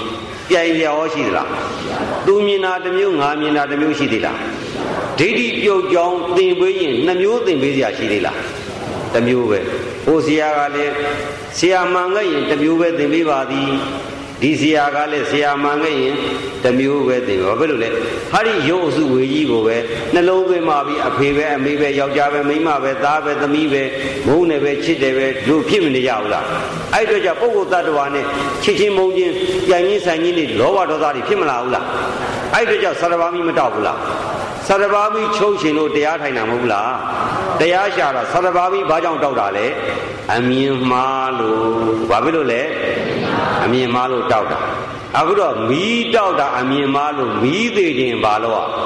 ပြိုင်ရောရှိသလားသူမြင်တာတစ်မျိုးငါမြင်တာတစ်မျိုးရှိသေးလားဒိဋ္ဌိပြုတ်ကြောင်းသင်ပေးရင်2မျိုးသင်ပေးစရာရှိသေးလားတစ်မျိုးပဲဟိုဆရာကလည်းဆရာမှန်ခဲ့ရင်တစ်မျိုးပဲသင်ပေးပါသည်ဒီဆရာကလည်းဆရာမှန်ခဲ့ရင်တစ်မျိုးပဲသင်ပါဘာလို့လဲဟာဒီရုပ်အစုဝေကြီးကိုပဲနှလုံးသွင်းမှပြီးအဖေပဲအမေပဲယောက်ျားပဲမိန်းမပဲသားပဲသမီးပဲမုန်းတယ်ပဲချစ်တယ်ပဲတို့ဖြစ်မနေရဘူးလားအဲ့တော့ကြပုဂ္ဂိုလ်တ attva နဲ့ချစ်ချင်းမုန်းချင်းကြံရင်းဆိုင်ရင်းတွေလောဘဒေါသတွေဖြစ်မလာဘူးလားအဲ့တော့ကြသရဘာမိမတောက်ဘူးလားသရဘာမိချုပ်ရှင်လို့တရားထိုင်တာမဟုတ်ဘူးလားတရားရှာတာသရဘာမိဘာကြောင့်တောက်တာလဲအမြင်မှားလို့ဘာဖြစ်လို့လဲအမြင်မှားလို့တောက်တာအခုတော့မီးတောက်တာအမြင်မှားလို့မီးသေးခြင်းဘာလို့อ่ะ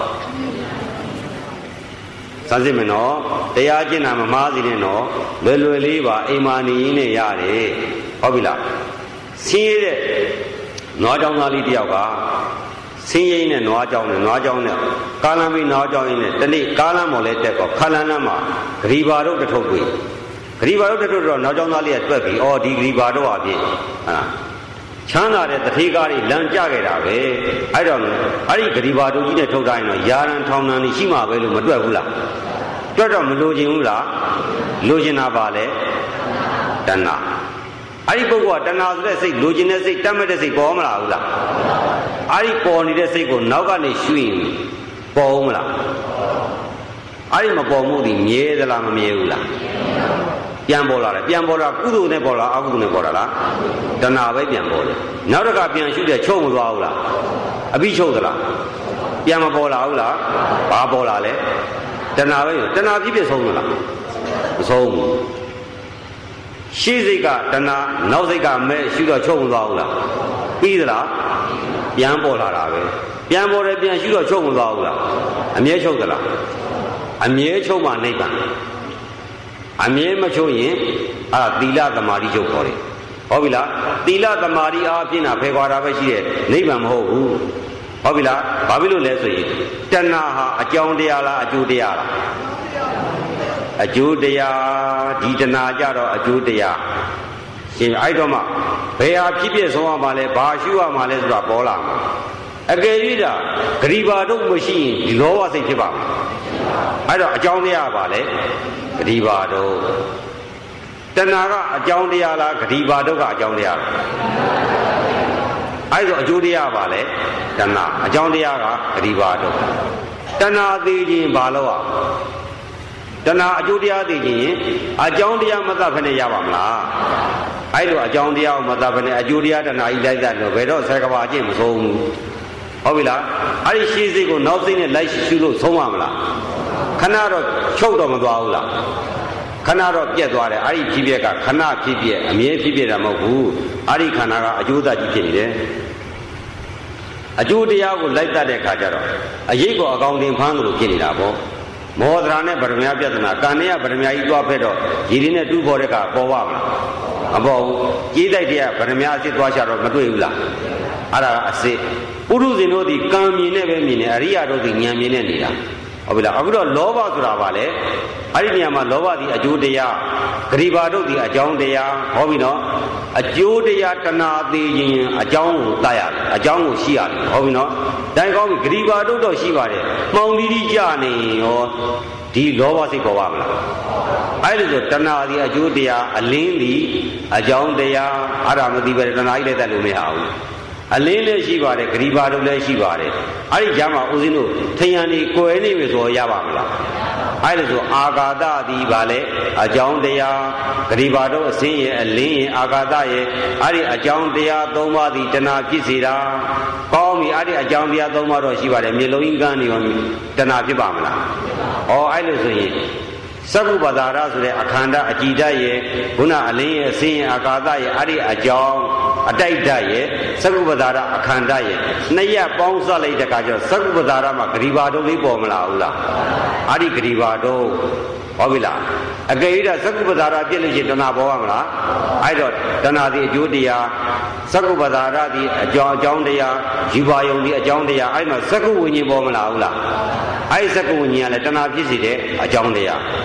စမ်းစစ်မယ်နော်တရားကျင့်တာမမှားစီနဲ့နော်လွယ်လွယ်လေးပါအိမ်မာနေရင်းနဲ့ရတယ်ဟုတ်ပြီလားဆင်းရဲတဲ့နွားကြောင်သားလေးတယောက်ကဆင်းရဲနဲ့နွားကြောင်နဲ့ကားလမ်းပြီးနွားကြောင်ရင်းနဲ့တနေ့ကားလမ်းပေါ်လဲတက်တော့ခါလန်းလမ်းမှာဂရီဘာတို့တထုပ်တွေ့ဂရီဘာတို့တထုပ်တော့နွားကြောင်သားလေးကတွက်ပြီးအော်ဒီဂရီဘာတို့အဖြစ်ဟာချမ်းသာတဲ့တထေးကားတွေလမ်းကြခဲ့တာပဲအဲ့တော့အဲ့ဒီဂရီဘာတို့ကြီးနဲ့ထုတ်တိုင်းတော့ယာရန်ထောင်နှံနေရှိမှာပဲလို့မတွက်ဘူးလားတွက်တော့မလိုချင်ဘူးလားလိုချင်တာပါလေတဏှာအဲ့ဒီပုဂ္ဂိုလ်ကတဏှာဆိုတဲ့စိတ်လိုချင်တဲ့စိတ်တတ်မဲ့တဲ့စိတ်ပေါ်မလာဘူးလားအဲ့ဒီပေါ်နေတဲ့စိတ်ကိုနောက်ကနေရွှေ့ရင်ပေါ်ဦးမလားအဲ့ဒီမပေါ်မှုဒီမြဲသလားမမြဲဘူးလားပြန်ပေါ်လာတယ်ပြန်ပေါ်လာကုသိုလ်နဲ့ပေါ်လာအကုသိုလ်နဲ့ပေါ်လာလားတဏှာပဲပြန်ပေါ်တယ်နောက်တစ်ခါပြန်ရှုတဲ့ချုပ်မသွားဘူးလားအပိချုပ်သလားပြန်မပေါ်လာဘူးလားဘာပေါ်လာလဲတဏှာပဲတဏှာပြည့်ပြည့်ဆုံးသလားမဆုံးဘူးရှေ့စိတ်ကတဏှာနောက်စိတ်ကမဲ့ရှုတော့ချုပ်မသွားဘူးလားပြီးသလားပြန်ပေါ်လာတာပဲပြန်ပေါ်တယ်ပြန်ရှုတော့ချုပ်မသွားဘူးလားအမြဲချုပ်သလားအမြဲချုပ်မှနိဗ္ဗာန်အမြဲမချုပ်ရင်အဲ့ဒါသီလသမာဓိချုပ်ခေါ်တယ်ဟုတ်ပြီလားသီလသမာဓိအားဖြင့်ဖယ်ခွာတာပဲရှိတဲ့နိဗ္ဗာန်မဟုတ်ဘူးဟုတ်ပြီလားဘာဖြစ်လို့လဲဆိုရင်တဏှာဟာအကြောင်းတရားလားအကျိုးတရားလားအကျိုးတရားဒီတဏှာကြတော့အကျိုးတရားရှင်အဲ့တော့မှဘယ်ဟာဖြစ်ဖြစ်ဆုံးရမှာလဲဘာရှုရမှာလဲဆိုတာပေါ်လာမှာအကယ်၍ဒါဂရိဘာတို့မရှိရင်ဒီလောဘစိတ်ဖြစ်ပါမှာအဲ့တော့အကြောင်းတရားပါလေဂရိဘာတို့တဏှာကအကြောင်းတရားလားဂရိဘာတို့ကအကြောင်းတရားလားအဲ့တော့အကျိုးတရားပါလေတဏှာအကြောင်းတရားကဂရိဘာတို့တဏှာသေးခြင်းဘာလို့อ่ะတဏှာအကျိုးတရားသိခြင်းအကြောင်းတရားမသတ်ဖက်နဲ့ရပါမလားအဲ့လိုအကြောင်းတရားကိုမသတ်ဖက်နဲ့အကျိုးတရားတဏှာဤလိုက်သလို့ဘယ်တော့ဆယ်ကဘာအကျင့်မဆုံးဘူးဟုတ်ပြီလားအဲ့ဒီရှေးစိတ်ကိုနောက်စိတ်နဲ့လိုက်ရှုလို့ဆုံးပါမလားခဏတော့ချုပ်တော့မသွားဘူးလားခဏတော့ပြက်သွားတယ်အဲ့ဒီဖြစ်ပြက်ကခဏဖြစ်ပြက်အမြဲဖြစ်ပြက်တာမဟုတ်ဘူးအဲ့ဒီခန္ဓာကအကျိုးသက်ကြီးဖြစ်နေတယ်အကျိုးတရားကိုလိုက်တတ်တဲ့အခါကျတော့အရေးကိုအကောင်တင်ဖမ်းလို့ဖြစ်နေတာပေါ့မောဒရာနဲ့ဗရမယပြဿနာကံနဲ့ဗရမယကြီးသွားဖက်တော့ရည်ရင်းနဲ့တူးပေါ်တဲ့ကပေါ်ပါမလားမပေါ်ဘူးကြီးတိုက်တဲ့ဗရမယအစ်သွားချတော့မတွေ့ဘူးလားအဲ့ဒါကအစစ်ပုရုဇဉ်တို့ဒီကံမြင်နဲ့ပဲမြင်တယ်အရိယာတို့ဒီဉာဏ်မြင်နဲ့နေတာဟုတ်ပြီလားအခုတော့လောဘဆိုတာပါလေအဲ့ဒီနေရာမှာလောဘဒီအကျိုးတရားဂရိဘာတို့ဒီအကြောင်းတရားဟောပြီနော်အကျိုးတရားတဏှာသေးခြင်းအကြောင်းကိုတတ်ရတယ်အကြောင်းကိုရှိရတယ်ဟောပြီနော်ဒါကောင်းပြီဂရိဘာတို့တော့ရှိပါတယ်မှောင်ပြီးကြနေရောဒီလောဘစိတ်ပေါ်ပါမလားအဲ့ဒီဆိုတဏှာဒီအကျိုးတရားအလင်းဒီအကြောင်းတရားအဲ့ဒါမသိပဲတဏှာကြီးလည်းတတ်လို့မရဘူးအလင်းလည်းရှိပါတယ်ဂရိဘာတို့လည်းရှိပါတယ်အဲ့ဒီကြားမှာဦးဇင်းတို့ထယံနေကွယ်နေပြီဆိုရပါမလားအဲ့ဒါဆိုအာဂါတသည်ဗာလဲအကြောင်းတရားဂရိဘာတို့အစင်းရဲ့အလင်းရဲ့အာဂါတရဲ့အဲ့ဒီအကြောင်းတရား၃ပါးသည်တဏှာဖြစ်စေတာကောင်းပြီအဲ့ဒီအကြောင်းတရား၃ပါးတော့ရှိပါတယ်မျိုးလုံးကြီးကန်းနေရောတဏှာဖြစ်ပါမလားဩအဲ့လိုဆိုရင်သက္ကုပ္ပဒါရဆိုတဲ့အခန္ဓာအကြည်ဓာတ်ရဲ့ခုနအလင်းရဲ့အစင်းရဲ့အာကာသရဲ့အဲ့ဒီအကြောင်းအတိုက်ဓာတ်ရဲ့သက္ကုပ္ပဒါရအခန္ဓာရဲ့နှစ်ရပေါင်းစပ်လိုက်တဲ့အခါကျတော့သက္ကုပ္ပဒါရမှာဂရိဘာတို့လေးပေါ်မလာဘူးလားအဲ့ဒီဂရိဘာတို့ဟုတ်ပြီလားအကယ်၍သက္ကုပ္ပဒါရပြည့်လို့ရှိရင်တဏှာပေါ်ပါမလားအဲ့တော့တဏှာဒီအကျိုးတရားသက္ကုပ္ပဒါရဒီအကြောင်းတရားယူပါယုံဒီအကြောင်းတရားအဲ့မှာသက္ကုဝိညာဉ်ပေါ်မလာဘူးလားအဲ့ဒီသက္ကုဝိညာဉ်ကလည်းတဏှာဖြစ်စေတဲ့အကြောင်းတရား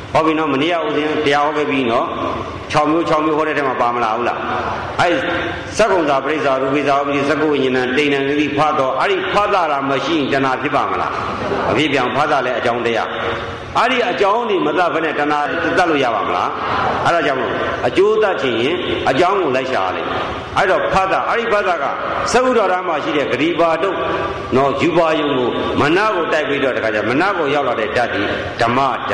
ဟောပြီနော်မနေ့ကဥစဉ်တရားဟောခဲ့ပြီးနော်6မျိုးဟောတဲ့ထဲမှာပါမလားဟုတ်လားအဲ့စက္ကုံသာပရိစ္ဆာရူပိသာဥပ္ပိစက္ကုဝိညာဏတိဏ္ဍတိဖတ်တော့အဲ့ဒီဖတ်တာမရှိရင်တဏှာဖြစ်ပါမလားအဖြစ်ပြောင်ဖတ်တာလည်းအကြောင်းတရားအဲ့ဒီအကြောင်းတွေမတတ်ဘဲနဲ့တဏှာတတ်လို့ရပါမလားအဲ့ဒါကြောင့်မို့အကျိုးတတ်ခြင်းရင်အကြောင်းကိုလိုက်ရှာရလိမ့်အဲ့တော့ဖတ်တာအဲ့ဒီဖတ်တာကသဗ္ဗုဒ္ဓရမှာရှိတဲ့ဂရိပါတုတ်နော်ယူပါယုံကိုမနကိုတိုက်ပြီးတော့တခါကျမနကိုရောက်လာတဲ့ဓာတ်ဒီဓမ္မတ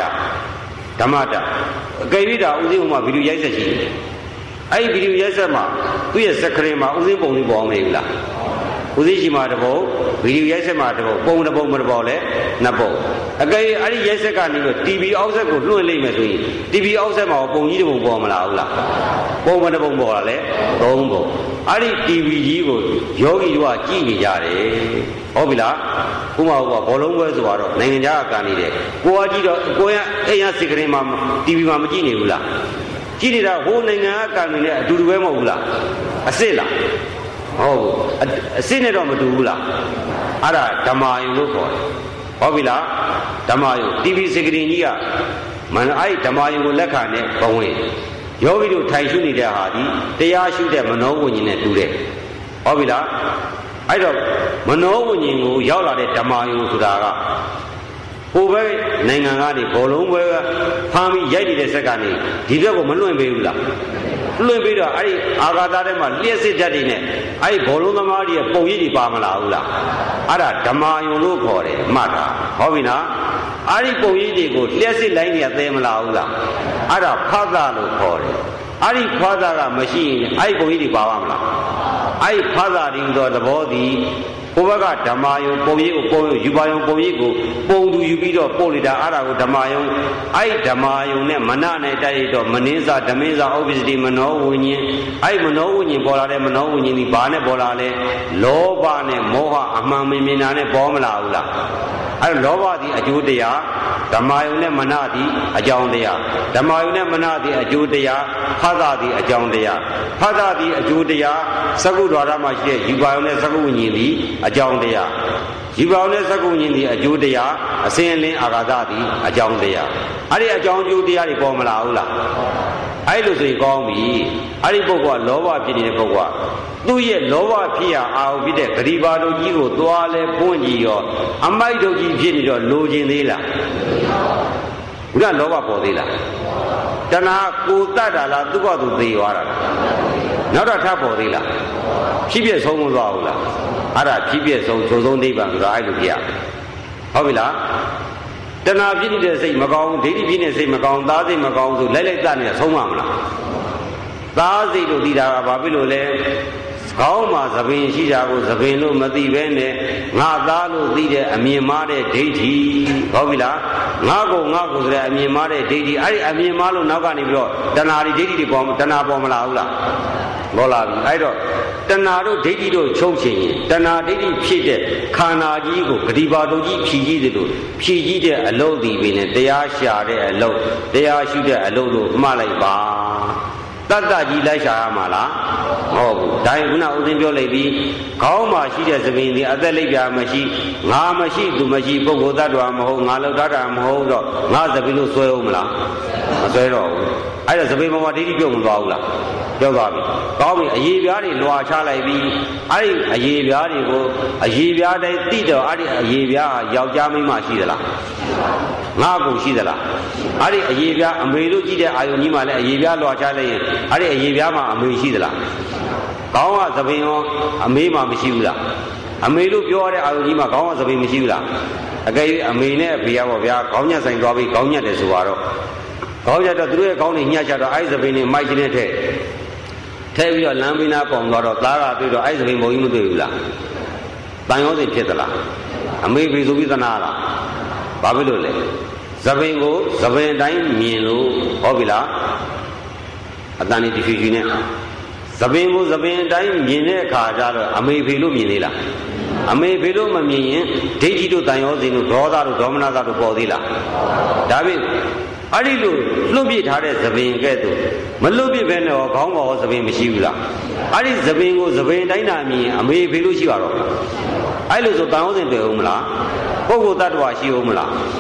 အကယ်၍ဒါဥစဉ်ဟိုမှာဗီဒီယိုရိုက်ဆက်ရှိတယ်အဲ့ဒီဗီဒီယိုရိုက်ဆက်မှာသူ့ရဲ့စက္ကရင်မှာဥစဉ်ပုံလေးပေါ်အောင်မနေဘူးလားဥစဉ်ရှိမှာတစ်ပုံဗီဒီယိုရိုက်ဆက်မှာတစ်ပုံပုံတစ်ပုံမတစ်ပုံလဲနှစ်ပုံအကယ်၍အဲ့ဒီရိုက်ဆက်ကနေပြီး TV အောက်ဆက်ကိုလွှင့်လိုက်မယ်ဆိုရင် TV အောက်ဆက်မှာပုံကြီးတစ်ပုံပေါ်မလားဟုတ်လားပုံမတစ်ပုံပေါ်လာလဲသုံးပုံအဲ့ဒီ TV ကြီးကိုယောဂီတို့ကကြည့်နေကြတယ်ဟုတ်ပြီလားဥမာဘောလုံးပွဲဆိုတော့နိုင်ငံခြားကကန်နေတယ်ကိုကကြည့်တော့ကိုရအိမ်ရစကရင်မှာ TV မှာမကြည့်နေဘူးလားကြည့်နေတာဟိုနိုင်ငံကကန်နေတဲ့အတူတူပဲမဟုတ်ဘူးလားအစ်စ်လားဟုတ်အစ်စ်နဲ့တော့မတူဘူးလားအဲ့ဒါဓမ္မယုံလို့ခေါ်တယ်ဟုတ်ပြီလားဓမ္မယုံ TV စကရင်ကြီးကအဲ့ဓမ္မယုံကိုလက်ခံတဲ့ဘဝင်ယောဂီတို့ထိုင်ရှုနေတဲ့ဟာဒီတရားရှုတဲ့မနောဝိညာဉ်နဲ့တူတယ်ဟုတ်ပြီလားအဲ့တော့မနောဝိညာဉ်ကိုရောက်လာတဲ့ဓမ္မယုံဆိုတာကဟိုဘက်နိုင်ငံကနေဘောလုံးပွဲဖမ်းပြီးရိုက်နေတဲ့စက်ကနေဒီဘက်ကိုမလွင့်ပေးဘူးလားလွင့်ပေးတော့အဲ့ဒီအာဃာတထဲမှာလျှက်စစ်ဓာတ်တွေနဲ့အဲ့ဒီဘောလုံးသမားတွေရဲ့ပုံရိပ်တွေပါမလားဘူးလားအဲ့ဒါဓမ္မယုံလို့ခေါ်တယ်မှတ်တာဟုတ်ပြီနော်အဲ့ဒီပုံရိပ်တွေကိုလျှက်စစ်လိုင်းတွေကသဲမလားဘူးလားအဲ့ဒါဖသလို့ခေါ်တယ်အဲ့ဒီဖသကမရှိရင်အဲ့ဒီပုံရိပ်တွေပါပါမလားအဲ့ဒီဖသတွေတော့သဘောသည်ဘုဘကဓမ္မယုံပုံရိပ်ကိုပုံယူပါယုံပုံရိပ်ကိုပုံသူယူပြီးတော့ပို့လိုက်တာအဲ့ဒါကိုဓမ္မယုံအဲ့ဓမ္မယုံနဲ့မနနဲ့တိုက်ရတော့မနှင်းစာဓမင်းစာဥပ္ပစ္စတိမနောဝိညာဉ်အဲ့မနောဝိညာဉ်ပေါ်လာတဲ့မနောဝိညာဉ်ဒီဘာနဲ့ပေါ်လာလဲလောဘနဲ့မောဟအမှန်မမြင်တာနဲ့ပေါ်မလာဘူးလားအဲ့လောဘသည်အကျိုးတရားဓမ္မယုံနဲ့မနသည်အကြောင်းတရားဓမ္မယုံနဲ့မနသည်အကျိုးတရားဖသသည်အကြောင်းတရားဖသသည်အကျိုးတရားသက္ကုဒ္ဒရာမှာရှိတဲ့ယူပါယုံနဲ့သက္ကုဝိညာဉ်သည်အကြောင်းတရားယူပါယုံနဲ့သက္ကုဝိညာဉ်သည်အကျိုးတရားအစဉ်အလင်းအာဃာတသည်အကြောင်းတရားအဲ့ဒီအကြောင်းအကျိုးတရားတွေပေါ်မလာဘူးလားအဲ့လိုဆိုရင်ကောင်းပြီအဲ့ဒီပုဂ္ဂိုလ်ကလောဘဖြစ်နေတဲ့ပုဂ္ဂိုလ်ကသူ့ရဲ့လောဘဖြစ်ရအောင်ဖြစ်တဲ့ဂရိပါတို့ကြီးကိုသွားလဲပွင့်ကြည့်ရောအမိုက်တို့ကြီးဖြစ်နေတော့လိုချင်သေးလားဘုရားလောဘပေါ်သေးလားတဏှာကိုတတ်တာလားသူ့ဘာသူသေသွားတာလားနောက်တော့ထပ်ပေါ်သေးလားဖြစ်ပြဆုံးမသွားဘူးလားအဲ့ဒါဖြစ်ပြဆုံးချိုးဆုံးနိဗ္ဗာန်ဆိုတော့အဲ့လိုပြရဟုတ်ပြီလားတဏှာဖြစ်နေတဲ့စိတ်မကောင်းဒိဋ္ဌိဖြစ်နေတဲ့စိတ်မကောင်းသားစိတ်မကောင်းဆိုလိုက်တတ်နေဆုံးမမလားသားစိတ်တို့သိတာကဘာဖြစ်လို့လဲကောင်းမှာသပင်ရှိတာကိုသပင်လို့မသိပဲနဲ့ငါသားလို့သိတဲ့အမြင်မှားတဲ့ဒိဋ္ဌိဟုတ်ပြီလားငါကိုဆိုတဲ့အမြင်မှားတဲ့ဒိဋ္ဌိအဲ့ဒီအမြင်မှားလို့နောက်ကနေပြီးတော့တဏှာတွေဒိဋ္ဌိတွေပေါ်တဏှာပေါ်မလာဘူးလားပေါ်လာပြီအဲ့တော့တဏှာတို့ဒိဋ္ဌိတို့ချုပ်ချင်ရင်တဏှာဒိဋ္ဌိဖြစ်တဲ့ခန္ဓာကြီးကိုဂတိပါတို့ကြီးဖြည်ကြီးတယ်လို့ဖြည်ကြီးတဲ့အလုပ်ဒီပင်နဲ့တရားရှာတဲ့အလုပ်တရားရှုတဲ့အလုပ်လို့မှတ်လိုက်ပါတတ္တကြီးလိုက်ရှာရမှာလားမဟုတ်ဘူးဒါရင်ခုနဥစဉ်ပြောလိုက်ပြီးခေါင်းမှာရှိတဲ့သပင်ဒီအသက်လိပ်ပြာမရှိငါမရှိသူမရှိပုဂ္ဂိုလ်တ attva မဟုတ်ငါလောက်တာမဟုတ်တော့ငါသပင်လို့ဆွဲအောင်မလားမဆွဲတော့ဘူးအဲ့ဒါသပင်ပေါ်မှာဒိဋ္ဌိပြုတ်မသွားဘူးလားပြောသွားပြီကောင်းပြီအရေးပြားတွေလွာချလိုက်ပြီးအဲ့ဒီအရေးပြားတွေကိုအရေးပြားတိုင်းတိတော့အဲ့ဒီအရေးပြားဟာယောက်ျားမိန်းမရှိသလားငါကိုရှိသလားအဲ့ဒီအရေးပြားအမေတို့ကြည့်တဲ့အာယုန်ကြီးမှလည်းအရေးပြားလွာချလိုက်ရင်အဲ့ဒီအရေးပြားမှာအမေရှိသလားကောင်းကသပင်ရောအမေမှမရှိဘူးလားအမေလို့ပြောရတဲ့အာယုန်ကြီးမှာကောင်းကသပင်မရှိဘူးလားအကယ်၍အမေနဲ့အဖေရပါဗျာခေါင်းညက်ဆိုင်သွားပြီးခေါင်းညက်တယ်ဆိုတော့ခေါင်းညက်တော့သူတို့ရဲ့ခေါင်းတွေညှက်ချတော့အဲ့ဒီသပင်တွေမိုက်ချင်းနဲ့ထဲပြီးတော့လမ်းပိနာပေါင်သွားတော့သားကတွေ့တော့အဲ့သပင်ဘုံကြီးမတွေ့ဘူးလားတန်ရောစင်ဖြစ်သလားအမေဖေဆိုပြီးသနာလားဘာဖြစ်လို့လဲသပင်ကိုသပင်တိုင်းမြင်လို့ဟုတ်ပြီလားအတန်ဒီဖြူဖြူနဲ့သပင်ကိုသပင်တိုင်းမြင်တဲ့အခါကျတော့အမေဖေလို့မြင်သေးလားအမေဖေလို့မမြင်ရင်ဒိဋ္ဌိတို့တန်ရောစင်တို့ဒေါသတို့ဒေါမနသတို့ပေါ်သေးလားဒါဖြင့်အဲ့ဒီလိုလွတ်ပြစ်ထားတဲ့သပင်ကဲ့သို့မလွတ်ပြစ်ပဲနဲ့ခေါင်းပေါ်သပင်မရှိဘူးလားအဲ့ဒီသပင်ကိုသပင်တိုင်းတာမြင်အမေဖေလို့ရှိပါတော့အဲ့လိုဆိုတန်ရောစင်တွေ့အောင်မလားပုဂ္ဂိုလ်တ attva ရှိအောင်မလား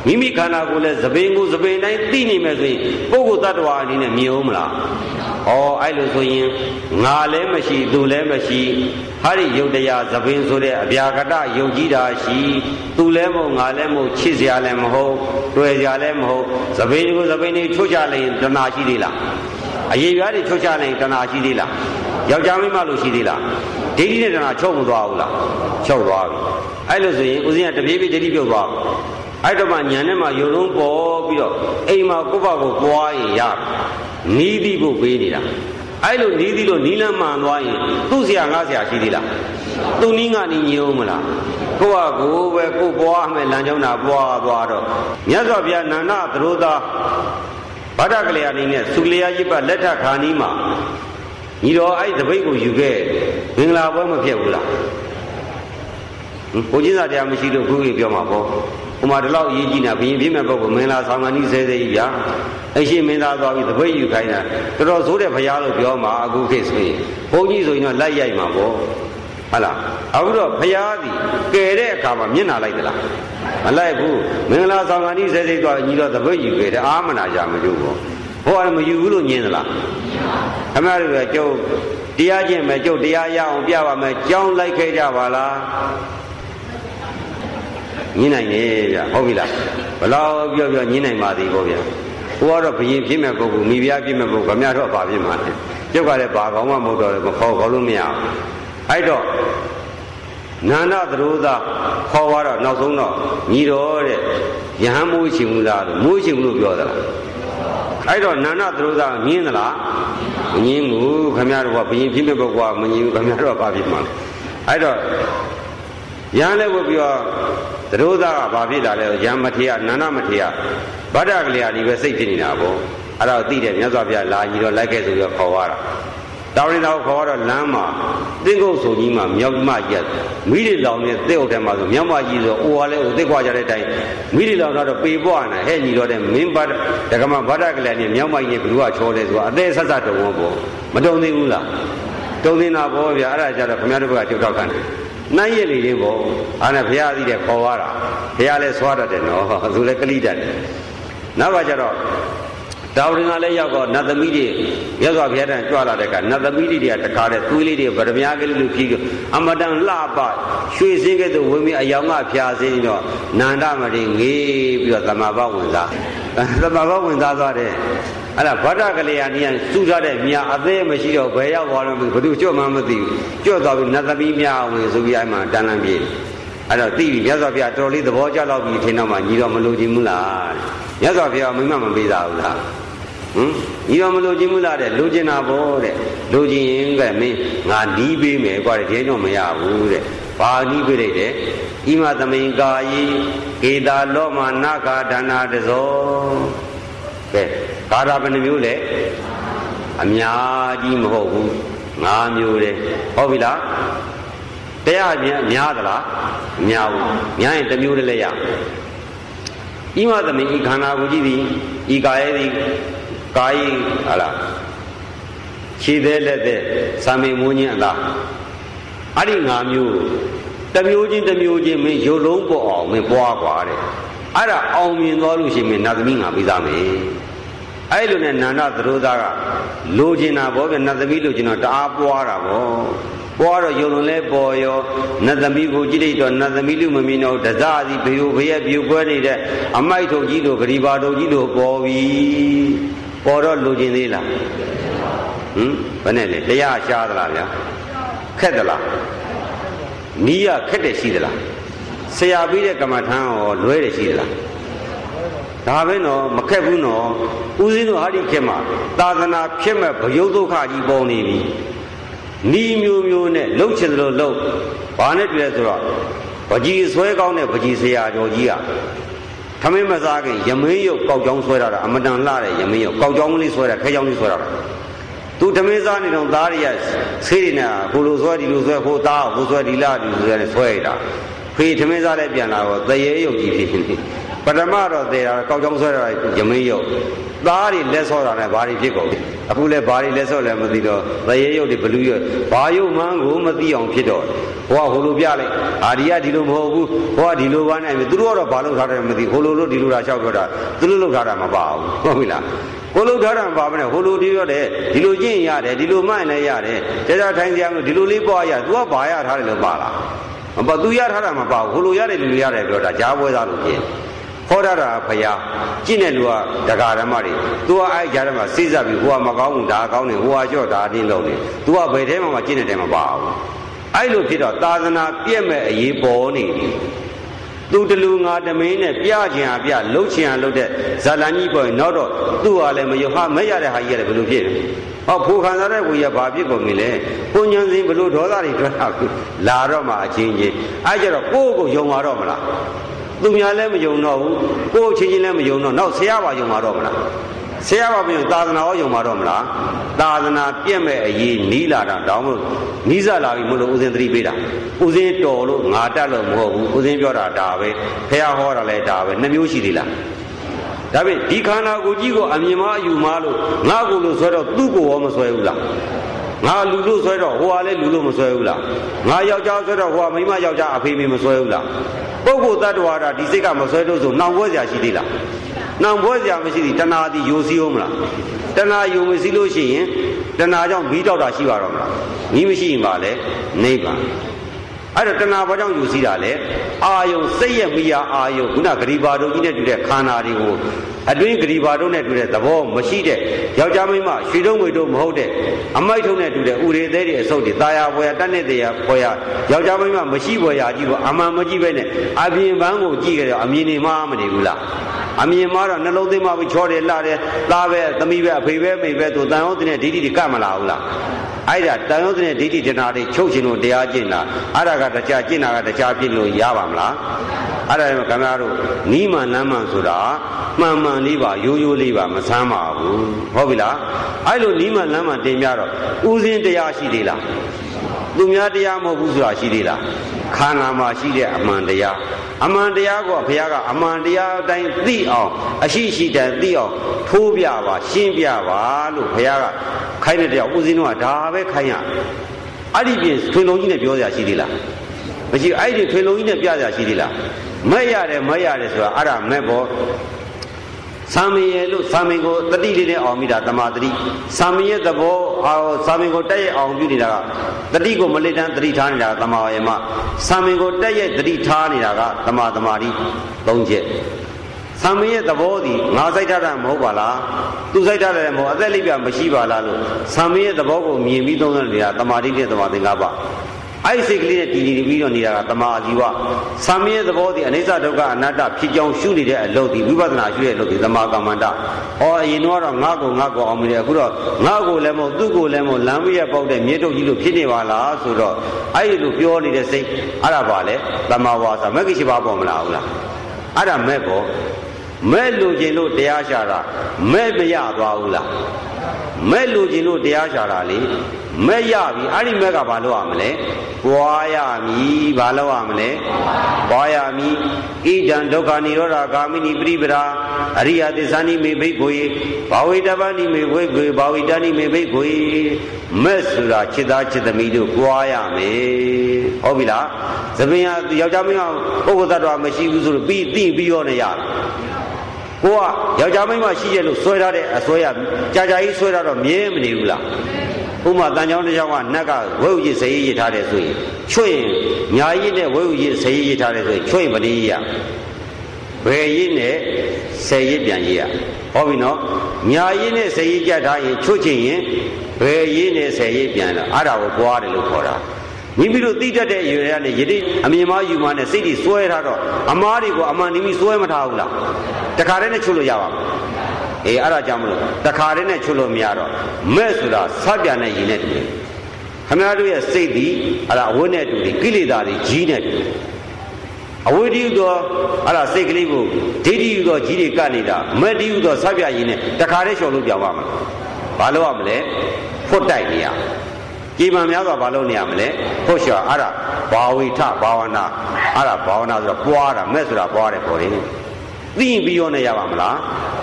မိမိခန္ဓာကိုယ်လည်းသပင်ကိုသပင်တိုင်းသိနေမယ်ဆိုရင်ပုဂ္ဂိုလ်တ attva အနေနဲ့မြင်ဦးမလားဩအဲ့လိုဆိုရင်ငါလည်းမရှိသူလည်းမရှိဟာဒီယုတ်တရားသပင်ဆိုတဲ့အဗျာကတယုတ်ကြီးတာရှိသူလည်းမဟုတ်ငါလည်းမဟုတ်ချစ်စရာလည်းမဟုတ်တွေ့စရာလည်းမဟုတ်သပင်ကိုသပင်တွေချုပ်ချလိုက်ရင်တဏှာရှိသေးလားအရေးပြားတွေချုပ်ချလိုက်ရင်တဏှာရှိသေးလားယောက်ျားမိန်းမလို့ရှိသေးလားဒိဋ္ဌိနဲ့တဏှာချုပ်မသွားဘူးလားချုပ်သွားပြီအဲ့လိုဆိုရင်ဦးဇင်းကတပြေးပြေးဒိဋ္ဌိပြုတ်သွားအဲ့တော့မှညာနဲ့မှယုံလုံးပေါ်ပြီးတော့အိမ်မှာကိုယ့်ဘကိုပွားရင်ရနီးပြီးဖို့ပေးနေတာအဲ့လိုနီးပြီးလို့နီးလန်းမှန်သွားရင်သူ့ဆရာငါဆရာရှိသေးလားသူနီးငါနီးညိုးမလားကိုယ့်ဟာကိုယ်ပဲကိုယ်ပွားမယ်လမ်းကြောင်းတာပွားသွားတော့မြတ်စွာဘုရားနန္ဒသရောသားဗဒ္ဒကလျာဏီနဲ့သုကလျာကြီးပတ်လက်ထခါနီးမှာညီတော်အဲ့တပိတ်ကိုယူခဲ့မင်္ဂလာပွဲမဖြစ်ဘူးလားဘုရားစာတရားမရှိလို့ခုကြီးပြောမှာပေါ့ဥမာဒီလောက်အရေးကြီးနေတာဘုရင်ပြည့်မဲ့ပုဂ္ဂိုလ်မင်္ဂလာဆောင်ကဏီဆဲဆဲကြီးဗျာအရှိမင်းသားသွားပြီးတပိတ်ယူခိုင်းတာတော်တော်ဆိုးတဲ့ဘုရားလို့ပြောမှာအခုခေတ်ဆိုရင်ဘုန်းကြီးဆိုရင်တော့လိုက်ရိုက်မှာပေါ့ဟုတ်လားအခုတော့ဘုရားသည်ကယ်တဲ့အခါမှာမျက်နှာလိုက်သလားမလိုက်ဘူးမင်္ဂလာဆောင်ကဏီဆဲဆဲသွားညီတော်တပိတ်ယူခဲ့တယ်အာမနာကြမလို့ပေါ့ဟောတယ်မယူဘူးလို့ညင်းသလားခမရတို့ကကျုပ်တရားကျင့်မယ်ကျုပ်တရားရအောင်ပြပါမယ်ကြောင်းလိုက်ခဲ့ကြပါလားညင်းနိုင်နေဗျဟုတ်ပြီလားဘလောက်ပြောညင်းနိုင်ပါသည်ပေါ့ဗျဟိုကတော့ဘယင်ဖြစ်မဲ့ပုဂ္ဂိုလ်မိဖုရားဖြစ်မဲ့ပုဂ္ဂိုလ်ခမရတော့ဘာဖြစ်မှာလဲကျုပ်ကလည်းဘာကောင်းမှမဟုတ်တော့မခေါ်လို့မရဘူးအဲ့တော့နန္ဒသရောသားခေါ်သွားတော့နောက်ဆုံးတော့ညီတော်တဲ့ယဟန်မိုးရှင်မူလားလို့မိုးရှင်မလို့ပြောသလားအဲ့တော့နန္ဒသရောသားငင်းသလားမငင်းဘူးခမရတော့ဘယင်ဖြစ်မဲ့ပုဂ္ဂိုလ်ကမငင်းဘူးခမရတော့ဘာဖြစ်မှာလဲအဲ့တော့ယဟန်လည်းဝတ်ပြီးတော့သရောသားကဘာဖြစ်တာလဲယဟန်မထေရနန္ဒမထေရဗဒ္ဒကလျာဏီပဲစိတ်ဖြစ်နေတာပေါ့အဲ့တော့သိတယ်မြတ်စွာဘုရားလာကြီးတော့လိုက်ခဲ့ဆိုပြီးတော့ခေါ်သွားတာတောင်းရင်တော့ခေါ်တော့လမ်းမှာသင်္ကုတ်ဆိုကြီးမှာမြောက်မကြီးမိတွေလောင်နေသစ်အုပ်ထဲမှာဆိုမြောက်မကြီးဆိုအိုဟာလဲဟိုသစ်ခွာကြတဲ့အတိုင်းမိတွေလောင်တော့ပေပွားနေဟဲ့ညီတော့တဲ့မင်းဘဒကမဗဒ္ဒကလျာဏီမြောက်မကြီးဘယ်သူကချောလဲဆိုတာအသေးဆက်ဆက်တုံဝပေါ့မတုံသေးဘူးလားတုံနေတာပေါ့ဗျာအဲ့ဒါကြတော့ခမရတို့ကချုပ်တော့ခံတယ်နိုင်ရလေလေးပေါ့အားနဲ့ဘုရားသိတယ်ခေါ်သွားတာဘုရားလည်းဆွားတတ်တယ်နော်သူလည်းကလိတတ်တယ်နောက်ကကျတော့တောင်ရင်ကလည်းရောက်တော့နတ်သမီးတွေမြတ်စွာဘုရားတန်ကြွလာတဲ့ကနတ်သမီးတွေကတခါတည်းသွေးလေးတွေဗရမ ्या ကလေးလိုဖြီးအမတန်လှပရွှေစင်းကဲ့သို့ဝင်ပြီးအယောင်ကဖြာစင်းတော့နန္ဒမတိငေးပြီးတော့သမဘာဝင်စားသွားတယ်အဲ့ဒါဗဒ္ဒကလျာဏီကစူးထားတဲ့မြာအသေးမရှိတော့ဘယ်ရောက်သွားလို့ဘယ်သူကြွမှမသိဘူးကြွသွားပြီးနတ်သမီးများဝင်ဆိုပြီးအဲ့မှာတန်းလန်းပြေးအဲ့တော့သိပြီမြတ်စွာဘုရားတော်လေးသဘောကျတော့ပြီးထင်တော့မှညီတော်မလို့ခြင်းမလားမြတ်စွာဘုရားမိမမပေးတာဘူးလားညီတော်မလို့ခြင်းမလားတဲ့လိုချင်တာပေါ့တဲ့လိုချင်ရင်ကမင်းငါနီးပေးမယ်ကွာတဲ့ဒီတော့မရဘူးတဲ့ဘာနီးပေးလိုက်တဲ့ဣမသမိန်ကာယီကေတာလောမနာဂာဒါနာတဇောကဲဂါထာဘယ်နှမျိုးလဲအများကြီးမဟုတ်ဘူး5မျိုးတဲ့ဟုတ်ပြီလားတရားများသလားမများဘူးများရင်တစ်မျိုးတည်းလည်းရဣမသမိန်ဤခန္ဓာကိုယ်ကြီးသည်ဤကာယသည်ကာယဟာလားခြေသေးလက်သေးသာမေမွန်းခြင်းအလားအဲ့ဒီ5မျိုးတစ်မျိုးချင်းမင်းရုပ်လုံးပေါ်အောင်မင်းပွားกว่าတဲ့အဲ့ဒါအောင်မြင်သွားလို့ရှိရင်နတ်သမီးငါပြီးသားမယ်အဲ့လိုနဲ့နန္ဒသရောသားကလိုချင်တာဗောဗျနတ်သမီးလိုချင်တော့တအားပွားတာဗောပွားတော့ယုံလုံးလဲပေါ်ရောနတ်သမီးကိုကြည့်လိုက်တော့နတ်သမီးလူမမြင်တော့တစသည်ဘေယိုဘေးရဲ့ပြူကွဲနေတဲ့အမိုက်ထုံကြီးလိုဂရီပါထုံကြီးလိုပေါ်ပြီပေါ်တော့လိုချင်သေးလားဘယ်နဲ့လဲတရားရှားသလားဗျာခက်သလားနီးရခက်တယ်ရှိသလားဆရာပြီးတဲ့ကမ္မထမ်းရောလွဲတယ်ရှိသလားဒါပဲနော်မခက်ဘူးနော်ဦးဇင်းတို့ဟာဒီခေတ်မှာသာသနာဖြစ်မဲ့ဗယုတ်ဒုက္ခကြီးပေါ်နေပြီနီးမျိုးနဲ့လှုပ်ချင်သလိုလှုပ်ဘာနဲ့တွေ့လဲဆိုတော့ပကြီးဆွဲကောင်းတဲ့ပကြီးဆရာကျော်ကြီးကထမင်းမစားခင်ရမင်းရုပ်ကောက်ကြောင်းဆွဲတာအမတန်လှတဲ့ရမင်းရုပ်ကောက်ကြောင်းလေးဆွဲတာခဲကြောင်းလေးဆွဲတာသူထမင်းစားနေတော့သားတွေကဆေးတွေနဲ့ဟိုလိုဆွဲဒီလိုဆွဲဟိုသားဟိုဆွဲဒီလားဒီလိုဆွဲနဲ့ဆွဲရတာဖေးထမင်းစားလည်းပြန်လာတော့တရေရုပ်ကြီးဖြစ်နေပထမတော့သေးတာကောက်ကြောင်းဆွဲတာရမင်းရုပ်သားတွေလက်ဆော့တာနဲ့ဘာတွေဖြစ်ကုန်အခုလဲဘာတွေလက်ဆော့လဲမသိတော့သရေရုပ်တွေဘလူးရုပ်ဘာရုပ်မှန်းကိုမသိအောင်ဖြစ်တော့ဟိုကဟိုလိုပြလိုက်အာဒီကဒီလိုမဟုတ်ဘူးဟိုကဒီလိုပါနဲ့သူတို့ကတော့ဘာလို့ထားတယ်မသိဟိုလိုလို့ဒီလိုတာလျှောက်ပြောတာသူတို့လုပ်ထားတာမပါဘူးဟုတ်ပြီလားကိုလုပ်ထားတာမပါဘဲနဲ့ဟိုလိုဒီရောတယ်ဒီလိုကျင့်ရတယ်ဒီလိုမှန်လည်းရတယ်တရားထိုင်ကြမလို့ဒီလိုလေးပွားရသူကဘာရထားတယ်လို့ပါလားမပါသူရထားတာမပါဘူးဟိုလိုရတယ်ဒီလိုရတယ်ပြောတာကြားပွဲသားလို့ပြင်ခေါ်တာဖယားကြည့်နေလူကဒကာဓမ္မတွေသူကအဲ့ကြားထဲမှာစိစပ်ပြီးဟိုကမကောင်းဘူးဒါကောင်းတယ်ဟိုကကြော့ဒါအတင်းလုံးတယ်သူကဘယ်ထဲမှာကြည့်နေတယ်မပါဘူးအဲ့လိုဖြစ်တော့သာသနာပြည့်မဲ့အရေးပေါ်နေတယ်သူတလူငါတမင်းနဲ့ပြချင်ပြလှုပ်ချင်လှုပ်တဲ့ဇာလန်ကြီးပေါ်နောက်တော့သူ့ဟာလည်းမယုံဟာမဲ့ရတဲ့ဟာကြီးရတယ်ဘယ်လိုဖြစ်လဲဟောဖိုခံစားတဲ့ကိုရဘာဖြစ်ကုန်ပြီလဲကိုညံစင်ဘလို့ဒေါသတွေထွက်လာတော့မှအချင်းချင်းအဲ့ကြတော့ကိုယ့်ကိုယုံမှာတော့မလားသူများလည်းမယုံတော့ဘူးကိုယ့်ချင်းချင်းလည်းမယုံတော့နောက်ဆရာပါယုံမှာတော့မလားဆရာပါပြင်သာသနာရောယုံမှာတော့မလားသာသနာပြည့်မဲ့အရေးနီးလာတာတောင်းလို့နီးစလာပြီမလို့ဦးဇင်းသတိပေးတာဦးဇင်းတော်လို့ငါတက်လို့မဟုတ်ဘူးဦးဇင်းပြောတာဒါပဲဖះဟောတာလည်းဒါပဲနှမျိုးရှိသေးလားဒါပေမဲ့ဒီခန္ဓာကိုယ်ကြီးကိုအမြင်မအယူမလို့ငါကိုလို့ဆွဲတော့သူ့ကိုရောမဆွဲဘူးလားငါလူလို့ဆွဲတော့ဟိုကလည်းလူလို့မဆွဲဘူးလားငါယောက်ျားဆွဲတော့ဟိုကမိန်းမယောက်ျားအဖေမေမဆွဲဘူးလားပုဂ္ဂိုလ်တ attva တာဒီစိတ်ကမဆွဲတော့ဆိုနှောင်ပွဲစရာရှိသေးလားနှောင်ပွဲစရာမရှိသေးတဏှာတိယိုစီးအောင်မလားတဏှာယိုမစီးလို့ရှိရင်တဏှာကြောင့်မီးတောက်တာရှိပါတော့မလားမီးမရှိရင်ပါလေနိဗ္ဗာန်အဲ့တော့တဏှာဘာကြောင့်ယူစီးတာလဲအာယုံစိတ်ရဲ့မိယာအာယုံခုနဂရိဘာတို့ကြီးနဲ့တူတဲ့ခန္ဓာတွေကိုအတွင်းဂရိဘာတို့နဲ့တူတဲ့သဘောမရှိတဲ့ယောက်ျားမိန်းမရွှေတုံးငွေတို့မဟုတ်တဲ့အမိုက်ထုံးနဲ့တူတဲ့ဥရေသေးတွေအစုပ်တွေတာယာပွဲတတ်နဲ့တရားပွဲရယောက်ျားမိန်းမမရှိပွဲရကြီးကိုအမှန်မကြည့်ပဲနဲ့အပြင်ပန်းကိုကြည့်ကြတယ်အမြင်နေမှမနေဘူးလားအမြင်မှာတော့နှလုံးသွင်းမှပြီးချောတယ်လှတယ်သားပဲသမီးပဲအဖေပဲမိပဲသူတန်ဟုတ်တဲ့ဒိဋ္ဌိတွေကတ်မလာဘူးလားအဲ့ဒါတန်ဟုတ်တဲ့ဒိဋ္ဌိတဏှာတွေချုပ်ရှင်လို့တရားကျင့်တာအဲ့ဒါကတရားကျင့်တာကတရားဖြစ်လို့ရပါမလားအဲ့ဒါကခင်ဗျားတို့နီးမှန်လမ်းမှန်ဆိုတာမှန်မှန်လေးပါရိုးရိုးလေးပါမဆမ်းပါဘူးဟုတ်ပြီလားအဲ့လိုနီးမှန်လမ်းမှန်တင်ပြတော့ဥစဉ်တရားရှိသေးလားသူများတရားမဟုတ်ဘူးဆိုတာရှိသေးလားခန္ဓာမှာရှိတဲ့အမှန်တရားအမှန်တရားကိုဘုရားကအမှန်တရားအတိုင်းသိအောင်အရှိရှိတည်းသိအောင်ထိုးပြပါရှင်းပြပါလို့ဘုရားကခိုင်းတဲ့တရားဥစဉ်တော့ဒါပဲခိုင်းရအဲ့ဒီပြင်ထွင်လုံးကြီးနဲ့ပြောစရာရှိသေးလားမရှိအဲ့ဒီထွင်လုံးကြီးနဲ့ပြစရာရှိသေးလားမဲ့ရတယ်ဆိုတာအဲ့ဒါမဲ့ပေါ့သာမင်လို့သာမင်ကိုတတိလေးနဲ့အောင်မိတာတမာတတိသာမင်ရဲ့သဘောသာမင်ကိုတက်ရဲ့အောင်ပြုနေတာကတတိကိုမလစ်တန်းတတိထားနေတာကတမာယမသာမင်ကိုတက်ရဲ့တတိထားနေတာကတမာတမာတိ၃ချက်သာမင်ရဲ့သဘောဒီငါစိုက်ထားတာမဟုတ်ပါလားသူစိုက်ထားတယ်မဟုတ်အသက်လေးပြမရှိပါလားလို့သာမင်ရဲ့သဘောကိုမြင်ပြီးသုံးသပ်နေတာတမာတိနဲ့တမာသင်္ကပ္ပအဲ့ဒီစိတ်ကလေးနဲ့တည်တည်ပြီးတော့နေတာကတမာအာဇီဝသာမင်ရဲ့သဘောဒီအနိစ္စဒုက္ခအနတ္တဖြစ်ကြောင်းရှုနေတဲ့အလုပ်ဒီဝိပဿနာရှုရဲ့အလုပ်ဒီသမာကမ္မန္တအရင်တော့ငါ့ကိုအောင်မနေအခုတော့ငါ့ကိုလည်းမဟုတ်သူ့ကိုလည်းမဟုတ်လမ်းမရပေါက်တဲ့မြေတုပ်ကြီးလို့ဖြစ်နေပါလားဆိုတော့အဲ့ဒီလိုပြောနေတဲ့စိတ်အဲ့ဒါပါလေသမာဝါစာမဂ္ဂင်၈ပါးပေါ်မလာဘူးလားအဲ့ဒါမဲ့ပေါ့မဲ့လူချင်းလို့တရားရှာတာမဲ့မရသွားဘူးလားမဲ့လူချင်းလို့တရားရှာတာလေမဲ့ရပြီအဲ့ဒီမဲ့ကဘာလို့ရမလဲပွားရမည်ဘာလို့ရမလဲပွားရမည်ဣဒံဒုက္ခនិရောဓဂာမိနိပရိပရာအရိယသစ္စာနိမေဘိက္ခွေဘာဝိတပနိမေဘိက္ခွေဘာဝိတနိမေဘိက္ခွေမဲ့ဆိုတာจิตသားจิตသမီးတို့ပွားရမယ်ဟုတ်ပြီလားသပင်ကယောက်ျားမင်းကပုဂ္ဂိုလ်သတ္တဝါမရှိဘူးဆိုလို့ပြီးရောနေရကိုကယောက်ျားမိန်းမရှိရဲ့လို့ဆွဲထားတဲ့အဆွဲရကြာကြီးဆွဲထားတော့မြဲမနေဘူးလားဥမာတန်ချောင်းတစ်ချောင်းကနတ်ကဝဲဥကြီးဆေးရည်ထားတယ်ဆိုရင်ချွတ်ရင်ညာရည်နဲ့ဝဲဥကြီးဆေးရည်ထားတယ်ဆိုရင်ချွတ်ရင်မနေရဘယ်ရည်နဲ့ဆေးရည်ပြန်ရည်ရဟောပြီနော်ညာရည်နဲ့ဆေးရည်ကြထားရင်ချွတ်ချင်ရင်ဘယ်ရည်နဲ့ဆေးရည်ပြန်လာအဲ့ဒါကိုပွားတယ်လို့ခေါ်တာမိမိတို့သိတတ်တဲ့အရွယ်ရနဲ့ယတိအမြင်မယူမနဲ့စိတ်ကြီးစွဲထားတော့အမားတွေကိုအမှန်နိမိစွဲမထားဘူးလားတခါတည်းနဲ့ချွတ်လို့ရပါမယ်အဲ့ဒါကြောင့်မလို့တခါတည်းနဲ့ချွတ်လို့မရတော့မဲ့ဆိုတာစပြန်တဲ့ရည်နဲ့တူတယ်ခမရတို့ရဲ့စိတ်ဒီအဲ့ဒါအဝိနဲ့တူတယ်ကိလေသာတွေကြီးနဲ့တူတယ်အဝိဓိသောအဲ့ဒါစိတ်ကလေးကိုဒိဋ္ဌိယူသောကြီးတွေကပ်နေတာမဲ့တိယူသောစပြရည်နဲ့တခါတည်းလျှော်လို့ပြောင်းပါမလားဘာလို့ရမလဲဖွတ်တိုက်နေရကြည်မှန်များစွာဘာလို့နေရမလဲဖို့လျှော်အဲ့ဒါဘာဝိထဘာဝနာအဲ့ဒါဘာဝနာဆိုတော့ပွားတာမဲ့ဆိုတာပွားတယ်ပေါ်တယ်သိပြီးရောနေရပါမလား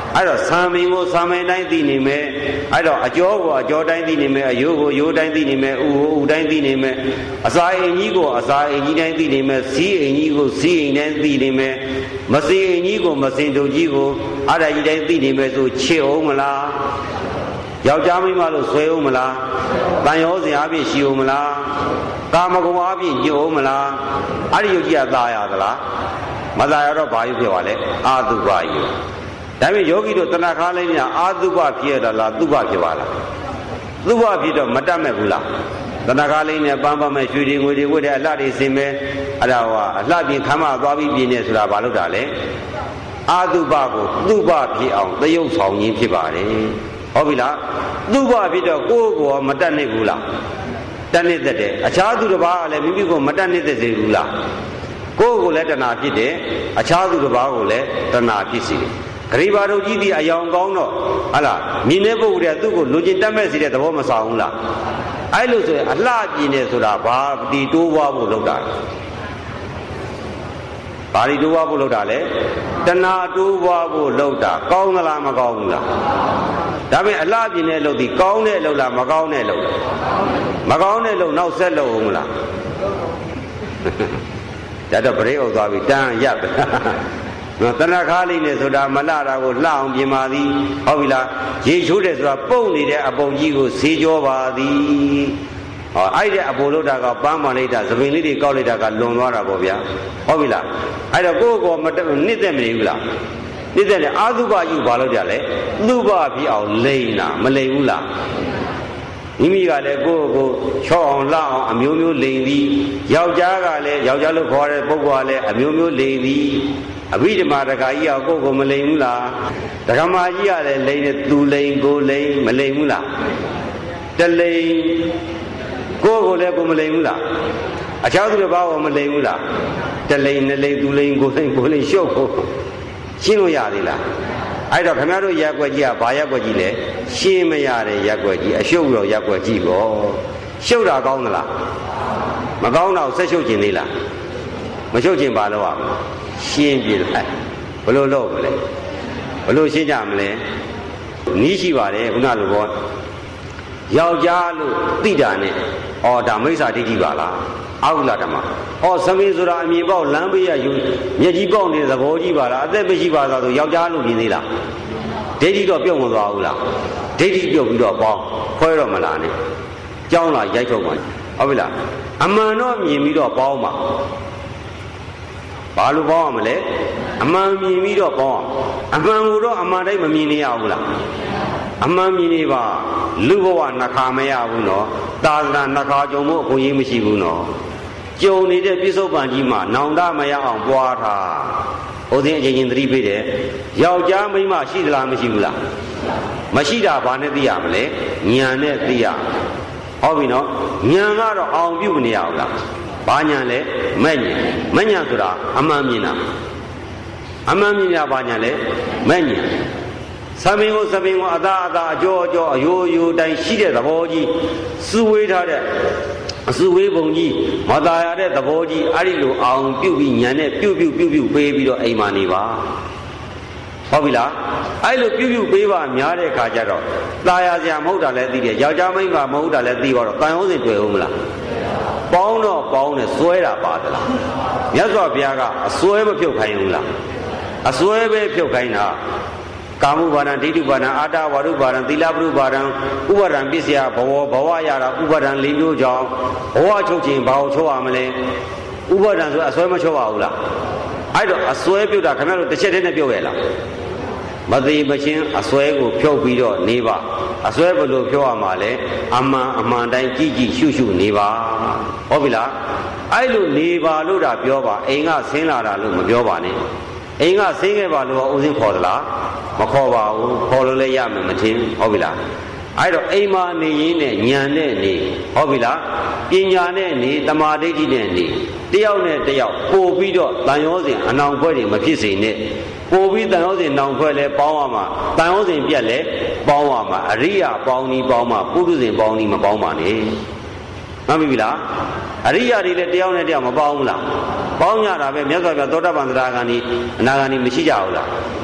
အဲ့တော့ဆံမင်းကိုဆံမင်းတိုင်းသိနေမယ်အဲ့တော့အကျော်ကိုအကျော်တိုင်းသိနေမယ်အယိုးကိုယိုးတိုင်းသိနေမယ်ဥကိုဥတိုင်းသိနေမယ်အစာအိမ်ကြီးကိုအစာအိမ်ကြီးတိုင်းသိနေမယ်စီးအိမ်ကြီးကိုစီးအိမ်တိုင်းသိနေမယ်မစင်အိမ်ကြီးကိုမစင်တို့ကြီးကိုအဲ့ဒါကြီးတိုင်းသိနေမယ်ဆိုချစ်အောင်မလားယောက်ျားမိန်းမလို့ဆွဲအောင်မလားတန်ရောစင်အပြည့်ရှိအောင်မလားကာမဂုဏ်အပြည့်ညှို့အောင်မလားအဲ့ဒီယုတ်ကြီးကသာရသလားမသာရတော့ဘာယူဖြစ်ပါလဲအာတုပယူဒါပေမဲ့ယောဂီတို့တဏှာခါလေးများအာတုပဖြစ်ရတာလားတုပဖြစ်ပါလားတုပဖြစ်တော့မတတ်မဲ့ဘူးလားတဏှာခါလေးနဲ့ပန်းပန်းမဲ့ရွှေတွေငွေတွေဝတ်တဲ့အလှတွေစင်မဲ့အဲ့ဒါကအလှပြင်ခမ်းမသွားပြီးပြင်းနေဆိုတာဘာလို့တာလဲအာတုပကိုတုပဖြစ်အောင်သရုပ်ဆောင်ခြင်းဖြစ်ပါတယ်ဟုတ်ပြီလားတုပဖြစ်တော့ကိုယ့်ကိုယ်မတတ်နိုင်ဘူးလားတတ်နေတဲ့တဲ့အခြားသူတစ်ပါးကလည်းမိမိကိုမတတ်နေတဲ့စေဘူးလားကိုယ့်ကိုယ်လည်းတဏှာဖြစ်တယ်အခြားသူတစ်ပါးကိုလည်းတဏှာဖြစ်စေတယ်ဂရိဘာတို့ကြီးဒီအယောင်ကောင်းတော့ဟာလားမြင်တဲ့ပုဂ္ဂိုလ်ကသူ့ကိုလူကျင်တတ်မဲ့စေတဲ့သဘောမဆောင်ဘူးလားအဲ့လိုဆိုရင်အလှပြင်းနေဆိုတာဘာဒီတိုးဝါဖို့လုပ်တာဘာဒီတိုးဝါဖို့လုပ်တာလဲတဏှာတိုးဝါဖို့လုပ်တာကောင်းသလားမကောင်းဘူးလားဒါပေမဲ့အလှပြင်းတဲ့လုပ်ဒီကောင်းတဲ့လုပ်လားမကောင်းတဲ့လုပ်မကောင်းတဲ့လုပ်နောက်ဆက်လုပ်အောင်မလားဒါတော့ပရိဩသွားပြီတန်းရပ်ပဲနော်တဏှာခါလေးနဲ့ဆိုတာမလှတာကိုလှအောင်ပြင်ပါသည်ဟုတ်ပြီလားရေချိုးတယ်ဆိုတာပုံနေတဲ့အပုံကြီးကိုဈေးကြောပါသည်ဟောအဲ့တဲ့အပုံလို့တာကပန်းပန်လိုက်တာသပင်လေးတွေကောက်လိုက်တာကလွန်သွားတာပေါ့ဗျာဟုတ်ပြီလားအဲ့တော့ကိုယ့်ကိုနှစ်သက်မနေဘူးလားနှစ်သက်တယ်အာသုဘယူဘာလို့ကြလဲသုဘဖြစ်အောင်လိမ့်တာမလိမ့်ဘူးလားမိမိကလည်းကိုယ့်ကိုချော့အောင်လှအောင်အမျိုးမျိုးလိမ်သည်ယောက်ျားကလည်းယောက်ျားလို့ခေါ်တဲ့ပုဂ္ဂိုလ်ကလည်းအမျိုးမျိုးလိမ်သည်အဘိဓမ္မာတခါကြီးကကိုယ့်ကိုမလိမ်ဘူးလားတခါမကြီးကလည်းလိမ်တယ်သူလိမ်ကိုလိမ်မလိမ်ဘူးလားတလိမ်ကိုယ့်ကိုလည်းကိုမလိမ်ဘူးလားအခြားသူတွေဘာကိုမလိမ်ဘူးလားတလိမ်နှစ်လိမ်သူလိမ်ကိုလိမ်ကိုလိမ်ရှုပ်ကိုရှင်းလို့ရသေးလားအဲ့တော့ခင်ဗျားတို့ရက်ွက်ကြီးကဘာရက်ွက်ကြီးလဲရှင်းမရတဲ့ရက်ွက်ကြီးအရှုပ်တော့ရက်ွက်ကြီးပေါ့ရှုပ်တာကောင်းသလားမကောင်းတော့ဆက်ရှုပ်ခြင်းသေးလားမရှုပ်ခြင်းဘာလို့ရမလဲရှင်းပြလိုက်ဘယ်လိုလုပ်မလဲဘယ်လိုရှင်းကြမလဲနီးရှိပါတယ်ခုနလိုပေါ့ယောက်ျားလို့သိတာနဲ့ဩဒါမိစ္ဆာဒိဋ္ဌိပါလားအောက်လာဓမ္မဩသမင်းဆိုတာအမြင်ပေါက်လမ်းပေးရယူမျက်ကြီးပေါက်နေတဲ့သဘောကြီးပါလားအသက်မရှိပါသာဆိုယောက်ျားလို့မြင်သေးလားဒိဋ္ဌိတော့ပြုတ်ဝင်သွားဘူးလားဒိဋ္ဌိပြုတ်ပြီးတော့ပေါင်းခွဲတော့မလားနဲ့ကြောင်းလာရိုက်ထုတ်ပါဟုတ်ပြီလားအမှန်တော့မြင်ပြီးတော့ပေါင်းပါဘာလို့ပေါင်းရမလဲအမှန်မြင်ပြီးတော့ပေါင်းအမှန်ကိုတော့အမှန်တိုင်းမမြင်နေရဘူးလားအမှန်မြင်နေပါလူဘဝနှခါမရဘူးနော်သာသနာနှခါကြုံဖို့အခွင့်အရေးမရှိဘူးနော်ကြုံနေတဲ့ပြစ္ဆုတ်ပံကြီးမှာနောင်တမရအောင်ပွားထားဥစဉ်အချင်းချင်းသတိပေးတယ်ယောက်ျားမိန်းမရှိသလားမရှိဘူးလားမရှိတာဘာနဲ့သိရမလဲဉာဏ်နဲ့သိရဟုတ်ပြီနော်ဉာဏ်ကတော့အောင်ပြုမနေရဘူးလားဘာညာလဲမဲ့ညာဆိုတာအမှန်မြင်တာအမှန်မြင်တာဘာညာလဲမဲ့ညာသမင်ကိုအသာအကျော်အယိုးယိုးတိုင်းရှိတဲ့သဘောကြီးစုဝေးထားတဲ့အစုဝေးပုံကြီးမသာရတဲ့သဘောကြီးအဲ့ဒီလိုအောင်ပြုတ်ပြီးညာနဲ့ပြုတ်ပေးပြီးတော့အိမ်မှာနေပါဟုတ်ပြီလားအဲ့လိုပြုတ်ပေးပါများတဲ့ခါကျတော့ตายရစရာမဟုတ်တာလည်းသိတယ်ယောက်ျားမိန်းမမဟုတ်တာလည်းသိတော့တန်ရုံးစင်တွေ့ဦးမလားပေါင်းတော့ပေါင်းတယ်စွဲတာပါသလားမြတ်စွာဘုရားကအစွဲမဖြုတ်ခိုင်းဘူးလားအစွဲပဲဖြုတ်ခိုင်းတာကာမုပါဒံဒိဋ္ဌုပါဒံအာတဝါရုပါဒံသီလပရုပါဒံဥပါဒံပစ္စယဘဝရတာဥပါဒံ၄မျိုးကြောင့်ဘဝချုပ်ခြင်းဘာကိုချုပ်ရမလဲဥပါဒံဆိုအစွဲမချုပ်ပါဘူးလားအဲ့တော့အစွဲပြုတ်တာခင်ဗျားတို့တစ်ချက်တည်းနဲ့ပြုတ်ရလားမသိမချင်းအစွဲကိုဖြုတ်ပြီးတော့နေပါအစွဲဘယ်လိုဖြုတ်ရမှာလဲအမှန်တိုင်းကြည်ရှုနေပါဟုတ်ပြီလားအဲ့လိုနေပါလို့တာပြောပါအိမ်ကဆင်းလာတာလို့မပြောပါနဲ့အိမ်ကဆင်းခဲ့ပါလို့ဦးစင်းခေါ်သလားမခေါ်ပါဘူးခေါ်လို့လည်းရမယ်မထင်ဟုတ်ပြီလားအဲ့တော့အိမ်မှာနေရင်းနဲ့ဉာဏ်နဲ့နေဟုတ်ပြီလားပညာနဲ့နေတမာဒိဋ္ဌိနဲ့နေတယောက်နဲ့တယောက်ပို့ပြီးတော့တန်ရောစဉ်အနောင်ဖွဲ့တွေမဖြစ်စေနဲ့ပို့ပြီးတန်ရောစဉ်နောင်ဖွဲ့လဲပေါင်းရမှာတန်ရောစဉ်ပြက်လဲပေါင်းရမှာအရိယာပေါင်းနီးပေါင်းမှာပုရုဇဉ်ပေါင်းနီးမပေါင်းပါနဲ့မှတ်ပြီလားအရိယာတွေလည်းတယောက်နဲ့တယောက်မပေါင်းဘူးလားပေါင်းကြတာပဲမြတ်စွာဘုရားသောတာပန်သရဂါနိအနာဂါနိမရှိကြဘူးလား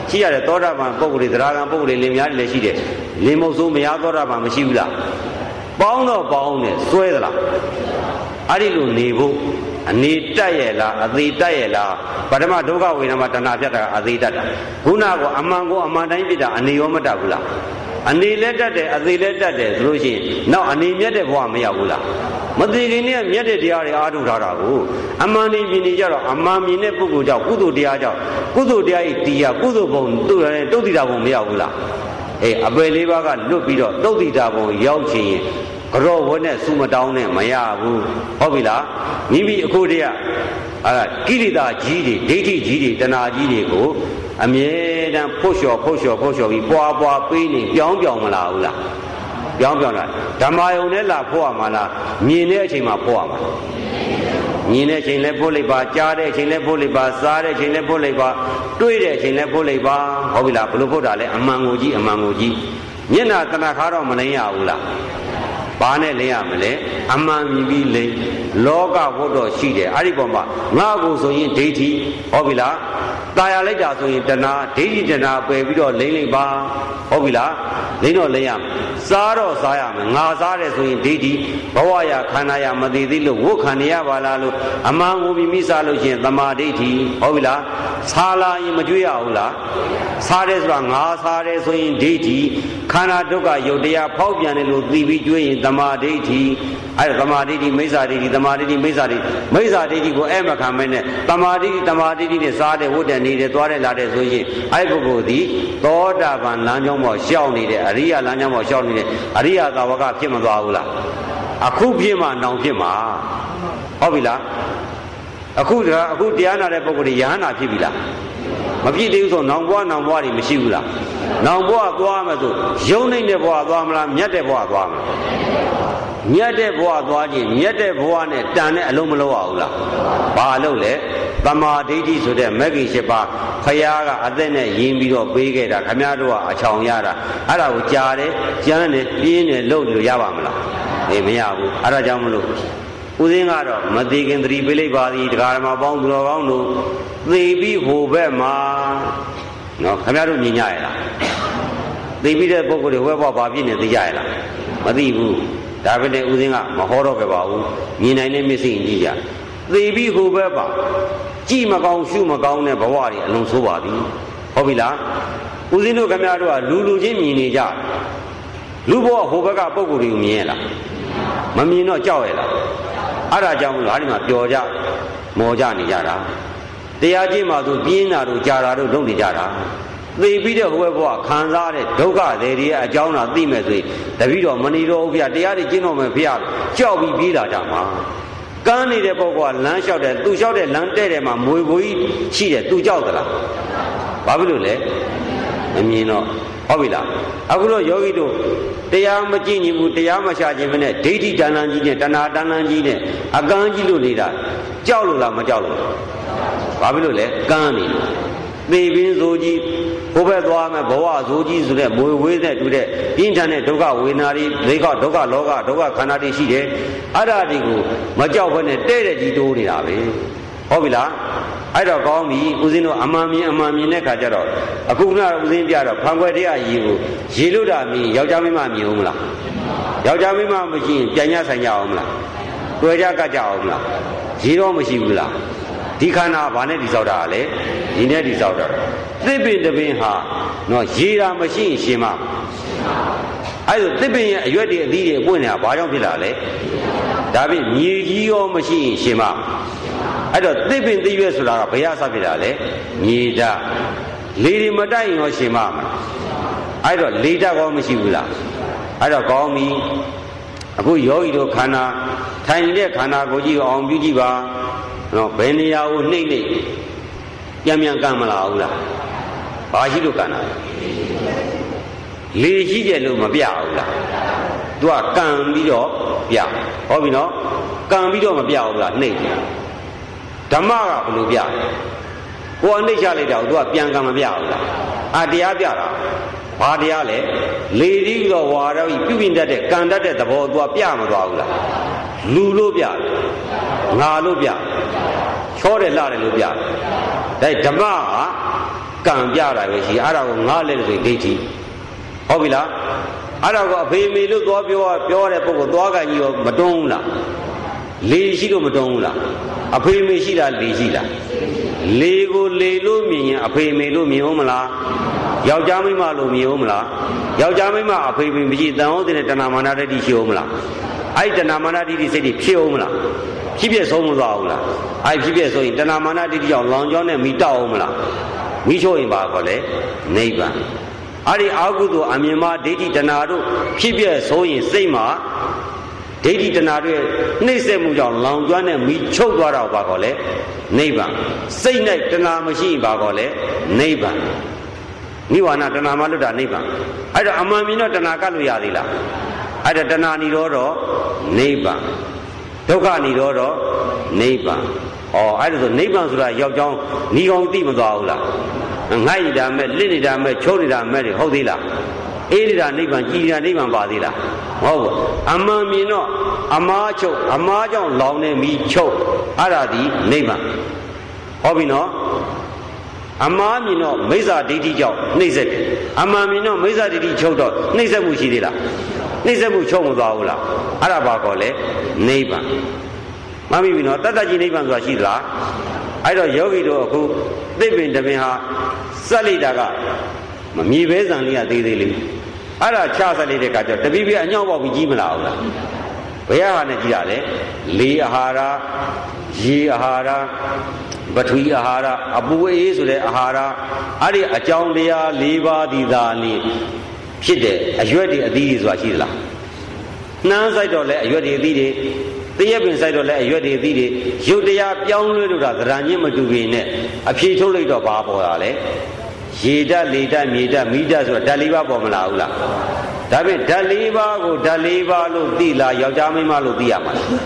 ရှိရတယ်သောတာပန်ပုဂ္ဂိုလ်တွေသရဂံပုဂ္ဂိုလ်တွေလင်များတွေလည်းရှိတယ်လင်မုတ်ဆိုးမရသောတာပန်မရှိဘူးလားပေါင်းတော့ပေါင်းတယ်စွဲသလားအဲ့ဒီလိုနေဖို့အနေတက်ရဲ့လားအသေးတက်ရဲ့လားပထမဒုက္ခဝေဒနာမှာတဏှာပြတ်တာအသေးတက်တာခုနကအမှန်ကိုအမှန်တိုင်းပြတာအနေရောမတက်ဘူးလားအနေလည်းတက်တယ်အသေးလည်းတက်တယ်ဆိုလို့ရှိရင်နောက်အနေမြတ်တဲ့ဘဝမရောက်ဘူးလားမသိခင်နဲ့မြတ်တဲ့တရားတွေအားထုတ်ထားတာကိုအမှန်နေမြင်နေကြတော့အမှန်မြင်တဲ့ပုဂ္ဂိုလ်ကြောင့်ကုသိုလ်တရားကြောင့်ကုသိုလ်တရားဤတရားကုသိုလ်ဘုံတုတ်တိတာဘုံမရောက်ဘူးလားအပယ်လေးပါးကလွတ်ပြီးတော့တုတ်တိတာဘုံရောက်ချင်ရင်ကြောဝတ်နဲ့စူမတောင်းနဲ့မရဘူးဟုတ်ပြီလားမိမိအခုတည်းကကိလေသာကြီးတွေဒိဋ္ဌိကြီးတွေတဏှာကြီးတွေကိုအမြဲတမ်းဖုတ်လျှော်ပြီးပွားပေးနေပြောင်းမလာဘူးလားပြောင်းလာဓမ္မယုံနဲ့လာဖို့ရမှာလားမြင်တဲ့အချိန်မှာဖို့ရမှာမြင်တဲ့အချိန်လည်းဖို့လိုက်ပါကြားတဲ့အချိန်လည်းဖို့လိုက်ပါစားတဲ့အချိန်လည်းဖို့လိုက်ပါတွေးတဲ့အချိန်လည်းဖို့လိုက်ပါဟုတ်ပြီလားဘယ်လိုဖို့တာလဲအမှန်ကိုကြီးမျက်နှာတဏှာခါတော့မလိမ့်ရဘူးလားဘာနဲ့လင်းရမလဲအမှန်မြင်ပြီးလိမ့်လောကဘုဒ္ဓရှိတယ်အဲ့ဒီပေါ်မှာငါကိုဆိုရင်ဒိဋ္ဌိဟုတ်ပြီလားตายရလိုက်တာဆိုရင်တဏှာဒိဋ္ဌိတဏှာပယ်ပြီးတော့လိမ့်လိုက်ပါဟုတ်ပြီလားလိမ့်တော့လိမ့်ရမယ်စားတော့စားရမယ်ငါစားတယ်ဆိုရင်ဒိဋ္ဌိဘဝရခန္ဓာရမသိသေးလို့ဝုခံရပါလားလို့အမှန်ကိုမိစားလို့ရှိရင်သမာဓိဋ္ဌိဟုတ်ပြီလားစားလာရင်မကြွေးရဘူးလားစားတယ်ဆိုတာငါစားတယ်ဆိုရင်ဒိဋ္ဌိခန္ဓာဒုက္ခယုတ်တရားဖောက်ပြန်တယ်လို့သိပြီးကြွေးရင်သမာဓိဋ္ဌိအဲ့ဒါသမာဓိဋ္ဌိမိစ္ဆာဒိဋ္ဌိသမာဓိဋ္ဌိမိစ္ဆာဒိဋ္ဌိကိုအဲ့မခံမဲနဲ့သမာဓိဋ္ဌိနဲ့စားတယ်ဝတ်တယ်နေတယ်သွားတယ်လာတယ်ဆိုရင်အဲ့ပုဂ္ဂိုလ်ဒီသောတာပန်လမ်းကြောင်းပေါ်ရှောက်နေတယ်အရိယလမ်းကြောင်းပေါ်ရှောက်နေတယ်အရိယသာဝကဖြစ်မသွားဘူးလားအခုဖြစ်မှနောင်ဖြစ်မှာဟုတ်ပြီလားအခုတရားနာတဲ့ပုဂ္ဂိုလ်တွေယဟန္တာဖြစ်ပြီလားမဖြစ်သေးဘူးဆိုနောင်ဘဝတွေမရှိဘူးလားနောင်ဘဝသွားမယ်ဆိုယုံနေတဲ့ဘဝသွားမလားမြတ်တဲ့ဘဝသွားမလားမြတ်တဲ့ဘဝသွားခြင်းမြတ်တဲ့ဘဝနဲ့တန်တဲ့အလုံးမလုံးရဘူးလားဘာလို့လဲသမာဓိဋ္ဌိဆိုတဲ့မဂ္ဂင်၈ပါးဖယားကအသက်နဲ့ယဉ်ပြီးတော့ပေးခဲ့တာခမည်းတော်ကအချောင်ရတာအဲ့ဒါကိုကြားတယ်ကျမ်းတယ်ပြင်းတယ်လုပ်လို့ရပါမလားမရဘူးအဲ့ဒါကြောင့်မလို့ဦးဇင်းကတော့မသိခင်သတိပေးလိုက်ပါသည်တရားဓမ္မပေါင်းသူတော်ကောင်းတို့သိပြီးဟိုဘက်မှာနော်ခမည်းတော်မြင်ကြရလားသိပြီးတဲ့ပုဂ္ဂိုလ်တွေဝဲဘွားဘာဖြစ်နေသိကြရလားမသိဘူးဒါပဲနဲ့ဦးဇင်းကမဟောတော့ကြပါဘူးမြင်နိုင်တဲ့မျက်စိကြည့်ကြသိပြီးဟိုဘက်ပါကြည့်မကောင်းရှုမကောင်းတဲ့ဘဝတွေအလုံးဆိုးပါသည်ဟုတ်ပြီလားဦးဇင်းတို့ခမည်းတော်ကလူချင်းမြင်နေကြလူဘဝဟိုဘက်ကပုဂ္ဂိုလ်တွေကိုမြင်ရလားမမြင်တော့ကြောက်ရလားအဲ့ဒါကြောင့်မလို့ဟာဒီမှာပျော်ကြမော်ကြနေကြတာတရားကျင့်မှဆိုပြင်းတာတို့ကြာတာတို့လုပ်နေကြတာသိပြီးတဲ့ဟိုဘက်ခံစားတဲ့ဒုက္ခတွေရဲ့အကြောင်းသာသိမဲ့ဆိုရင်တပည့်တော်မနေတော့ဘူးဗျာတရားတွေကျင့်တော်မယ်ဖေရကြောက်ပြီးပြေးလာကြမှာကန်းနေတဲ့ပုဂ္ဂိုလ်ကလမ်းလျှောက်တယ်သူလျှောက်တဲ့လမ်းတဲ့တယ်မှာမွေကိုကြီးရှိတယ်သူကြောက်သလားဘာဖြစ်လို့လဲမမြင်တော့ဟုတ်ပြီလားအခုတော့ယောဂီတို့တရားမကျင့်ကြဘူးတရားမရှာခြင်းမနဲ့ဒိဋ္ဌိတဏ္ဍာကြီးနဲ့တဏှာတဏ္ဍာကြီးနဲ့အကန်းကြီးလို့နေတာကြောက်လို့လားမကြောက်လို့ဘာဖြစ်လို့လဲကန်းနေသေပင်ဆိုကြီးဘိုးဘက်သွားမယ်ဘဝဆိုကြီးဆိုတဲ့မွေဝေးတဲ့တူတဲ့ပြင်းထန်တဲ့ဒုက္ခဝေဒနာတွေဒုက္ခလောကဒုက္ခခန္ဓာတွေရှိတယ်အဲ့ဒါတွေကိုမကြောက်ဘဲနဲ့တဲ့တဲ့ကြီးတိုးနေတာပဲဟုတ်ပြီလားအဲ့တော့ကောင်းပြီဦးဇင်းတို့အမှန်မြင်တဲ့ခါကျတော့အခုကဦးဇင်းပြတော့ဖန်ခွက်တရားရေကိုရေလို့တာမြင်ယောက်ျားမိန်းမမြင်အောင်မလားယောက်ျားမိန်းမမရှိရင်ပြန်ညဆိုင်ကြအောင်မလားတွေ့ကြကကြအောင်မလားရေတော့မရှိဘူးလားဒီခန္ဓာဘာနဲ့တိဆောက်တာလဲဒီနဲ့တိဆောက်တာသစ်ပင်တပင်ဟာနော်ရေတာမရှိရင်ရှင်မအဲ့ဒါသစ်ပင်ရဲ့အရွက်တွေအသီးတွေအပွင့်နေတာဘာကြောင့်ဖြစ်လာလဲဒါဖြင့်မြေကြီးရောမရှိရင်ရှင်မအဲ့တော့သစ်ပင်သီးရွက်ဆိုတာကဘယ်ရစဖြစ်တာလဲမြေဓာတ်လေတွေမတိုက်ရင်ရောရှင်မမလားအဲ့တော့လေဓာတ်ကောမရှိဘူးလားအဲ့တော့ကောင်းပြီအခုယောဂီတို့ခန္ဓာထိုင်နေတဲ့ခန္ဓာကိုယ်ကြီးကိုအောင်ပြုကြည့်ပါနော်ဘယ်နေရာကိုနှိမ့်ပြန်ကံမလာဘူးလားဘာရှိလို့ကံတာလေရှိကြလို့မပြဘူးလားသူကကံပြီးတော့ပြဟောပြီနော်ကံပြီးတော့မပြဘူးလားနှိမ့်တယ်ဓမ္မကဘယ်လိုပြကိုယ်အနှိမ့်ချလိုက်တာကိုသူကပြန်ကံမပြဘူးလားတရားပြတာဘာတရားလဲလေဒီတော့ဝါတော့ပြုပြင်တတ်တဲ့ကံတတ်တဲ့သဘောသူကပြမသွားဘူးလားလူလို့ပြငါလို့ပြချောတယ်လှတယ်လို့ပြဒါဓမ္မကကံပြတာပဲရှိအဲ့ဒါကိုငါလည်းဆိုဒိဋ္ဌိဟုတ်ပြီလားအဲ့ဒါကိုအဖေမေလို့သွားပြောတဲ့ပုဂ္ဂိုလ်သွားကန်ကြီးရောမတွန်းဘူးလားလေရှိလို့မတွန်းဘူးလားအဖေမေရှိတာလေရှိလားလေကိုလေလို့မြင်ရင်အဖေမေလို့မြင်အောင်မလားယောက်ျားမိန်းမလို့မြင်အောင်မလားယောက်ျားမိန်းမအဖေမေမရှိတန်ဟုတ်တဲ့တဏမာနတ္တိရှိအောင်မလားအဲ့တဏမာနတ္တိစိတ်တွေဖြစ်အောင်မလားဖြစ်ပြဆုံးမသွားဘူးလားအဲ့ဖြစ်ပြဆိုရင်တဏမာနတ္တိကြောင့်လောင်ကြောနဲ့မိတောက်အောင်မလားမိချို့ရင်ပါခေါ်လေနိဗ္ဗာန်အဲ့ဒီအာဟုသောအမြင်မှာဒိဋ္ဌိတဏတို့ဖြစ်ပြဆုံးရင်စိတ်မှာဒိဋ္ဌိတဏတွေနှိမ့်ဆက်မှုကြောင့်လောင်ကျွမ်းနဲ့မိချုပ်သွားတော့ပါခေါ်လေနိဗ္ဗာန်စိတ်နဲ့တဏမရှိရင်ပါခေါ်လေနိဗ္ဗာန်နိဗ္ဗာန်တဏမှလွတ်တာနိဗ္ဗာန်အဲ့တော့အမှန်မြင်တော့တဏကတ်လို့ရသေးလားအဲ့ဒါတဏဏီရောတော့နိဗ္ဗာန်ဒုက္ခဏီရောတော့နိဗ္ဗာန်အဲ့ဒါဆိုနိဗ္ဗာန်ဆိုတာယောက်ျောင်းဏီကောင်သိမသွားဘူးလားငိုက်နေတာမဲ့လစ်နေတာမဲ့ချိုးနေတာမဲ့တွေဟုတ်သေးလားအေးနေတာနိဗ္ဗာန်ကြည်နေတာနိဗ္ဗာန်ပါသေးလားမဟုတ်ဘူးအမှန်မြင်တော့အမားချုပ်အမားကြောင့်လောင်နေမိချုပ်အဲ့ဒါဒီနိဗ္ဗာန်ဟုတ်ပြီနော်အမှားမြင်တော့မိစ္ဆာဒိဋ္ဌိကြောင့်နှိမ့်ဆက်တယ်အမှန်မြင်တော့မိစ္ဆာဒိဋ္ဌိချုပ်တော့နှိမ့်ဆက်မှုရှိသေးလားနှိမ့်ဆက်မှုချုပ်မသွားဘူးလားအဲ့ဒါပါခေါ်လေနိဗ္ဗာန်မမိပြီနော်တတ္တကြီးနိဗ္ဗာန်ဆိုတာရှိသလားအဲ့တော့ယောဂီတို့အခုသစ်ပင်တပင်ဟာစက်လိုက်တာကမမြေပဲဆံလေးကသေးသေးလေးအဲ့ဒါချစက်လိုက်တဲ့အခါကျတော့တပိပိအညောင်းပေါက်ပြီးကြီးမလာဘူးလားဘယ်ဟာနဲ့ကြီးတာလဲလေအာဟာရရေအာဟာရပထဝီအာဟာရအပူအေးဆိုတဲ့အာဟာရအဲ့ဒီအကြောင်းတရား၄ပါးဒီသာလျှင်ဖြစ်တဲ့အရွက်တွေအသီးတွေဆိုတာရှိသလားနှမ်းဆိုင်တော့လဲအရွက်တွေအသီးတွေတရက်ပင်ဆိုင်တော့လဲအရွက်တွေအသီးတွေရုပ်တရားပြောင်းလဲလို့တာသရဏညမတူပင်နဲ့အဖြေထုတ်လိုက်တော့ဘာပေါ်တာလဲရေဓာတ်လေဓာတ်မြေဓာတ်မိဓာတ်ဆိုတာဓာတ်၄ပါးပေါ်မလာဘူးလားဒါဖြင့်ဓာတ်၄ပါးကိုဓာတ်၄ပါးလို့သိလားယောက်ျားမိန်းမလို့သိရမှာလား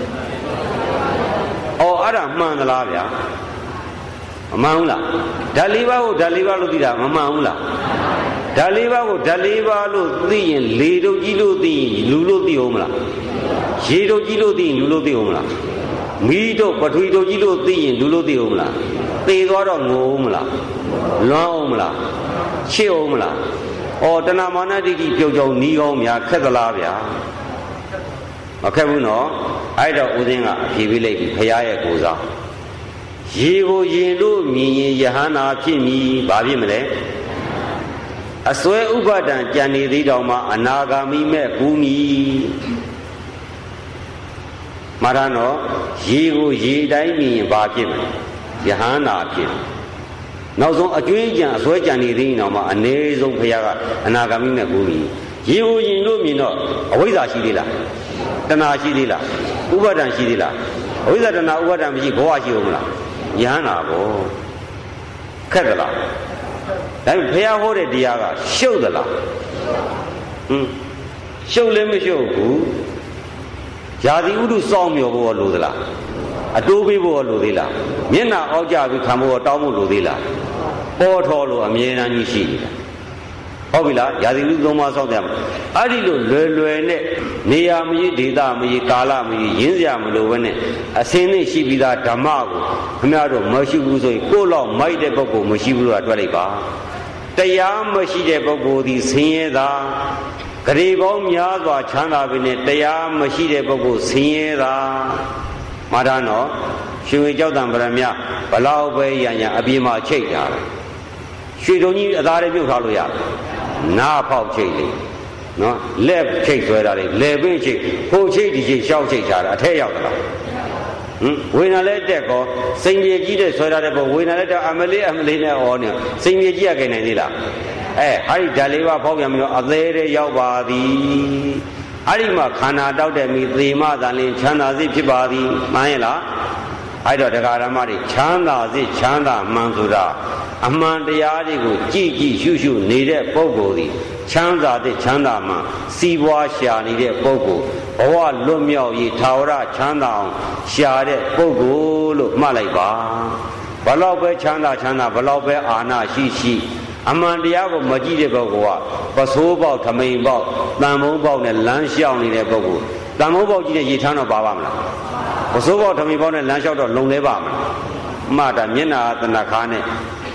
အဲ့ဒါမှန်သလားဗျာမမှန်ဘူးလားဓာတ်၄ပါးကိုဓာတ်၄ပါးလို့သိတာမမှန်ဘူးလားဓာတ်၄ပါးကိုဓာတ်၄ပါးလို့သိရင်လေတုပ်ကြီးလို့သိရင်လူလို့သိအောင်မလားရေတုပ်ကြီးလို့သိရင်လူလို့သိအောင်မလားမီးတို့ပထဝီတုပ်ကြီးလို့သိရင်လူလို့သိအောင်မလားသေသွားတော့ငိုအောင်မလားလွမ်းအောင်မလားချစ်အောင်မလားတဏမာနဒိဋ္ဌိပြုတ်ကြောင်နီးအောင်များခက်သလားဗျာမခက်ဘူးနော်အဲ့တော့ဦးဇင်းကအဖြေပေးလိုက်ပြီဘုရားရဲ့ကိုယ်စားရေကိုရင်လို့မြင်ရင်ယဟန္တာဖြစ်မည်ဘာဖြစ်မလဲအစွဲဥပါဒံကြံနေသေးတောင်မှအနာဂါမိမဲ့ကူးမည်မှားတာနော်ရေကိုရေတိုင်းမြင်ရင်ဘာဖြစ်မလဲယဟန္တာဖြစ်နောက်ဆုံးအကျွေးကြံအစွဲကြံနေသေးတောင်မှအ ਨੇ ဆုံးဘုရားကအနာဂါမိမဲ့ကူးမည်ရေကိုရင်လို့မြင်တော့အဝိဇ္ဇာရှိသေးလားတဏှာရှိသေးလားဥပါဒံရှိသေးလားအဝိဇ္ဇာတဏှာဥပါဒံမရှိဘဝရှိဦးမလားယဟန္တာဘောခက်သလားဒါပေမဲ့ဘုရားဟောတဲ့တရားကရှုပ်သလားရှုပ်လည်းမရှုပ်ဘူးဇာတိဥဒုစောင့်မျှော်ဖို့လိုသလားအတိုးပေးဖို့လိုသေးလားမျက်နှာအောက်ကြပြီးခံဖို့တောင်းဖို့လိုသေးလားပေါ်ထော်လို့အမြဲတမ်းကြီးရှိနေတာဟုတ်ပြီလားရာသီဥတုသုံးပါးစောင့်တယ်အဲ့ဒီလိုလွယ်နဲ့နေရာမကြီးဒေသမကြီးကာလမကြီးရင်းစရာမလိုဘဲနဲ့အစင်းနဲ့ရှိပြီးသားဓမ္မကိုခင်ဗျားတို့မရှိဘူးဆိုရင်ကိုယ့်လောက်မိုက်တဲ့ပုဂ္ဂိုလ်မရှိဘူးလို့တွက်လိုက်ပါတရားမရှိတဲ့ပုဂ္ဂိုလ်ဒီဆင်းရဲတာဂရေပေါင်းများစွာချမ်းသာပြီနဲ့တရားမရှိတဲ့ပုဂ္ဂိုလ်ဆင်းရဲတာမှားတာနော်ရှင်ဝေကြောက်တံပရမဘလောက်ပဲရရအပြေမှာချိတ်တာရွှေတုံကြီးအသားတွေပြုတ်ထားလို့ရတယ်နားဖောက်ချိတ်လေနော်လက်ချိတ်ဆွဲတာလေလေပင်းချိတ်ဟိုချိတ်ဒီချိတ်ရှောက်ချိတ်ထားတာအထက်ရောက်သလားဝေနာလည်းတက်ကောစိန်မြေကြီးတဲ့ဆွဲထားတဲ့ပုံဝေနာလည်းတက်အမလေးနဲ့ဩနေစိန်မြေကြီးကခိုင်နိုင်သေးလားဟာဒီဓာတ်လေးပါဖောက်ပြန်ပြီးတော့အသေးတွေရောက်ပါသည်အဲ့ဒီမှာခန္ဓာတောက်တဲ့မိသေမသာလင်ချမ်းသာစိဖြစ်ပါသည်မှန်ရဲ့လားအဲ့တော့တရားဓမ္မတွေချမ်းသာစိချမ်းသာမှန်ဆိုတာအမှန်တရားတွေကိုကြည်ရှုနေတဲ့ပုဂ္ဂိုလ်ဒီချမ်းသာတဲ့ချမ်းသာမှစီးပွားရှာနေတဲ့ပုဂ္ဂိုလ်ဘဝလွတ်မြောက်ရေးထာဝရချမ်းသာအောင်ရှာတဲ့ပုဂ္ဂိုလ်လို့မှတ်လိုက်ပါဘလောက်ပဲချမ်းသာဘလောက်ပဲအာဏာရှိအမှန်တရားကိုမကြည့်တဲ့ပုဂ္ဂိုလ်ကပစိုးပေါက်ထမိန်ပေါက်တန်မုံပေါက်နဲ့လမ်းလျှောက်နေတဲ့ပုဂ္ဂိုလ်တန်မုံပေါက်ကြည့်တဲ့ရေထမ်းတော့ပါမလားပစိုးပေါက်ထမိန်ပေါက်နဲ့လမ်းလျှောက်တော့လုံလဲပါမလားမှတ်တာမျက်နာသနခါနဲ့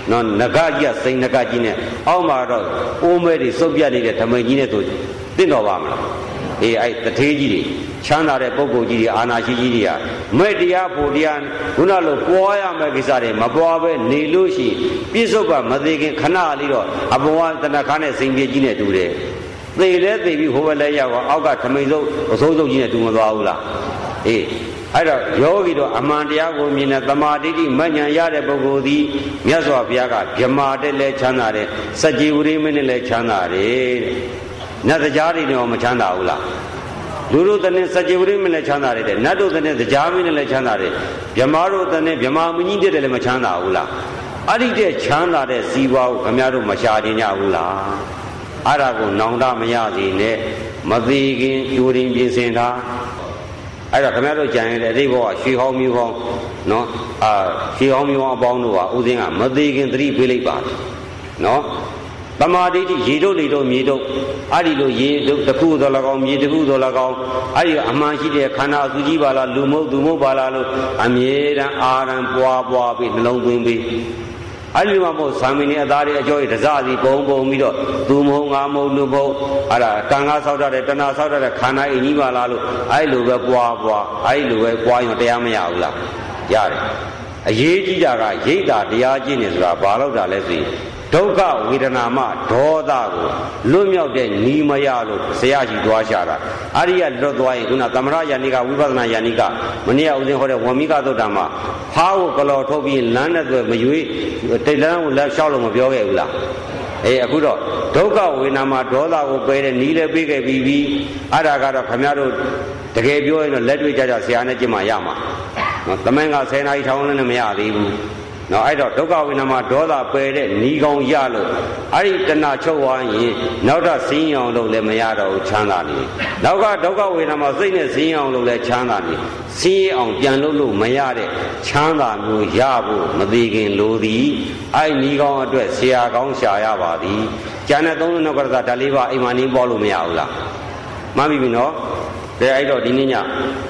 နော်ငကကြီးကစိန်ငကကြီးနဲ့အောက်မှာတော့အိုးမဲတွေစုပ်ပြတ်နေတဲ့ဓမိန်ကြီးနဲ့ဆိုတင့်တော်ပါမလားအေးအဲ့တထေးကြီးတွေချမ်းသာတဲ့ပုဂ္ဂိုလ်ကြီးတွေအာနာရှိကြီးတွေကမဲ့တရားဖို့တရားခုနလိုပွားရမယ့်ကိစ္စတွေမပွားပဲနေလို့ရှိပြစ္ဆုတ်ကမသေးခင်ခဏလေးတော့အပေါ်ကတဏခါနဲ့စိန်ပြေကြီးနဲ့တူတယ်သေလဲသေပြီးဟိုဘက်လဲရောက်အောက်ကဓမိန်စုပ်အစိုးစုပ်ကြီးနဲ့တူမသွားဘူးလားအေးအဲ့တော့ယောဂီတို့အမှန်တရားကိုမြင်တဲ့သမာဓိတိမဉ္ဇဉ်ရတဲ့ပုဂ္ဂိုလ်သည်မြတ်စွာဘုရားကဗြမာတဲ့လဲချမ်းသာတယ်စัจ jivā ရိမင်းနဲ့လဲချမ်းသာတယ်နတ်တရားတွေတော့မချမ်းသာဘူးလားလူတို့တည်းစัจ jivā ရိမင်းနဲ့ချမ်းသာတယ်နတ်တို့တည်းတရားမင်းနဲ့လဲချမ်းသာတယ်ဗြမာတို့တည်းဗြမာမင်းကြီးတဲ့လည်းမချမ်းသာဘူးလားအဲ့ဒီတဲ့ချမ်းသာတဲ့စီးပွားကိုခင်ဗျားတို့မရှာခြင်းကြဘူးလားအဲ့ဒါကိုနောင်တမရသေးနဲ့မသေးခင်ကြိုတင်ပြင်ဆင်ထားအဲ့တော့ခင်ဗျားတို့ကြံရတဲ့အတိတ်ဘဝရွှေဟောင်းမျိုးဟောင်းနော်ရွှေဟောင်းမျိုးဟောင်းအပေါင်းတို့ဟာဥစဉ်ကမသေးခင်သတိပေးလိုက်ပါနော်တမာဒိဋ္ဌိရေတို့လေတို့မြေတို့အဲ့ဒီလိုရေတို့တစ်ခုသော၎င်းမြေတစ်ခုသော၎င်းအဲ့ဒီအမှန်ရှိတဲ့ခန္ဓာသူကြီးပါလားလူမဟုတ်သူမဟုတ်ပါလားလို့အမြဲတမ်းအာရံပွားပြီးနှလုံးသွင်းပြီးအဲ့ဒီမှာမို့ဇာမီနေအသားတွေအကျော်ရတစစီပုံပြီးတော့သူမဟုတ်ငါမဟုတ်လူမဟုတ်အဲ့ဒါကံကားဆောက်တတ်တဲ့တဏှာဆောက်တတ်တဲ့ခန္ဓာအင်းကြီးပါလားလို့အဲ့လိုပဲပွားအဲ့လိုပဲပွားရင်တရားမရဘူးလားရတယ်အရေးကြီးတာကရိတ်တာတရားကျင့်နေဆိုတာဘာလို့တာလဲဆိုရင်ဒုက္ခဝေဒနာမှဒေါသကိုလွတ်မြောက်တဲ့နီးမရလို့ဆရာကြီးသွားရှာတာအရိယလွတ်သွားရင်ခုနသမထယာနိကဝိပဿနာယာနိကမနေ့ကဦးဇင်းဟောတဲ့ဝမိကသုတ်တံမှာဖားကိုကလော်ထုတ်ပြီးလမ်းနဲ့သွဲမရွေးတိတ်လန်းကိုလက်လျှောက်လို့မပြောခဲ့ဘူးလားအခုတော့ဒုက္ခဝေဒနာမှဒေါသကိုပယ်တဲ့နီးလည်းပေးခဲ့ပြီးအဲ့ဒါကတော့ခမည်းတော်တကယ်ပြောရင်တော့လက်တွေ့ကြကြဆရာနဲ့ကြင်မှရမှာနော်သမန်က10နာရီထောင်လည်းမရသေးဘူးနော်အဲ့တော့ဒုက္ခဝေဒနာမှာဒေါသပယ်တဲ့ဤကောင်ရလို့အဲ့ဒီတဏှာချုပ်သွားရင်နောက်တော့စင်းအောင်လို့လည်းမရတော့ဘူးချမ်းသာနေနောက်ကဒုက္ခဝေဒနာမှာစိတ်နဲ့စင်းအောင်လို့လည်းချမ်းသာနေစင်းအောင်ပြန်လို့မရတဲ့ချမ်းသာမျိုးရဖို့မသေးခင်လိုသည်အဲ့ဤကောင်အတွက်ဆရာကောင်းရှာရပါသည်ကျန်တဲ့သုံးနောက်ကဓာတ်လေးပါအိမ်မှာနေပေါ်လို့မရဘူးလားမှန်ပြီနော်ဒါအဲ့တော့ဒီနေ့ည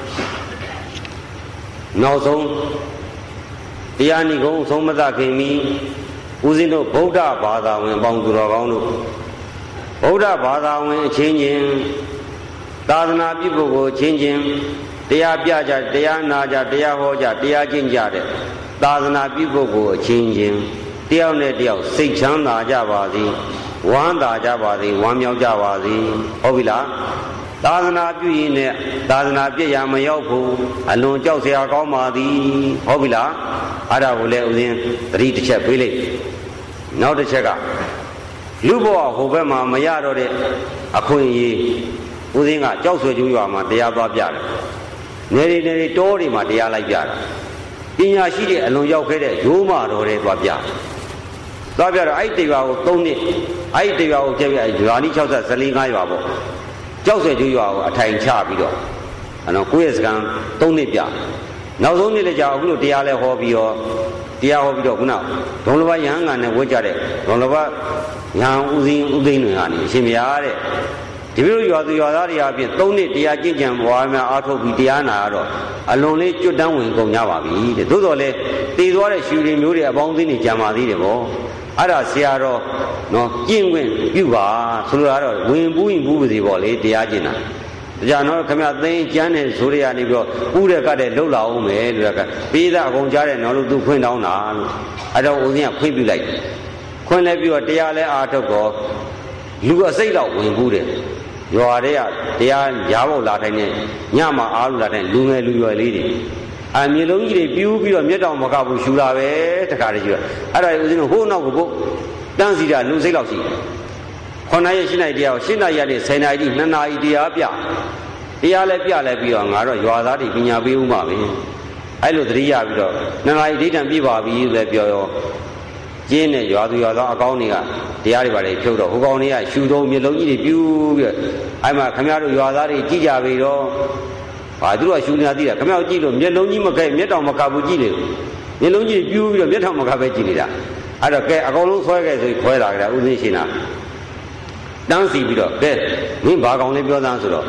နောက်ဆုံးတရားနိဂုံးဆုံးမသခင်မီဦးဇင်းတို့ဗုဒ္ဓဘာသာဝင်ပေါင်းသူတော်ကောင်းတို့ဗုဒ္ဓဘာသာဝင်အချင်းချင်းသာသနာပြုပုဂ္ဂိုလ်ချင်းချင်းတရားပြကြတရားနာကြတရားဟောကြတရားကျင့်ကြတဲ့သာသနာပြုပုဂ္ဂိုလ်အချင်းချင်းတယောက်နဲ့တယောက်စိတ်ချမ်းသာကြပါစေဝမ်းသာကြပါစေဝမ်းမြောက်ကြပါစေဟုတ်ပြီလားသာသနာပြုရင်နဲ့သာသနာပြည့်ရမရောက်ဘူးအလွန်ကြောက်စရာကောင်းပါသည်ဟုတ်ပြီလားအဲ့ဒါကိုလည်းဦးဇင်းသတိတစ်ချက်ပေးလိုက်နောက်တစ်ချက်ကလူဘဝဟိုဘက်မှာမရတော့တဲ့အခွင့်အရေးဦးဇင်းကကြောက်ဆွေကျူးရွာမှာတရားသွားပြတယ်နေရီတောတွေမှာတရားလိုက်ပြတာပညာရှိတဲ့အလွန်ရောက်ခဲ့တဲ့ရိုးမတော်တွေသွားပြတော့အဲ့ဒီတရားကို3နှစ်အဲ့ဒီတရားကိုကျက်ပြရွာနီး60 14 5ရွာပေါ့ကြောက်ဆွေကျူးရွာကိုအထိုင်ချပြီးတော့ကိုယ့်ရဲ့စကံ3နှစ်ပြနောက်ဆုံးနေ့လည်းကြာအခုလိုတရားလဲဟောပြီးတော့ခုနဒုံလဘယဟန်ကန်နဲ့ဝတ်ကြတဲ့ဒုံလဘယဟန်ဦးသိန်းတွေကနေအရှင်ဘုရားတဲ့ဒီလိုရွာသူရွာသားတွေအပြင်3နှစ်တရားကျင့်ကြံပွားများအားထုတ်ပြီးတရားနာရတော့အလွန်လေးကျွတ်တန်းဝင်ကုန်ကြပါပြီတဲ့သို့တော်လည်းတည်သွားတဲ့ရှူတွေမျိုးတွေအပေါင်းအသင်းတွေကြံပါသေးတယ်ဗောအဲ့ဒါဆရာတော်နော်ကျင့်ဝင်ပြုပါဆိုလိုတာတော့ဝင်ပူးရင်ပူးပါစေဗောလေတရားကျင့်တာကြာတော့ခမရသိန်းကျမ်းတဲ့ဇိုးတွေကနေပြီးတော့ပူးတဲ့ကတဲ့လှုပ်လာအောင်မယ်လို့ကပေးသားအကုန်ကြားတဲ့နော်လို့သူခွင့်တောင်းတာလို့အဲ့တော့ဦးဇင်းကခွင့်ပြုလိုက်ခွင့်လည်းပြီးတော့တရားလည်းအားထုတ်တော့လူအစိတ်တော့ဝင်ပူးတယ်ရွာတွေကတရားရားဖို့လာတိုင်းနဲ့ညမှာအားလို့လာတိုင်းလူငယ်လူရွယ်လေးတွေမြေလုံးကြီးတွေပြူးပြီးတော့မျက်တောင်မကဘူးရှူလာပဲတခါတည်းကြီးအဲ့ဒါဦးဇင်းတို့ဟိုးနောက်ကိုတန်းစီတာလူစိတ်လောက်ရှိတယ်9 နာရီ10 နာရီတရားကို10 နာရီကနေ10 နာရီ2 နာရီတရားပြတရားလည်းပြလည်းပြီးတော့ငါတော့ရွာသားတွေပညာပေးဦးမှာပဲအဲ့လိုသတိရပြီးတော့2 နာရီဒိဋ္ဌံပြပါပြီလည်းပြောရောကျင်းနဲ့ရွာသူရွာသားအကောင်းတွေကတရားတွေပါလေဖြုတ်တော့ဟိုကောင်တွေကရှူတော့မျက်လုံးကြီးတွေပြူးပြီးအဲ့မှာခမရတို့ရွာသားတွေကြည့်ကြပြီတော့ဘာသူတို့ကရှူနေတာသိတာခမရကြည့်လို့မျက်လုံးကြီးမကဲမျက်တောင်မကဘူးကြည့်လေမျက်လုံးကြီးပြူးပြီးတော့မျက်တောင်မကပဲကြည့်နေတာအဲ့တော့ကဲအကောင်လုံးဆွဲခဲ့ဆိုခွဲလာကြတာဥသိရှင်နာတန်းစီပြီးတော့ကဲမင်းဘာကောင်လေးပြောသားဆိုတော့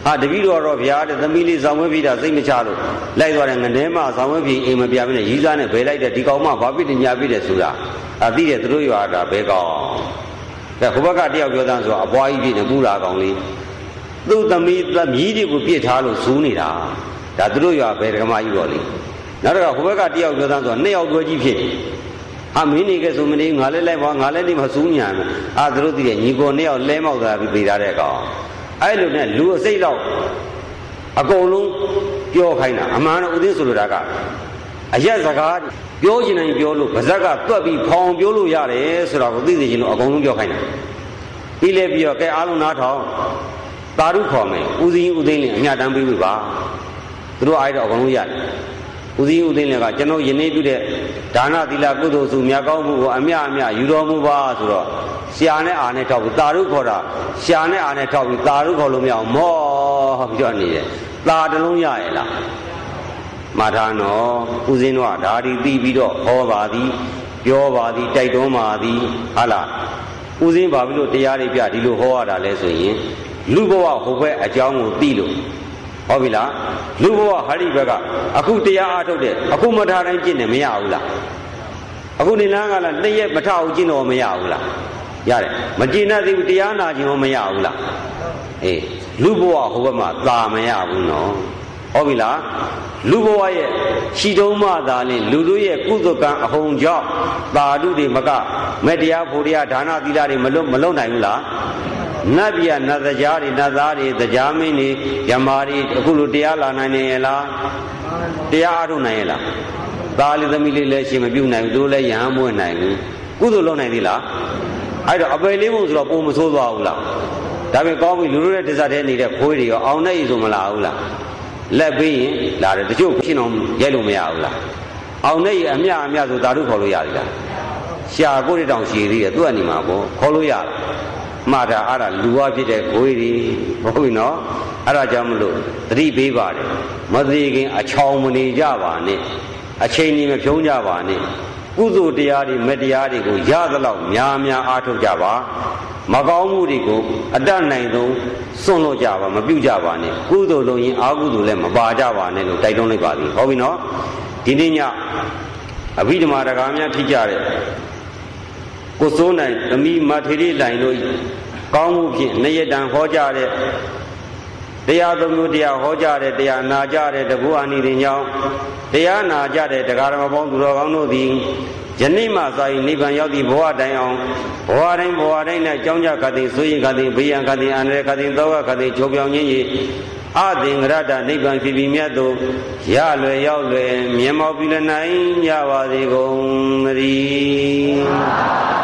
တပည့်တော်တော့ဗျာတဲ့သမီးလေးဆောင်ဝဲပြီးတာစိတ်မချလို့လိုက်သွားတယ်ငနဲမဆောင်ဝဲပြီးအိမ်မပြမနဲ့ရီးစားနဲ့ဘယ်လိုက်တဲ့ဒီကောင်မဘာဖြစ်တယ်ညာဖြစ်တယ်ဆိုတာသိတယ်သူတို့ရွာတာဘဲကောင်ကဲဟိုဘက်ကတယောက်ပြောသားဆိုအပွားကြီးဖြစ်နေပူလာကောင်လေးသူ့သမီးသမီးတွေကိုပြစ်ထားလို့စူးနေတာဒါသူတို့ရွာဘယ်ဓမ္မကြီးတော့လေနောက်တော့ဟိုဘက်ကတယောက်ပြောသားဆိုနှစ်ယောက်တွဲကြီးဖြစ်တယ်မင်းနေကဲဆိုမနေငါလည်းလိုက်ပါငါလည်းနေမစူးညာမယ်သူတို့သိတယ်ညီကိုနှစ်ယောက်လဲမောက်သွားပြီးပြေးထားတဲ့ကောင်အဲ့လိုနဲ့လူအစိတ်တော့အကုန်လုံးပြောခိုင်းတာအမှန်တော့ဦးသိန်းဆိုလိုတာကအရက်စကားပြောချင်တိုင်းပြောလို့ပါဇက်ကတွက်ပြီးဖောင်ပြောလို့ရတယ်ဆိုတာကိုသိသိချင်းလို့အကုန်လုံးပြောခိုင်းတာပြီးလဲပြီးတော့ကဲအားလုံးနားထောင်သာဓုခေါ်မယ်ဦးသိန်းဦးသိန်းလည်းအမြတ်တမ်းပေးပြီပါသူတို့အားတော့အကုန်လုံးရတယ်ဦးသိန်းဦးသိန်းလည်းကကျွန်တော်ယနေ့ပြုတဲ့ဒါနသီလကုသိုလ်စုမြတ်ကောင်းမှုကိုအမြယူတော်မူပါဆိုတော့ရှာနဲ့အာနဲ့ထောက်ပြီးသာဓုခေါ်တာရှာနဲ့အာနဲ့ထောက်ပြီးသာဓုခေါ်လို့မရအောင်မောပြီးတော့နေတယ်သာတလုံးရရဲ့လားမှားထားနော်ဦးဇင်းတို့ကဒါဒီသိပြီးတော့ဟောပါသည်ပြောပါသည်တိုက်တွန်းပါသည်ဟာလားဦးဇင်းဘာဖြစ်လို့တရားတွေပြဒီလိုဟောရတာလဲဆိုရင်လူဘဝဟိုဘက်အကြောင်းကိုသိလို့ဟုတ်ပြီလားလူဘဝဟာဒီဘက်ကအခုတရားအားထုတ်တဲ့အခုမထားတိုင်းကျင့်တယ်မရဘူးလားအခုနေလန်းကလည်းနှစ်ရက်မထအောင်ကျင့်တော့မရဘူးလားရတယ်မကျင့်တတ်သေးဘူးတရားနာခြင်းရောမရဘူးလားလူဘဝဟိုဘက်မှာသာမရဘူးနော်ဟုတ်ပြီလားလူဘဝရဲ့ရှိတုံးမှသာလင်လူတို့ရဲ့ကုသကံအဟုန်ကြောင့်သာဓုတွေမကမေတ္တရားဖို့တရားဒါနသီလတွေမလုံနိုင်ဘူးလားနတ်ပြည်နတ်တရားတွေနတ်သားတွေတရားမင်းတွေယမာတွေအခုလိုတရားလာနိုင်နေရဲ့လားတရားအားထုတ်နိုင်ရဲ့လားသားလေးသမီးလေးလည်းရှင်မပြုတ်နိုင်ဘူးသူလည်းယဟန်မွေးနိုင်ဘူးကုသိုလ်လုပ်နိုင်သေးလားအဲ့တော့အပယ်လေးဖို့ဆိုတော့ပုံမဆိုးသွားဘူးလားဒါပေမဲ့ကောင်းပြီလူတို့ရဲ့တစ္ဆာထဲနေတဲ့ခွေးတွေရောအောင်နဲ့ဤဆိုမလာဘူးလားလက်ပြီးရင်လာတယ်တချို့ရှင်းအောင်ရိုက်လို့မရဘူးလားအောင်နဲ့ဤအမြဆိုသာဓုခေါ်လို့ရသေးလားရှာကိုရတောင်ရှည်သေးတယ်သူ့အနေမှာပေါ့ခေါ်လို့ရလားမှားတာအဲ့ဒါလူဝဖြစ်တဲ့ခွေးတွေဟုတ်ပြီနော်အဲ့ဒါကြောင့်မလို့သတိပေးပါတယ်မသိခင်အချောင်မနေကြပါနဲ့အချိန်ကြီးမဖြုံးကြပါနဲ့ကုသိုလ်တရားတွေမေတ္တရားတွေကိုရသလောက်များအားထုတ်ကြပါမကောင်းမှုတွေကိုအတတ်နိုင်ဆုံးစွန့်လို့ကြပါမပြုကြပါနဲ့ကုသိုလ်လုပ်ရင်အာကုသိုလ်လည်းမပါကြပါနဲ့လို့တိုက်တွန်းလိုက်ပါသည်ဟုတ်ပြီနော်ဒီနေ့ညအဘိဓမ္မာတရားများဖြစ်ကြတဲ့ကိုစိုးနိုင်သမီးမထေရီလိုင်တို့ကောင်းမှုဖြင့်နှစ်ရက်တန်ဟောကြတဲ့တရားသုံးမျိုးတရားဟောကြတဲ့တရားနာကြတဲ့တကူအာနိသင်ကြောင့်တရားနာကြတဲ့တရားဓမ္မပေါင်းသူတော်ကောင်းတို့သည်ယနေ့မှစာရင်နိဗ္ဗာန်ရောက်သည့်ဘဝတိုင်အောင်ဘဝတိုင်း၌ကြောင်းကြခတ်သည်ဆိုရင်ခတ်သည်ဘေးရန်ခတ်သည်အန္တရာယ်ခတ်သည်သောကခတ်သည်ချုပ်ပြောင်းခြင်း၏အသင်္ဂရတနိဗ္ဗာန်ဖြစ်ပြီးမြတ်သို့ရလွယ်ရောက်လွယ်မြင်မောပြုလနိုင်ကြပါစေကုန်သတည်း